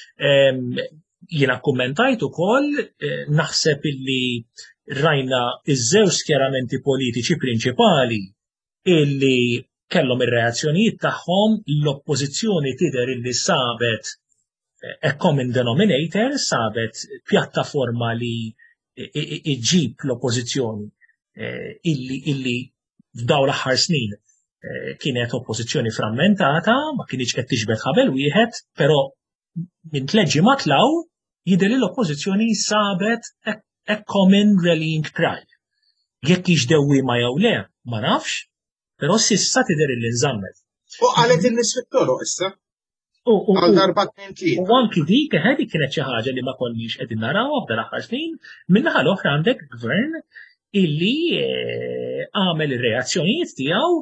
Jiena kummentajt ukoll naħseb illi rajna iż-żewġ skjeramenti politiċi prinċipali illi kellhom ir-reazzjonijiet tagħhom l-oppożizzjoni tidher illi sabet a common denominator, sabet pjattaforma li iġġib l-oppożizzjoni illi illi f'daw l-aħħar snin kienet oppożizzjoni frammentata, ma kienx qed tiġbed ħabel wieħed, però minn tliet ġimgħat tlaw jidher li l-oppożizzjoni sabet a common rallying cry. Jekk jiġdewwi ma jew le, ma nafx, però s'issa tidher li nżammet. U qalet in-nies fit-toroq issa. Għal darba tnejn U anki dik ħedi kienet xi ħaġa li ma konniex qegħdin narawha f'dan l-aħħar snin, minnaħa l-oħra għandek gvern illi għamel ir-reazzjonijiet tiegħu.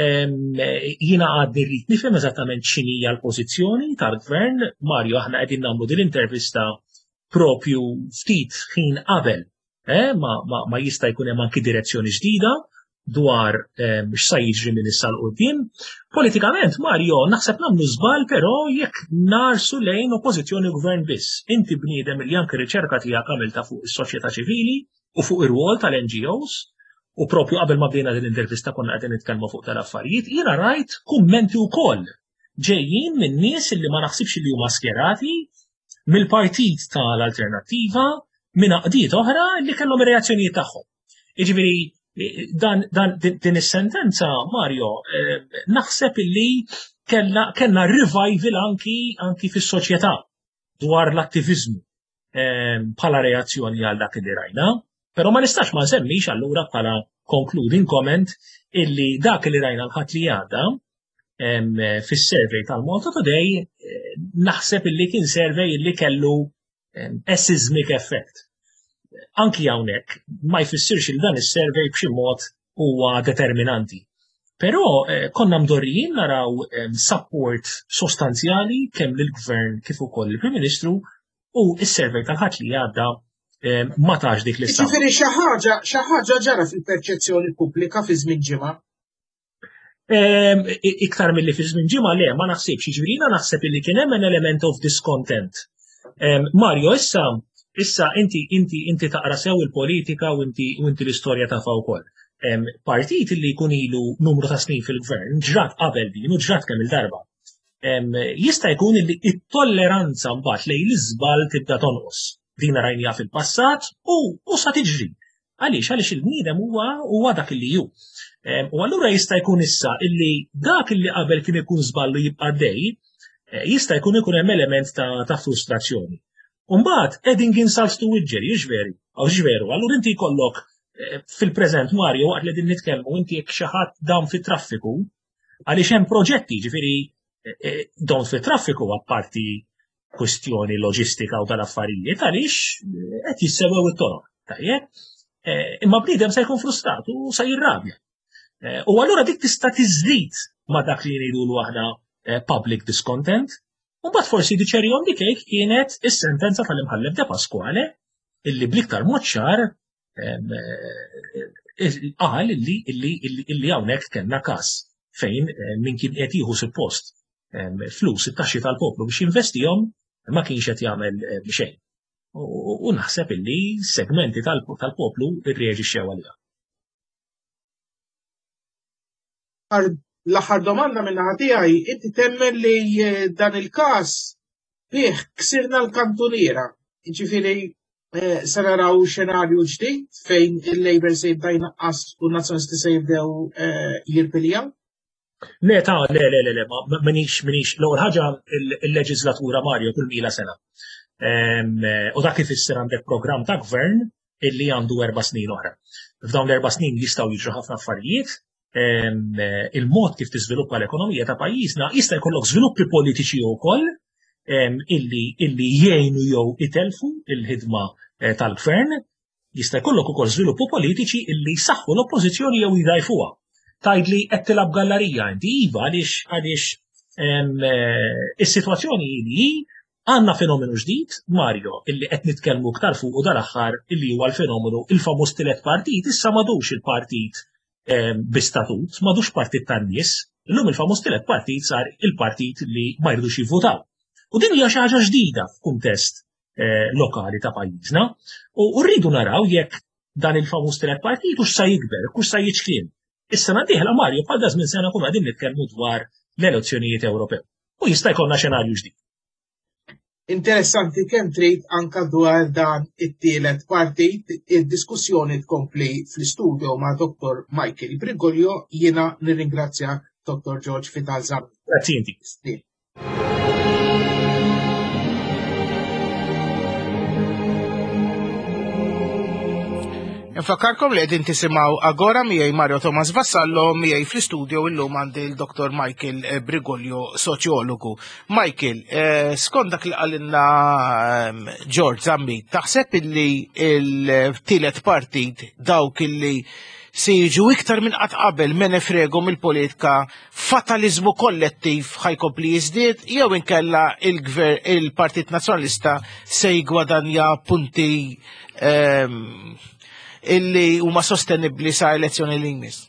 Jiena għadni rrid nifhem eżattament x'inhija l-pożizzjoni tal-gvern. Mario, aħna qegħdin nagħmlu din l-intervista propju ftit ħin qabel ma jista' jkun hemm anki direzzjoni ġdida dwar x'sa jiġri minn issa l-qudiem. Politikament, Mario, naħseb nagħmlu żball, però jekk narsu lejn oppożizzjoni u gvern biss. Inti bniedem li anke riċerka tiegħek għamilta fuq is-soċjetà ċivili u fuq ir-rwol tal-N G Os, u propju qabel ma bdejna din l-intervista konna qegħdin nitkellmu fuq tal-affarijiet, jiena rajt kummenti wkoll ġejjin minn nies li ma naħsibx li huma skjerati mill-partit tal-Alternattiva minn aqdiet oħra li kellhom ir-reazzjonijiet tagħhom. Jiġifieri dan din is-sentenza, Mario, naħseb illi kellna revival anki anki fis-soċjetà dwar l-attiviżmu bħala reazzjoni għal dak li rajna. Però ma nistax ma nsemmix allura bħala concluding comment illi dak li rajna l-ħadd li għadda fis-survey tal-Malta Today naħseb illi kien survey illi kellu a seismic effect. Anki hawnhekk ma jfissirx il dan is-survey b'xi mod huwa determinanti. Però konna mdorrijin naraw support sostanzjali kemm lill-Gvern kif ukoll il-Prim Ministru u s-survey tal-ħadd li għadda ma tax dik l-istampa. Ġifieri xi ħaġa xi ħaġa ġara fil-perċezzjoni pubblika fi żmien ġimgħa? Iktar milli fi żmien ġimgħa le, ma naħsibx. Jiġifieri naħseb illi kien hemm an element of discontent. Mario, issa issa inti inti inti taqra sew il-politika u inti u inti l-istorja tafha wkoll. Partit li jkun ilu numru ta' snin fil-gvern ġrat qabel din u ġrat kemm il-darba. Jista' jkun li t-tolleranza mbagħad lejn l-iżbal tibda tonqos. Din rajnija fil-passat u u sa tiġri. Għaliex għaliex il-bniedem huwa huwa dak li hu. U allura jista' jkun issa illi dak li qabel kien ikun żballu jibqa' dej, jista' jkun ikun hemm element ta' ta' frustrazzjoni. U mbagħad qegħdin insalstu wiġġer, jiġveri, aw ġveru, allura inti jkollok fil-preżent Mario waqt li din nitkellmu inti jekk xi ħadd dawn fit-traffiku għaliex hemm proġetti, ġifieri dawn fit-traffiku apparti kwestjoni loġistika u tal-affarijiet għaliex qed jissewwew it-toroq. Tajjeb? Imma bniedem se jkun frustrat u se jirrabja. U allura dik tista' tiżdid ma' dak li ngħidulu aħna public discontent, u mbagħad forsi di cherry on the cake kienet is-sentenza tal-imħallef De Pasquale illi bliktar mod ċar qal illi illi illi hawnhekk kellna każ fejn min kien qed jieħu suppost flus it-taxxi tal-poplu biex jinvestihom ma kienx qed jagħmel xejn. U naħseb illi segmenti tal-poplu irreaġixxew għaliha. l-aħħar domanda minn ħatijaj, inti temmen li dan il-kas bih ksirna l-kantuniera. Ġifiri, se naraw xenarju ġdid fejn il-Labor se jibda jnaqqas u n-nazzjonisti se jibdew jirpiljaw? Le, ta' le, le, le, le, minix, minix, l-ewwel ħaġa il-leġislatura Mario kull mila sena. U dak ifisser għandek programm ta' gvern illi għandu erba' snin oħra. F'dawn l-erba' snin jistgħu jiġru ħafna affarijiet, il-mod kif tiżviluppa l-ekonomija ta' pajjiżna jista' jkollok żviluppi politiċi wkoll illi illi jgħinu jew itelfu il-ħidma tal-gvern, jista' jkollok ukoll żviluppi politiċi illi jsaħħu l-oppożizzjoni jew jdajfuha. Tgħidli qed tilab gallerija inti iva għaliex għaliex is-sitwazzjoni li għandna fenomenu ġdid, Mario, illi qed nitkellmu aktar fuq u dal-aħħar illi huwa l-fenomenu il-famuż tielet partit, issa m'għadux il-partit bi-statut, m'għadux partit tan-nies, illum il-famuż tielet partit sar il-partit li ma jridux jivvotaw. U din hija xi ħaġa ġdida f'kuntest lokali ta' pajjiżna, u rridu naraw jekk dan il-famuż tielet partit hux sa jikber, hux sa jiġkien. Is-sena dieħla Mario bħal daż minn sena kun qegħdin nitkellmu dwar l-elezzjonijiet Ewropew. U jista' jkollna xenarju ġdid. Interessanti kemm trid anke dwar dan it-tielet partit, id-diskussjoni tkompli fl-istudio ma' Doktor Michael Brigolio, jiena nirringrazzja Doktor George Vital Zammit. Grazzi inti. Nfakkarkom li qegħdin tisimgħu agora miegħi Mario Thomas Vassallo miegħi fl-istudio illum għandi l-Doktor Michael Brigolio, soċjologu. Michael, skont dak li qalilna George Zammit, taħseb illi il-tielet partit dawk illi se jiġu iktar minn qatt qabel me nefreghom il-politika fataliżmu kollettiv ħajkompli jiżdied jew inkella il-Partit Nazzjonalista se jgwadanja punti illi huma sostenibbli sa' elezzjoni li jmiss.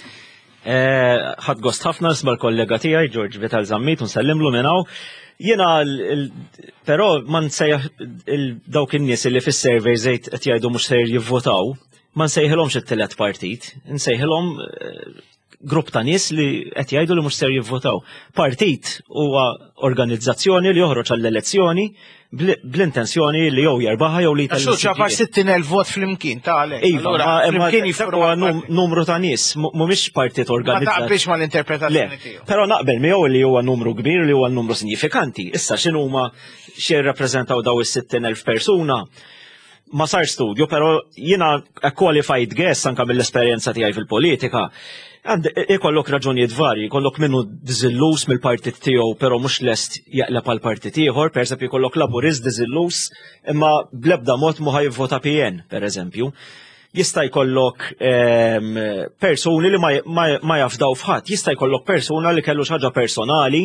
Ħadd gost ħafna nisma' l-kollega tiegħi George Vital Zammit u nsellimlu minn hawn. Jiena però ma nsejjaħ dawk in-nies illi fis-surveys qed jgħidu mhux se jivvotaw, ma nsejħilhomx it-tielet partit, nsejħilhom grupp ta' nies li qed jgħidu li mhux se jivvotaw. Partit huwa organizzazzjoni li joħroġ għall-elezzjoni bl-intenzjoni li jew jerbaħa jew li tal-. ċapar sittin elf vot fl-imkien ta' għalek. Fl-imkien jifru numru ta' nies, mhumiex partit organizzat. Ma taqbilx mal-interpretazzjoni tiegħu. Però naqbel miegħu li huwa numru kbir li huwa numru sinifikanti. Issa x'inhuma xi jirrappreżentaw daw is-sittin elf persuna. Ma sar studju, però jiena qualified guess anke mill-esperjenza tiegħi fil-politika. Ikollok raġunijiet varji, kollok minnu diżillus mill-partit tiegħu, però mhux lest jaqleb għal partit ieħor, pereżempju jkollok laburist diżillus, imma bl-ebda mod mu ħajvvota P N, pereżempju. Jista' jkollok persuni li ma jafdaw f'ħadd, jista' jkollok persuna li kellu xi ħaġa personali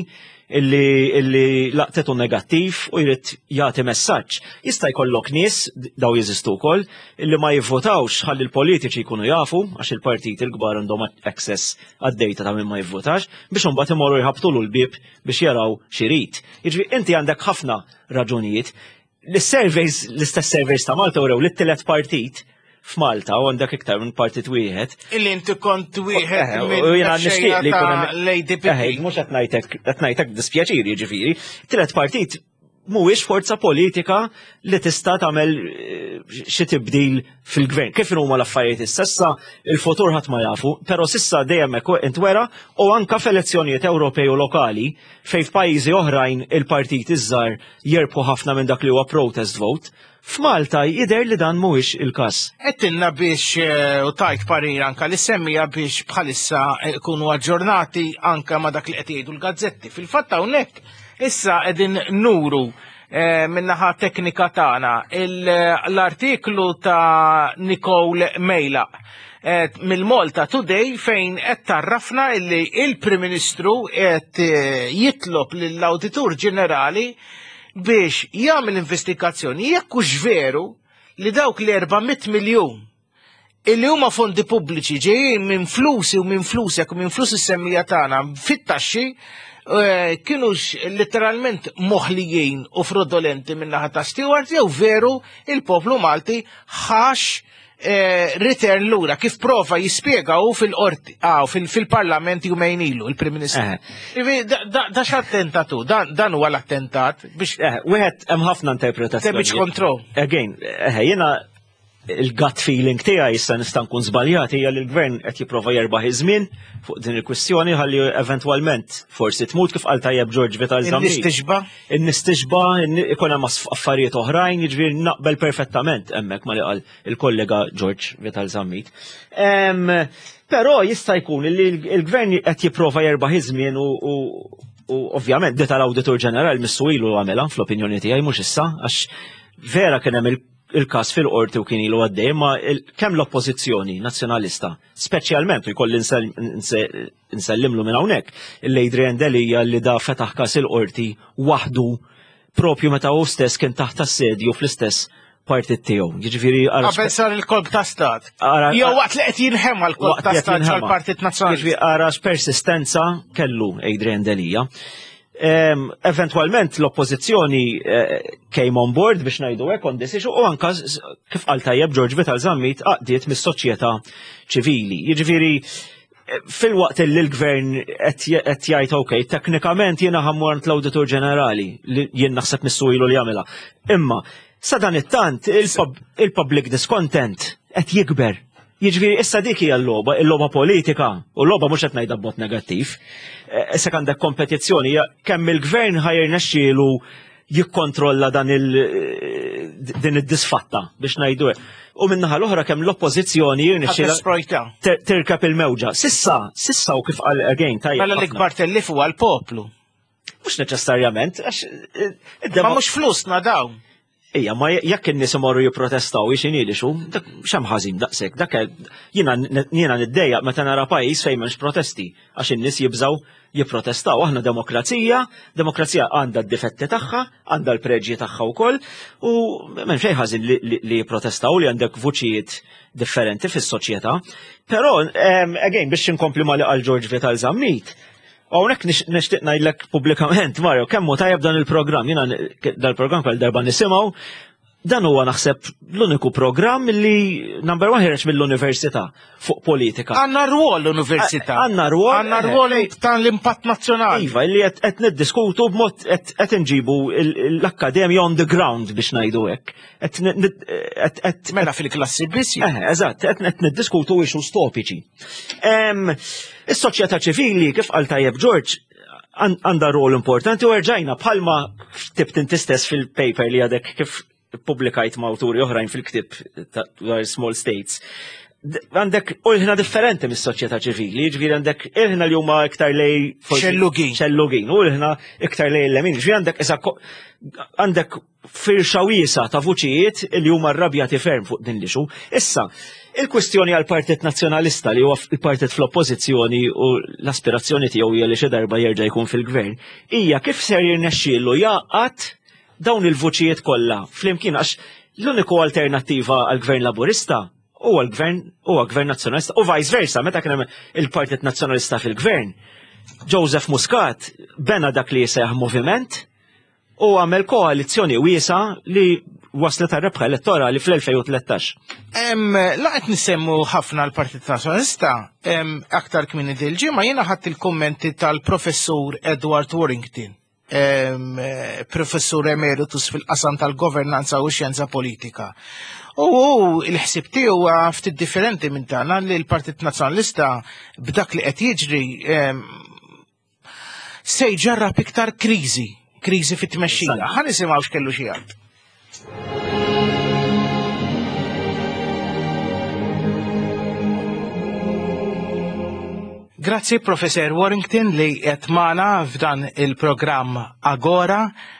illi laqtetu negattiv u jrid jagħti messaġġ. Jista' jkollok nies daw jeżistu wkoll illi ma jivvotawx ħalli l-politiċi jkunu jafu għax il-partiti l-kbar għandhom access għad-dejta ta' min ma jivvotax biex imbagħad imorru jħabtulu l-bib biex jaraw xi jrid. Jiġri inti għandek ħafna raġunijiet. L-surveys, l-istess surveys ta' Malta wrew li t-tielet partit f'Malta u għandek iktar minn partit wieħed. Illi inti kont wieħed minn xejja ta' L A D P. Mhux qed ngħidlek dispjaċiri jiġifieri. Tielet partit mhuwiex forza politika li tista' tagħmel xi tibdil fil-gvern. Kif huma l-affarijiet issa issa il-futur ħadd ma jafu, però s'issa dejjem intwera u anke f'elezzjonijiet Ewropej u lokali fejn f'pajjiżi oħrajn il-partit iż-żgħar jerbħu ħafna minn dak li huwa protest vote. F'Malta jidher li dan mhuwiex il-każ. Qedtilna biex u tajt parir anke li semmija biex bħalissa jkunu aġġornati anke ma' dak li qed jgħidu l-gazzetti. Fil-fatt hawnhekk issa qegħdin nuru min-naħa teknika tagħna l-artiklu ta' Nicole Mejlaq mill-Malta Today fejn qed tarrafna illi il-Prim Ministru qed jitlob lill-Awditur Ġenerali biex jagħmel investigazzjoni jekk hux veru li dawk li erba'miet miljun illi huma fondi pubbliċi ġejjin minn flusi u minn flusek u minn flus is-semmija tagħna fit-taxxi kienux literalment moħlijin u fraudolenti minn naħa ta' Stewart jew veru il-poplu Malti ħax return lura kif prova jispjega u fil-qorti, ah, fil-parlament jumejn ilu, il-Prim Ministru. Da x'attentatu, dan huwa l-attentat biex. Wieħed hemm ħafna interpretazzjoni. Damage control. Again, jiena il-gut feeling tiegħi issa nista' nkun żbaljat hija li l-gvern qed jipprova jerbaħ iż-żmien fuq din il-kwistjoni ħalli eventwalment forsi tmut kif qal tajjeb George Vital Zammit. In-nistixba? In-nistixba, ikun hemm affarijiet oħrajn, jiġifieri naqbel perfettament hemmhekk ma li qal il-kollega George Vital Zammit. Però jista' jkun li l-gvern qed jipprova jerbaħ iż-żmien u ovvjament dit tal-Awditur Ġenerali missu ilu għamilha fl-opinjoni tiegħi mhux issa għax vera kien hemm il-kas fil-qorti u kien ilu għaddej, ma kemm l-oppożizzjoni nazzjonalista, speċjalment u jkolli nsellimlu minn hawnhekk, il-Adrian Delija li da fetaħ kas il-qorti waħdu propju meta hu stess kien taħt assedju fl-istess partit tiegħu. Jiġifieri qabel sar il-kolb ta' stat. Jew waqt li qed jinħemma l-kolb ta' stat tal-Partit Nazzjonali. Jiġifieri ara x'persistenza kellu Adrian Delija. Um, eventualment l-oppozizjoni uh, came on board biex ngħidu hekk on this issue u anka kif qal tajjeb George Vital Zammit għaqdiet mis-soċjetà ċivili. Jiġifieri fil-waqt li l-gvern qed jgħid okej, teknikament jiena ħammur l-Awditur Ġenerali li jien naħseb missu ilu li jagħmilha. Imma sa dan it-tant il-public discontent qed jikber. Jiġifieri issa dik hija l-logħba, il-logħba politika, u l-logħba mhux qed ngħidha b'mod negattiv. Issa għandek kompetizzjoni kemm il-gvern ħajr nexxielu jikkontrolla dan il din id-disfatta biex ngħidu hekk. U min-naħa l-oħra kemm l-oppożizzjoni jirnexxiela tirkab il-mewġa. Sissa, sissa u kif qal again tajjeb. Mela l-ikbar tellif huwa l-poplu. Mhux neċessarjament, għax ma mhux flusna dawn. Ija, ma jekk in-nies imorru jipprotestaw biex inilixu, x'hemm ħażin daqshekk, dak jiena niddejjaq meta nara pajjiż fejn m'hemmx protesti għax in-nies jibżgħu jipprotestaw. Aħna demokrazija, demokrazija għandha d-difetti tagħha, għandha l-preġji tagħha wkoll u m'hemm xejn ħażin li jipprotestaw li għandek vuċijiet differenti fis-soċjetà. Però again biex inkompli ma li qal George Vital Zammit, hawnhekk nixtieq ngħidlek pubblikament, Mario, kemm hu tajjeb dan il-programm, jiena dal-programm kell darba nisimgħu, dan huwa naħseb l-uniku programm li number one ħireġ mill-università fuq politika. Għandna rwol l-università. Għandna rwol. Għandna rwol ta' l-impatt nazzjonali. Iva, li qed niddiskutu b'mod qed inġibu l-akkademja on the ground biex ngħidu hekk. Mela fil-klassi biss. Eżatt, qed niddiskutu issues topiċi. Is-soċjetà ċivili kif qal tajjeb George għandha rwol importanti u rġajna bħalma ktibt inti stess fil-paper li għadek kif publikajt ma' awturi oħrajn fil-ktib dwar small states. Għandek ulħna differenti mis-soċjetà ċivili, ġifieri għandek ilħna li huma iktar lej xellugin. Xellugin, u ilħna iktar lej l-lemin. Ġifieri għandek isa għandek firxa wiesa ta' vuċijiet li huma rrabjati ferm fuq din lixu. Issa, il-kwestjoni għal-Partit Nazzjonalista li huwa il-partit fl-oppożizzjoni u l-aspirazzjoni tiegħu hija li xi darba jerġa' jkun fil-gvern, hija kif ser jirnexxielu jaqgħad dawn il-vuċijiet kollha flimkien għax l-uniku alternattiva għall-Gvern Laburista huwa l-Gvern huwa Gvern Nazzjonalista u vice versa, meta kien hemm il-Partit Nazzjonalista fil-Gvern. Joseph Muscat bena dak li jisejħ moviment u għamel koalizzjoni wiesa li waslet għal-rebħa elettorali fl-elfejn u tlettax. Laqet nisemmu ħafna l-Partit Nazzjonalista, aktar kmini dil-ġimgħa jiena ħadd il-kummenti tal-Professur Edward Warrington. Professur emeritus fil-qasam tal-governanza u xjenza politika. U il-ħsib tiegħu huwa ftit differenti minn tagħna li l-Partit Nazzjonalista b'dak li qed jiġri se jġarrab iktar kriżi, kriżi fit-tmexxija. Ħa nisimgħu x'kellu xi għad. Grazzi Professor Warrington li qed magħna f'dan il-programm Agora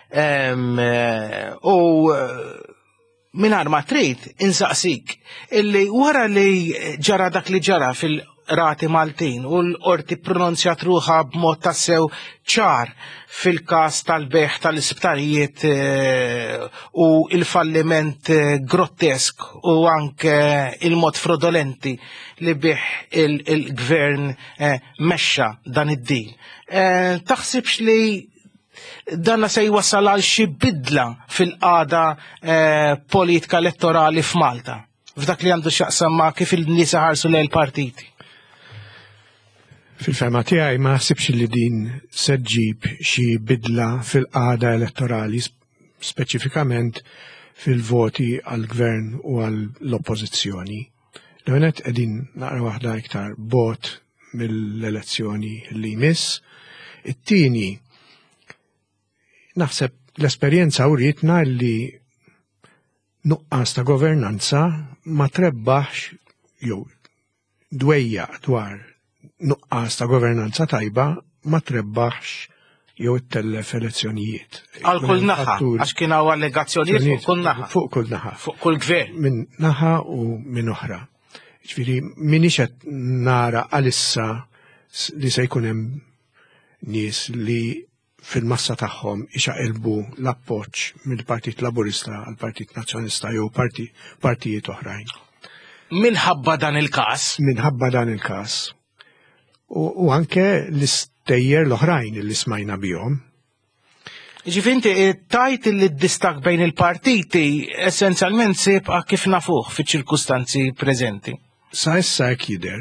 u mingħajr ma trid insaqsik illi wara li ġara dak li ġara fil-Rati Maltin u l-qorti pronunzjat ruħha b'mod tassew ċar fil-każ tal-beħ tal-isptarijiet u il-falliment grotesk u anke il-mod frodolenti li bih il-gvern mexxa dan id-dil. Taħsibx li danna se jwassal għal xi bidla fil-qagħda politika elettorali f'Malta? f'dak li għandu x'jaqsam ma' kif il-nies ħarsu lejn partiti. Fil-fema tiegħi ma naħsibx li din se ġġib xi bidla fil-qagħda elettorali speċifikament fil-voti għall-gvern u għall-oppożizzjoni. L-għanet qegħdin naqra waħda iktar bot mill-elezzjoni li jmiss. It-tieni naħseb l-esperjenza uritna li nuqqas ta' governanza ma trebbaħx jew dwejja dwar nuqqas ta' governanza tajba ma trebbaħx jew ittellef elezzjonijiet. Għal kull naħa, għax kien hawn allegazzjonijiet fuq kull naħa. Fuq kull naħa. Fuq kull gvern. Minn naħa u minn oħra. Ġifieri minix qed nara għalissa li se jkun hemm nies li fil-massa tagħhom ixaqilbu l-appoġġ mill-Partit Laburista għal Partit Nazzjonista jew partijiet oħrajn. Minħabba dan il-każ? Minħabba dan il-każ. U anke l-istejjer l-oħrajn li smajna bihom. Ġifinti, tajt li d-distak bejn il-partiti essenzjalment sibqa kif nafuh fiċ-ċirkustanzi preżenti. Sa issa hekk jidher.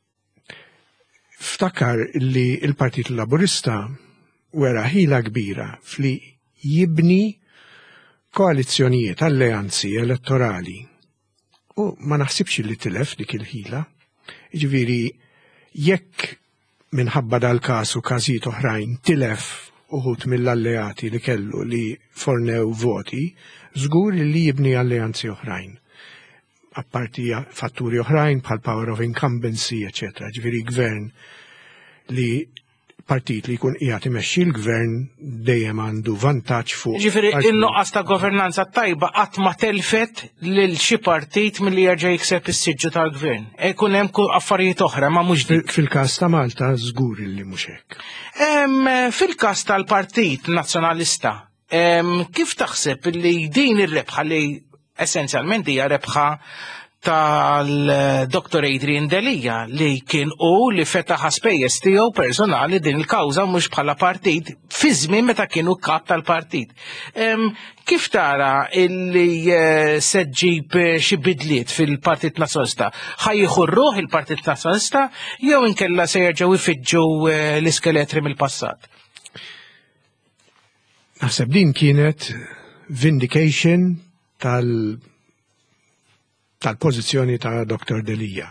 Ftakar li il-Partit Laburista wera ħila kbira fli jibni koalizzjonijiet, alleanzi elettorali. U ma naħsibx li tilef dik il-ħila. Ġifieri jekk minħabba dal-każ u każijiet oħrajn tilef uħud mill-alleati li kellu li fornew voti, żgur li jibni alleanzi oħrajn. Apparti fatturi oħrajn bħal power of incumbency, eccetera. Ġifieri gvern li partit li jkun qiegħed imexxi l-gvern dejjem għandu vantaġġ fuq. Ġifieri in-nuqqas ta' governanza tajba qatt ma telfet lil xi partit milli jerġa' jikseb is-siġġu tal-gvern. Ikun hemm affarijiet oħra ma mhux dik. Fil-każ ta' Malta żgur li mhux hekk. Fil-każ tal-Partit Nazzjonalista, kif taħseb li din ir-rebħa li essenzjalment hija rebħa tal-doktor Adrian Delija li kien u li fetaħ spejjeż tiegħu personali din il-kawża mhux bħala partit fi żmien meta kienu kap tal-partit. Kif tara illi se ġġib xi bidliet fil-Partit Nazzjonalista? Ħajjieħu rruħ il-Partit Nazzjonalista jew inkella se jerġgħu jfittxu l-iskeletri mill-passat? Naħseb din kienet vindication tal- tal-pożizzjoni ta' doktor Delija.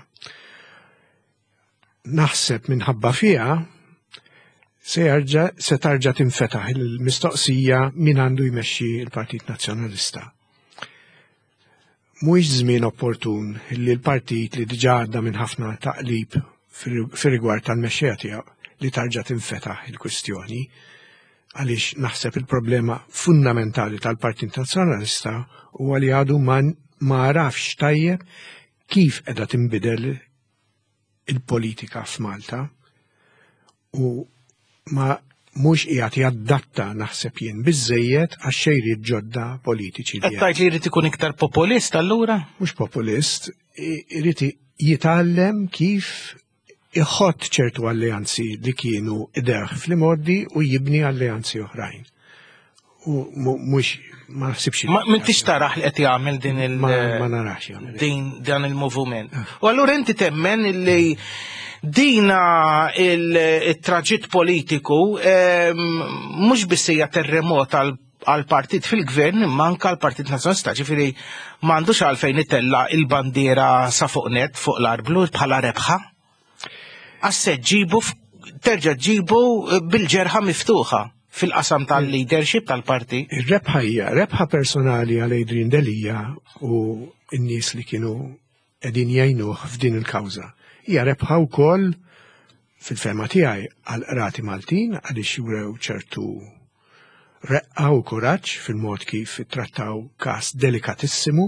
Naħseb minħabba fiha se jerġa' se tarġa' tinfetaħ il-mistoqsija min għandu jmexxi l-Partit Nazzjonalista. Mhuwiex żmien opportun li l-partit li diġà għadda minn ħafna taqlib fir-rigward tal-mexxejja tiegħu li tarġa' tinfetaħ il-kwistjoni għaliex naħseb il-problema fundamentali tal-Partit Nazzjonalista huwa li għadu man ma rafx tajjeb kif qiegħda tinbidel il-politika f'Malta u ma mhux qiegħed jaddatta naħseb jien biżżejjed għax-xejriet ġodda politiċi. Qed tgħid li jrid ikun iktar populist allura? Mhux populist, irid jitgħallem kif iħodd ċertu alleanzi li kienu ideħ fl-imoddi u jibni alleanzi oħrajn. U mhux ma naħsibx. Ma m'intix taraħ li qed jagħmel din il- Ma narax jagħmel. din dan il-moviment. U allura inti temmen li dina il-traġitt politiku mhux biss hija terremot għall-partit fil-gvern imma anke għall-Partit Nazzjonalista, ġifieri m'għandux għalfejn itella il-bandiera sa fuq net fuq l-arblu bħala rebħa. Għasse ġibu terġa' ġibu bil-ġerħa miftuħa fil-qasam tal-leadership tal-parti. Ir-rebħa hija rebħa personali għal Adrian Delija u n-nies li kienu qegħdin jgħinuh f'din il-kawża. Hija rebħa wkoll fil-fema tiegħi għal qrati Maltin għaliex jurew ċertu reqqa u kuraġġ fil-mod kif ittrattaw każ delikatissimu.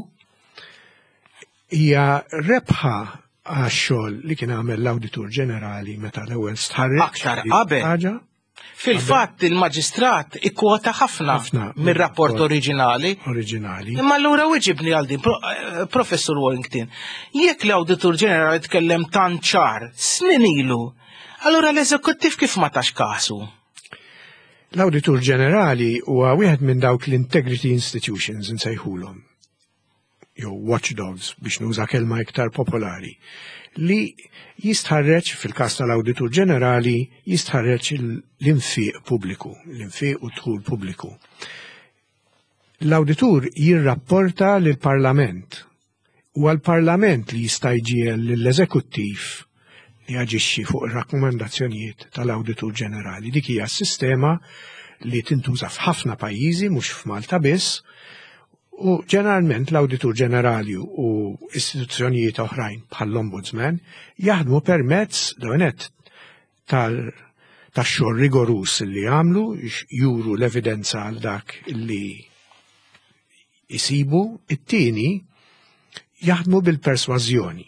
Hija rebħa għax-xogħol li kien għamel l-Awditur Ġenerali meta l-ewwel stħarriġ. Aktar qabel. Fil-fatt il-maġistrat ikkwota ħafna mir-rapport oriġinali. Oriġinali. Imma allura wieġibni għal din, Professor Warrington, jekk l-Awditur Ġenerali tkellem tant ċar snin ilu, allura l-eżekuttiv kif ma tax kasu? L-Awditur Ġenerali huwa wieħed minn dawk l-integrity institutions insejħulhom. jew watchdogs biex nuża kelma iktar popolari, li jistħarreġ fil-każ tal-Awditur Ġenerali jistħarreġ l-infiq pubbliku, l-infiq u dħul pubbliku. L-Awditur jirrapporta lill-Parlament u għal-Parlament li jista' jġiel lill-Eżekuttiv li jaġixxi fuq ir-rakkomandazzjonijiet tal-Awditur Ġenerali. Dik hija s-sistema li tintuża f'ħafna pajjiżi mhux f'Malta biss, u ġeneralment l-Awditur Ġenerali u istituzzjonijiet oħrajn bħall-Ombudsman jaħdmu permezz dawenet tax-xogħol rigorus li għamlu juru l-evidenza għal dak li jisibu, it-tieni jaħdmu bil-persważjoni.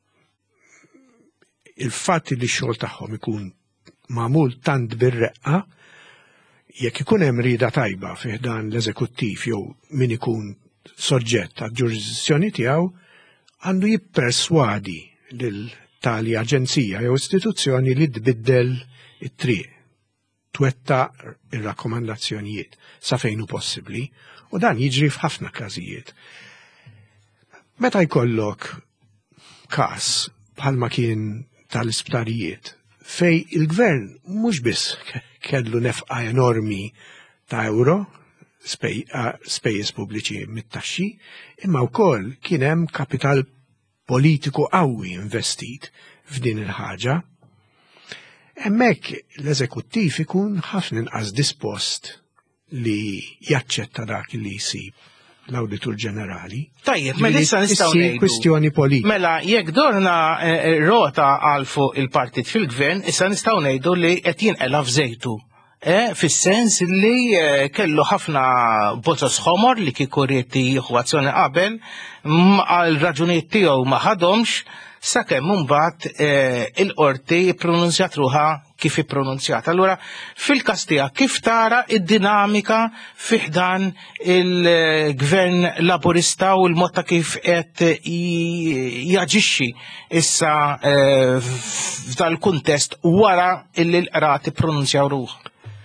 Il-fatt li x-xogħol tagħhom ikun magħmul tant bir-reqqa jekk ikun hemm rieda tajba fih dan l-eżekuttiv jew min ikun soġġett għad-ġurisdizzjoni tiegħu għandu jipperswadi lil tali aġenzija jew istituzzjoni li tbiddel it-triq, twettaq ir-rakkomandazzjonijiet sa fejn hu possibbli u dan jiġri f'ħafna każijiet. Meta jkollok każ bħalma kien tal-isptarijiet fej il-gvern mhux biss kellu nefqa enormi ta' euro, spejjeż pubbliċi mit-taxxi, imma wkoll kien hemm kapital politiku qawwi investit f'din il-ħaġa. Hemmhekk l-eżekuttiv ikun ħafna inqas dispost li jaċċetta dak li jsib l-Awditur Ġenerali. Tajjeb, mela issa nistgħu ngħidu. Kwistjoni politika. Mela jekk dorna rota għal fuq il-partit fil-gvern, issa nistgħu ngħidu li qed jinqela f'żejtu. Fis-sens li kellu ħafna botos ħomor li kieku rieti jieħu azzjoni qabel għal raġunijiet tiegħu ma ħadhomx sakemm imbagħad il-qorti pronunzjat ruħha kif ippronunzjat. Allura fil-każ tiegħek kif tara id-dinamika fih dan il-Gvern Laburista u l-mod ta' kif qed jaġixxi issa f'dal kuntest wara illi l-qrati pronunzjaw ruħ?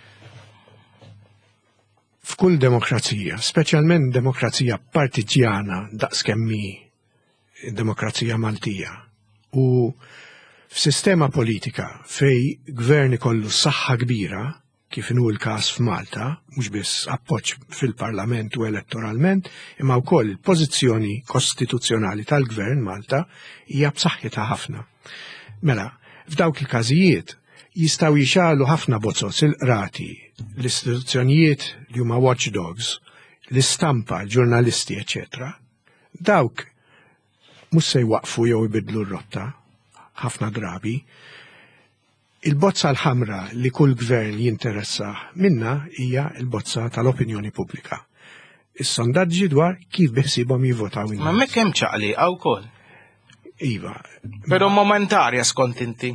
F'kull demokrazija, speċjalment demokrazija partiġjana daqskemm hi demokrazija Maltija, u f'sistema politika fej gvern ikollu saħħa kbira, kif inhu l-każ f'Malta, mhux biss appoġġ fil-Parlament u elettoralment, imma wkoll il-pożizzjoni kostituzzjonali tal-Gvern Malta hija b'saħħitha ħafna. Mela, f'dawk il-każijiet jistgħu jixalu ħafna bozzos il-qrati, l-istituzzjonijiet li huma watchdogs, l-istampa, l-ġurnalisti, eċetera. Dawk mhux se jwaqfu jew ibidlu r-rotta ħafna drabi. Il-bozza l-ħamra li kull gvern jinteressa minna hija il-bozza tal-opinjoni pubblika. Is-sondaġġi dwar kif biħsibhom jivvotaw. Ma mek hemm ċaqli hawn ukoll. Iva. Però momentarja skont inti.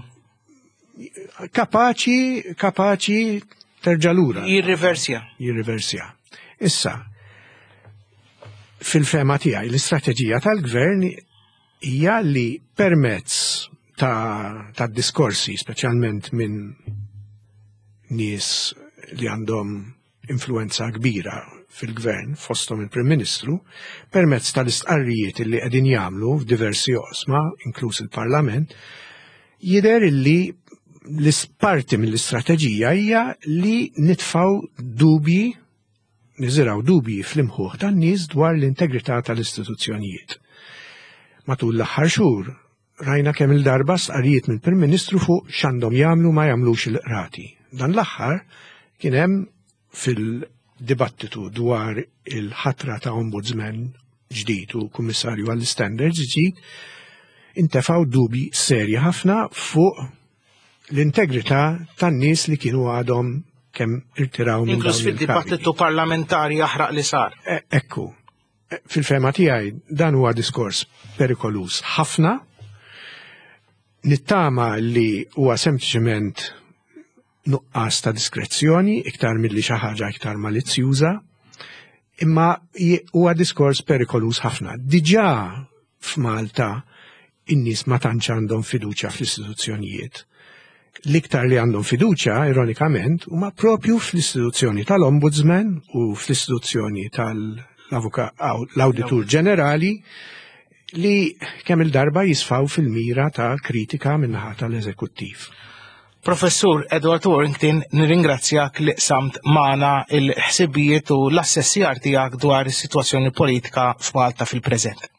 Kapaċi, kapaċi terġa' lura. Jirriversja. Jirriversja. Issa, fil-fema tiegħi l-istrateġija tal-gvern hija li permezz ta', ta diskorsi, speċjalment minn nies li għandhom influenza kbira fil-gvern fosthom il-Prim Ministru, permezz tal-istqarrijiet li qegħdin jagħmlu f'diversi oqsma, inkluż il-Parlament, jidher illi l-isparti mill-istrateġija hija li nitfaw dubji, niżiraw dubji fl-imħuħ tan-nies dwar l-integrità tal-istituzzjonijiet. Matul l-aħħar xhur rajna kemm il-darba stqarrijiet mill-Prim Ministru fuq x'għandhom jagħmlu ma jagħmlux il-qrati. Dan l-aħħar kien hemm fil-dibattitu dwar il-ħatra ta' ombudsman ġdid u kummissarju għall-standards ġdid intefgħu dubji serji ħafna fuq l-integrità tan-nies li kienu għadhom kemm irtiraw minn dawn il-karigi. Inkluż fid-dibattitu parlamentari jaħraq li sar. Ekku, fil-fema tiegħi dan huwa diskors perikolus ħafna, nittama li huwa sempliċement nuqqas ta' diskrezzjoni iktar milli xi ħaġa iktar malizzjuża, imma huwa diskors perikolus ħafna. Diġà f'Malta in-nies ma tantx għandhom fiduċja fl-istituzzjonijiet. L-iktar li għandhom fiduċja, ironikament, huma propju fl-istituzzjoni tal-Ombudsman u fl-istituzzjoni l-Awditur Ġenerali li kemm il-darba jisfaw fil-mira ta' kritika minnaħa tal-Eżekuttiv. Professur Edward Warrington, nirringrazzjak li qsamt magħna il-ħsibijiet u l-assessjar tiegħek dwar is-sitwazzjoni politika f'Malta fil-preżent.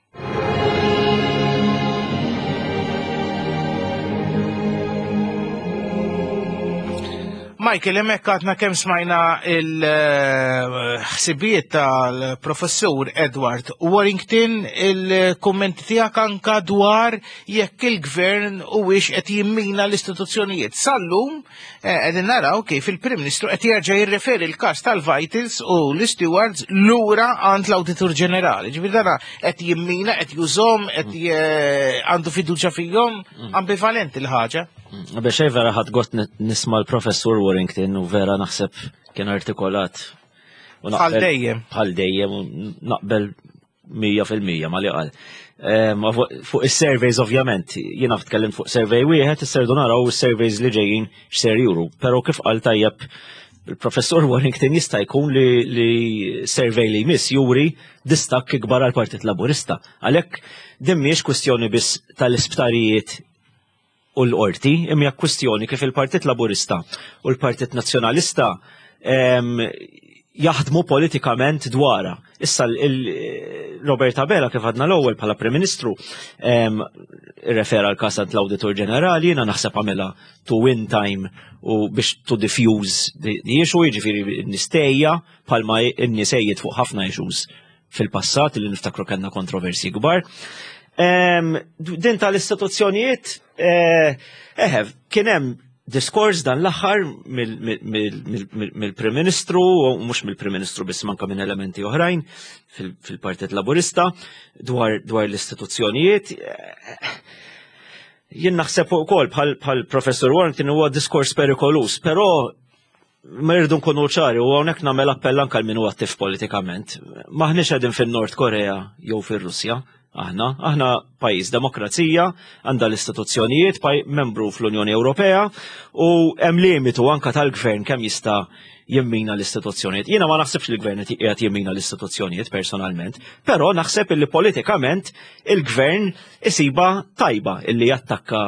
Michael, hemmhekk għadna kemm smajna il-ħsibijiet tal-professur Edward Warrington, il-kummenti tiegħek anka dwar jekk il-gvern huwiex qed jimmina l-istituzzjonijiet. Sallum qegħdin naraw kif il-Prim Ministru qed jerġa' jirreferi l-każ tal-Vitals u l-Stewards lura għand l-Awditur Ġenerali. Ġifieri dara qed jimmina, qed jużhom, qed għandu fiduċja fihom, ambivalenti l-ħaġa. Biex xej vera ħadd gost nisma' l-Professur Warrington u vera naħseb kien artikolat. Bħal dejjem. Bħal dejjem u naqbel mija fil-mija ma li qal. Fuq is-surveys ovvjament, jiena tkellimt fuq survey wieħed, isserdu naraw is-surveys li ġejjin x'ser juru, però kif qal tajjeb il-Professur Warrington jista' jkun li survey li jmiss juri distakk ikbar għall-Partit Laburista. Għalhekk din mhijiex kwestjoni biss tal-isptarijiet u l-qorti, imma kwestjoni kif il-Partit Laburista u l-Partit Nazzjonalista jaħdmu politikament dwara. Issa Robert Abela kif għadna l-ewwel bħala Prim Ministru refera l-każ l-Awditur Ġenerali, jiena naħseb għamilha to win time u biex to diffuse the issue, jiġifieri nistejja bħalma n-nies ejjed fuq ħafna issues fil-passat li niftakru kellna kontroversi kbar. Din tal-istituzzjonijiet, eħe, kien hemm diskors dan l-aħħar mill-Prim Ministru, u mhux mill-Prim Ministru biss manka minn elementi oħrajn fil-Partit Laburista dwar l-istituzzjonijiet. Jien naħseb ukoll bħal Professor Warrington huwa diskors perikolus, però ma rridu nkunu ċari u hawnhekk nagħmel appell anke min huwa attiv politikament. Maħniex qegħdin fin-Nord Korea jew fir-Russja. Aħna, aħna pajjiż demokrazija, għandha l-istituzzjonijiet, membru fl-Unjoni Ewropea u hemm limitu anke tal-gvern kemm jista' jimmina l-istituzzjonijiet. Jiena ma naħsibx li l-gvern qiegħed jimmina l-istituzzjonijiet personalment, però naħseb illi politikament il-gvern isiba tajba illi jattakka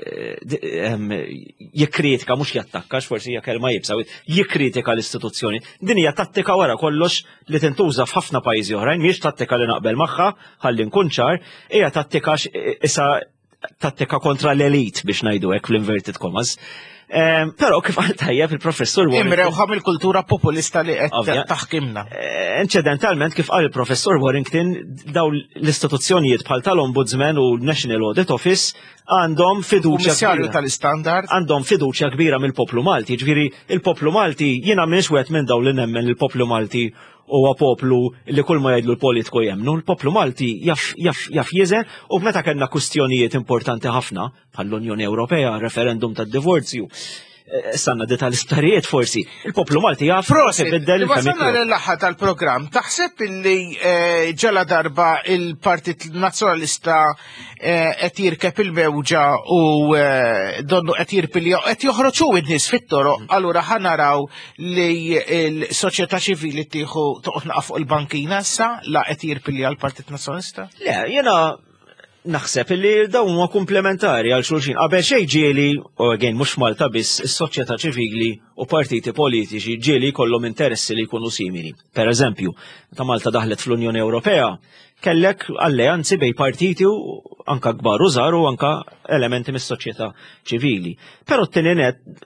jikkritika mhux jattakka forsi hija kelma jibsa, jikkritika l-istituzzjoni. Din hija tattika wara kollox li tintuża f'ħafna pajjiżi oħrajn, mhijiex tattika li naqbel magħha ħalli nkun ċar, hija tattika isa tattika kontra l-elit biex ngħidu hekk fl-inverted commas. Però kif għal tajjeb il-Professur Warrington. Imrewħam il-kultura populista li qed taħkimna. Incidentalment kif qal il-Professur Warrington daw l-istituzzjonijiet bħal tal-Ombudsman u National Audit Office għandhom fiduċja kbira. tal-istandard. Għandhom fiduċja kbira mill-poplu Malti. Ġifieri il-poplu Malti jiena m'iniex wieħed minn daw li nemmen il-poplu Malti huwa poplu li kull ma jgħidlu l-politiku jemnu. Il-poplu Malti jaf jeżen u meta kellna kwistjonijiet importanti ħafna bħall-Unjoni Ewropea, referendum tad-divorzju. Sanna di tal-istarijiet forsi. Il-poplu Malti jaf ibiddel il-femiklu. Wasalna l-aħħar tal-programm. Taħseb illi ġala darba il-Partit Nazzjonalista qed jirkeb il-mewġa u donnu qed jirpilja qed joħroġu id-nies fit-toroq, allura ħanaraw li l-soċjetà ċivili tieħu toqgħod naqa' fuq il-bankina issa la qed jirpilja l-Partit Nazzjonalista? Le, jiena naħseb li dawn huwa komplementari għal xulxin. Qabel xejn ġieli, u again mhux Malta biss, is-soċjetà ċivili u partiti politiċi ġieli jkollhom interessi li jkunu simili. Pereżempju, meta Malta daħlet fl-Unjoni Ewropea, kellek alleanzi bej partiti anka kbar u żgħar u anka elementi mis-soċjetà ċivili. Però t-tieni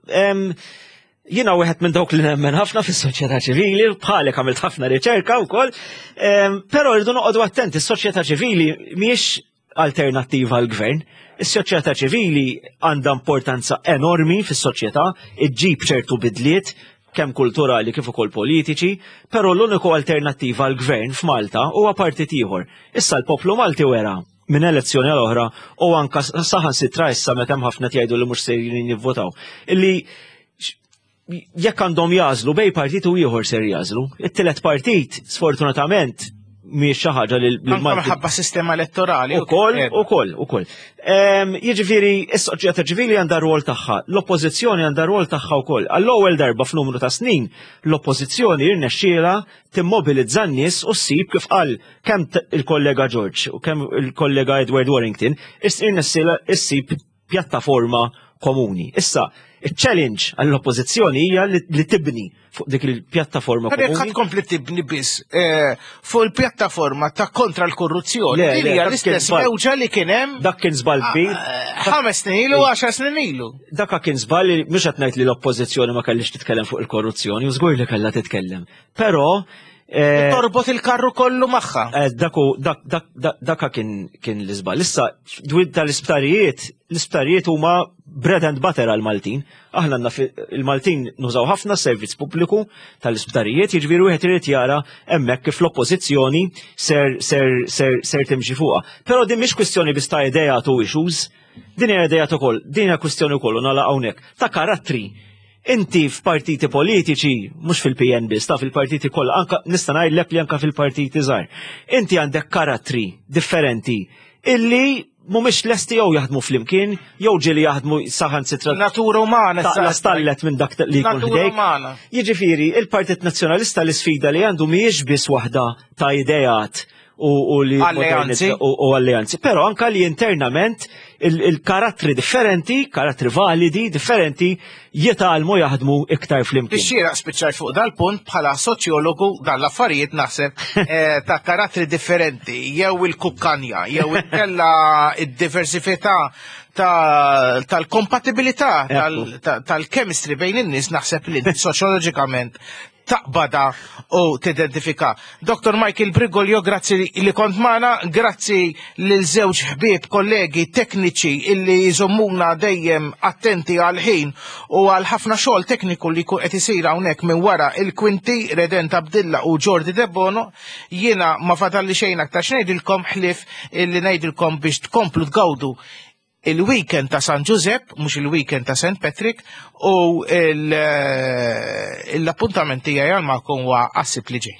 jiena wieħed minn dawk li nemmen ħafna fis-soċjetà ċivili, bħalek għamilt ħafna riċerka wkoll, però rridu noqogħdu attenti, is-soċjetà ċivili mhijiex alternattiva għal gvern. Is-soċjetà ċivili għandha importanza enormi fis-soċjetà, iġġib ċertu bidliet kemm kulturali kif ukoll politiċi, però l-uniku alternattiva għal gvern f'Malta huwa partit ieħor. Issa l-poplu Malti wera minn elezzjoni għal oħra u anke saħansitra issa meta hemm ħafna jgħidu li mhux se jivvotaw. Illi jekk għandhom jażlu bej partit u ieħor ser jażlu. It-tielet partit sfortunatament mhijiex xi ħaġa li Anke minħabba sistema elettorali. Ukoll, ukoll, ukoll. Jiġifieri is-soċjetà ċivili għandha rwol tagħha, l-oppożizzjoni għandha rwol tagħha wkoll. Għall-ewwel darba f'numru ta' snin l-oppożizzjoni rnexxiela timmobilizza n-nies u ssib kif qal kemm il-kollega George u kemm il-kollega Edward Warrington irnexxiela ssib pjattaforma komuni. Issa, il-challenge għall-oppożizzjoni hija li tibni fuq dik il-pjattaforma komuni. Għadek ħad kompli tibni biss fuq il-pjattaforma ta' kontra l-korruzzjoni. Din hija l-istess mewġa li kien hemm. Dak kien żball kbir. Ħames snin ilu, għaxar snin ilu. Dak kien żball li mhux qed ngħid li l-oppożizzjoni ma kellix titkellem fuq il-korruzzjoni u żgur li kellha titkellem. Però torbot il-karru kollu magħha. Dakka kien l-iżbal. Issa, dwid tal-isptarijiet, l-isptarijiet huma bread and butter għal-Maltin. Aħna il-Maltin nużaw ħafna servizz pubbliku tal-isptarijiet, jiġifieri wieħed irid jara hemmhekk kif l-oppożizzjoni ser timxi fuqha. Però din mhix kwistjoni biss ta' idea tu issues, din hija idea ukoll, din hija kwistjoni wkoll u nagħlaq hawnhekk ta' karattri. Inti f'partiti politiċi, mhux fil-P N biss, ta' fil-partiti kollha, anke nista' ngħidlek li anke fil-partiti żgħar. Inti għandek karattri differenti illi mhumiex lesti jew jaħdmu flimkien, jew ġieli jaħdmu saħansitra. Natura umana. Taqla stallet minn dak li jkun ħdejk. Jiġifieri, il-Partit Nazzjonalista l-isfida li għandu mhijiex biss waħda ta' ideat u li u alleanzi, però anka li internament il-karattri differenti, karattri validi, differenti, jitalmu jaħdmu iktar flimkien. Bixxira spiċċaj fuq dal-punt bħala soċjologu dan l-affarijiet naħseb ta' karattri differenti, jew il-kukkanja, jew il-kella id-diversifità tal-kompatibilità tal-chemistry bejn in-nies naħseb li soċjoloġikament taqbada u t-identifika. doktor Michael Brigolio, grazzi li kont mana, grazzi l-żewġ ħbieb kollegi tekniċi illi jżommuna dejjem attenti għal-ħin u għal ħafna xogħol tekniku li qed isir hawnhekk minn wara il-kwinti Redent Abdilla u Jordi Debono. Jiena ma fadalli xejn aktar x'ngħidilkom ħlief illi ngħidilkom biex tkomplu tgawdu il-weekend ta' San Giuseppe, mhux il-weekend ta' Saint Patrick, u l-appuntament tiegħi għal magħkom huwa għas-Sibt li ġej.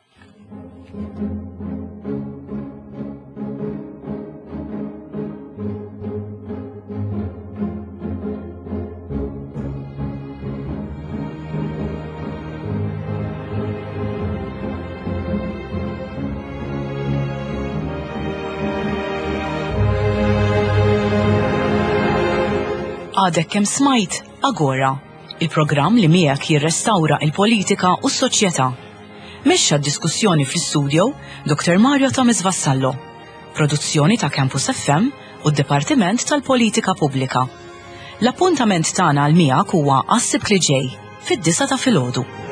Għadek kemm smajt Agora, il-programm li miegħek jirrestawra il-politika u s-soċjetà. Mexxa d-diskussjoni fl-istudio doktor Mario Thomas Vassallo, produzzjoni ta' Campus F M u d-Dipartiment tal-Politika Pubblika. L-appuntament tagħna għal miegħek huwa għas-Sibt li ġej fid-disa ta' filgħodu.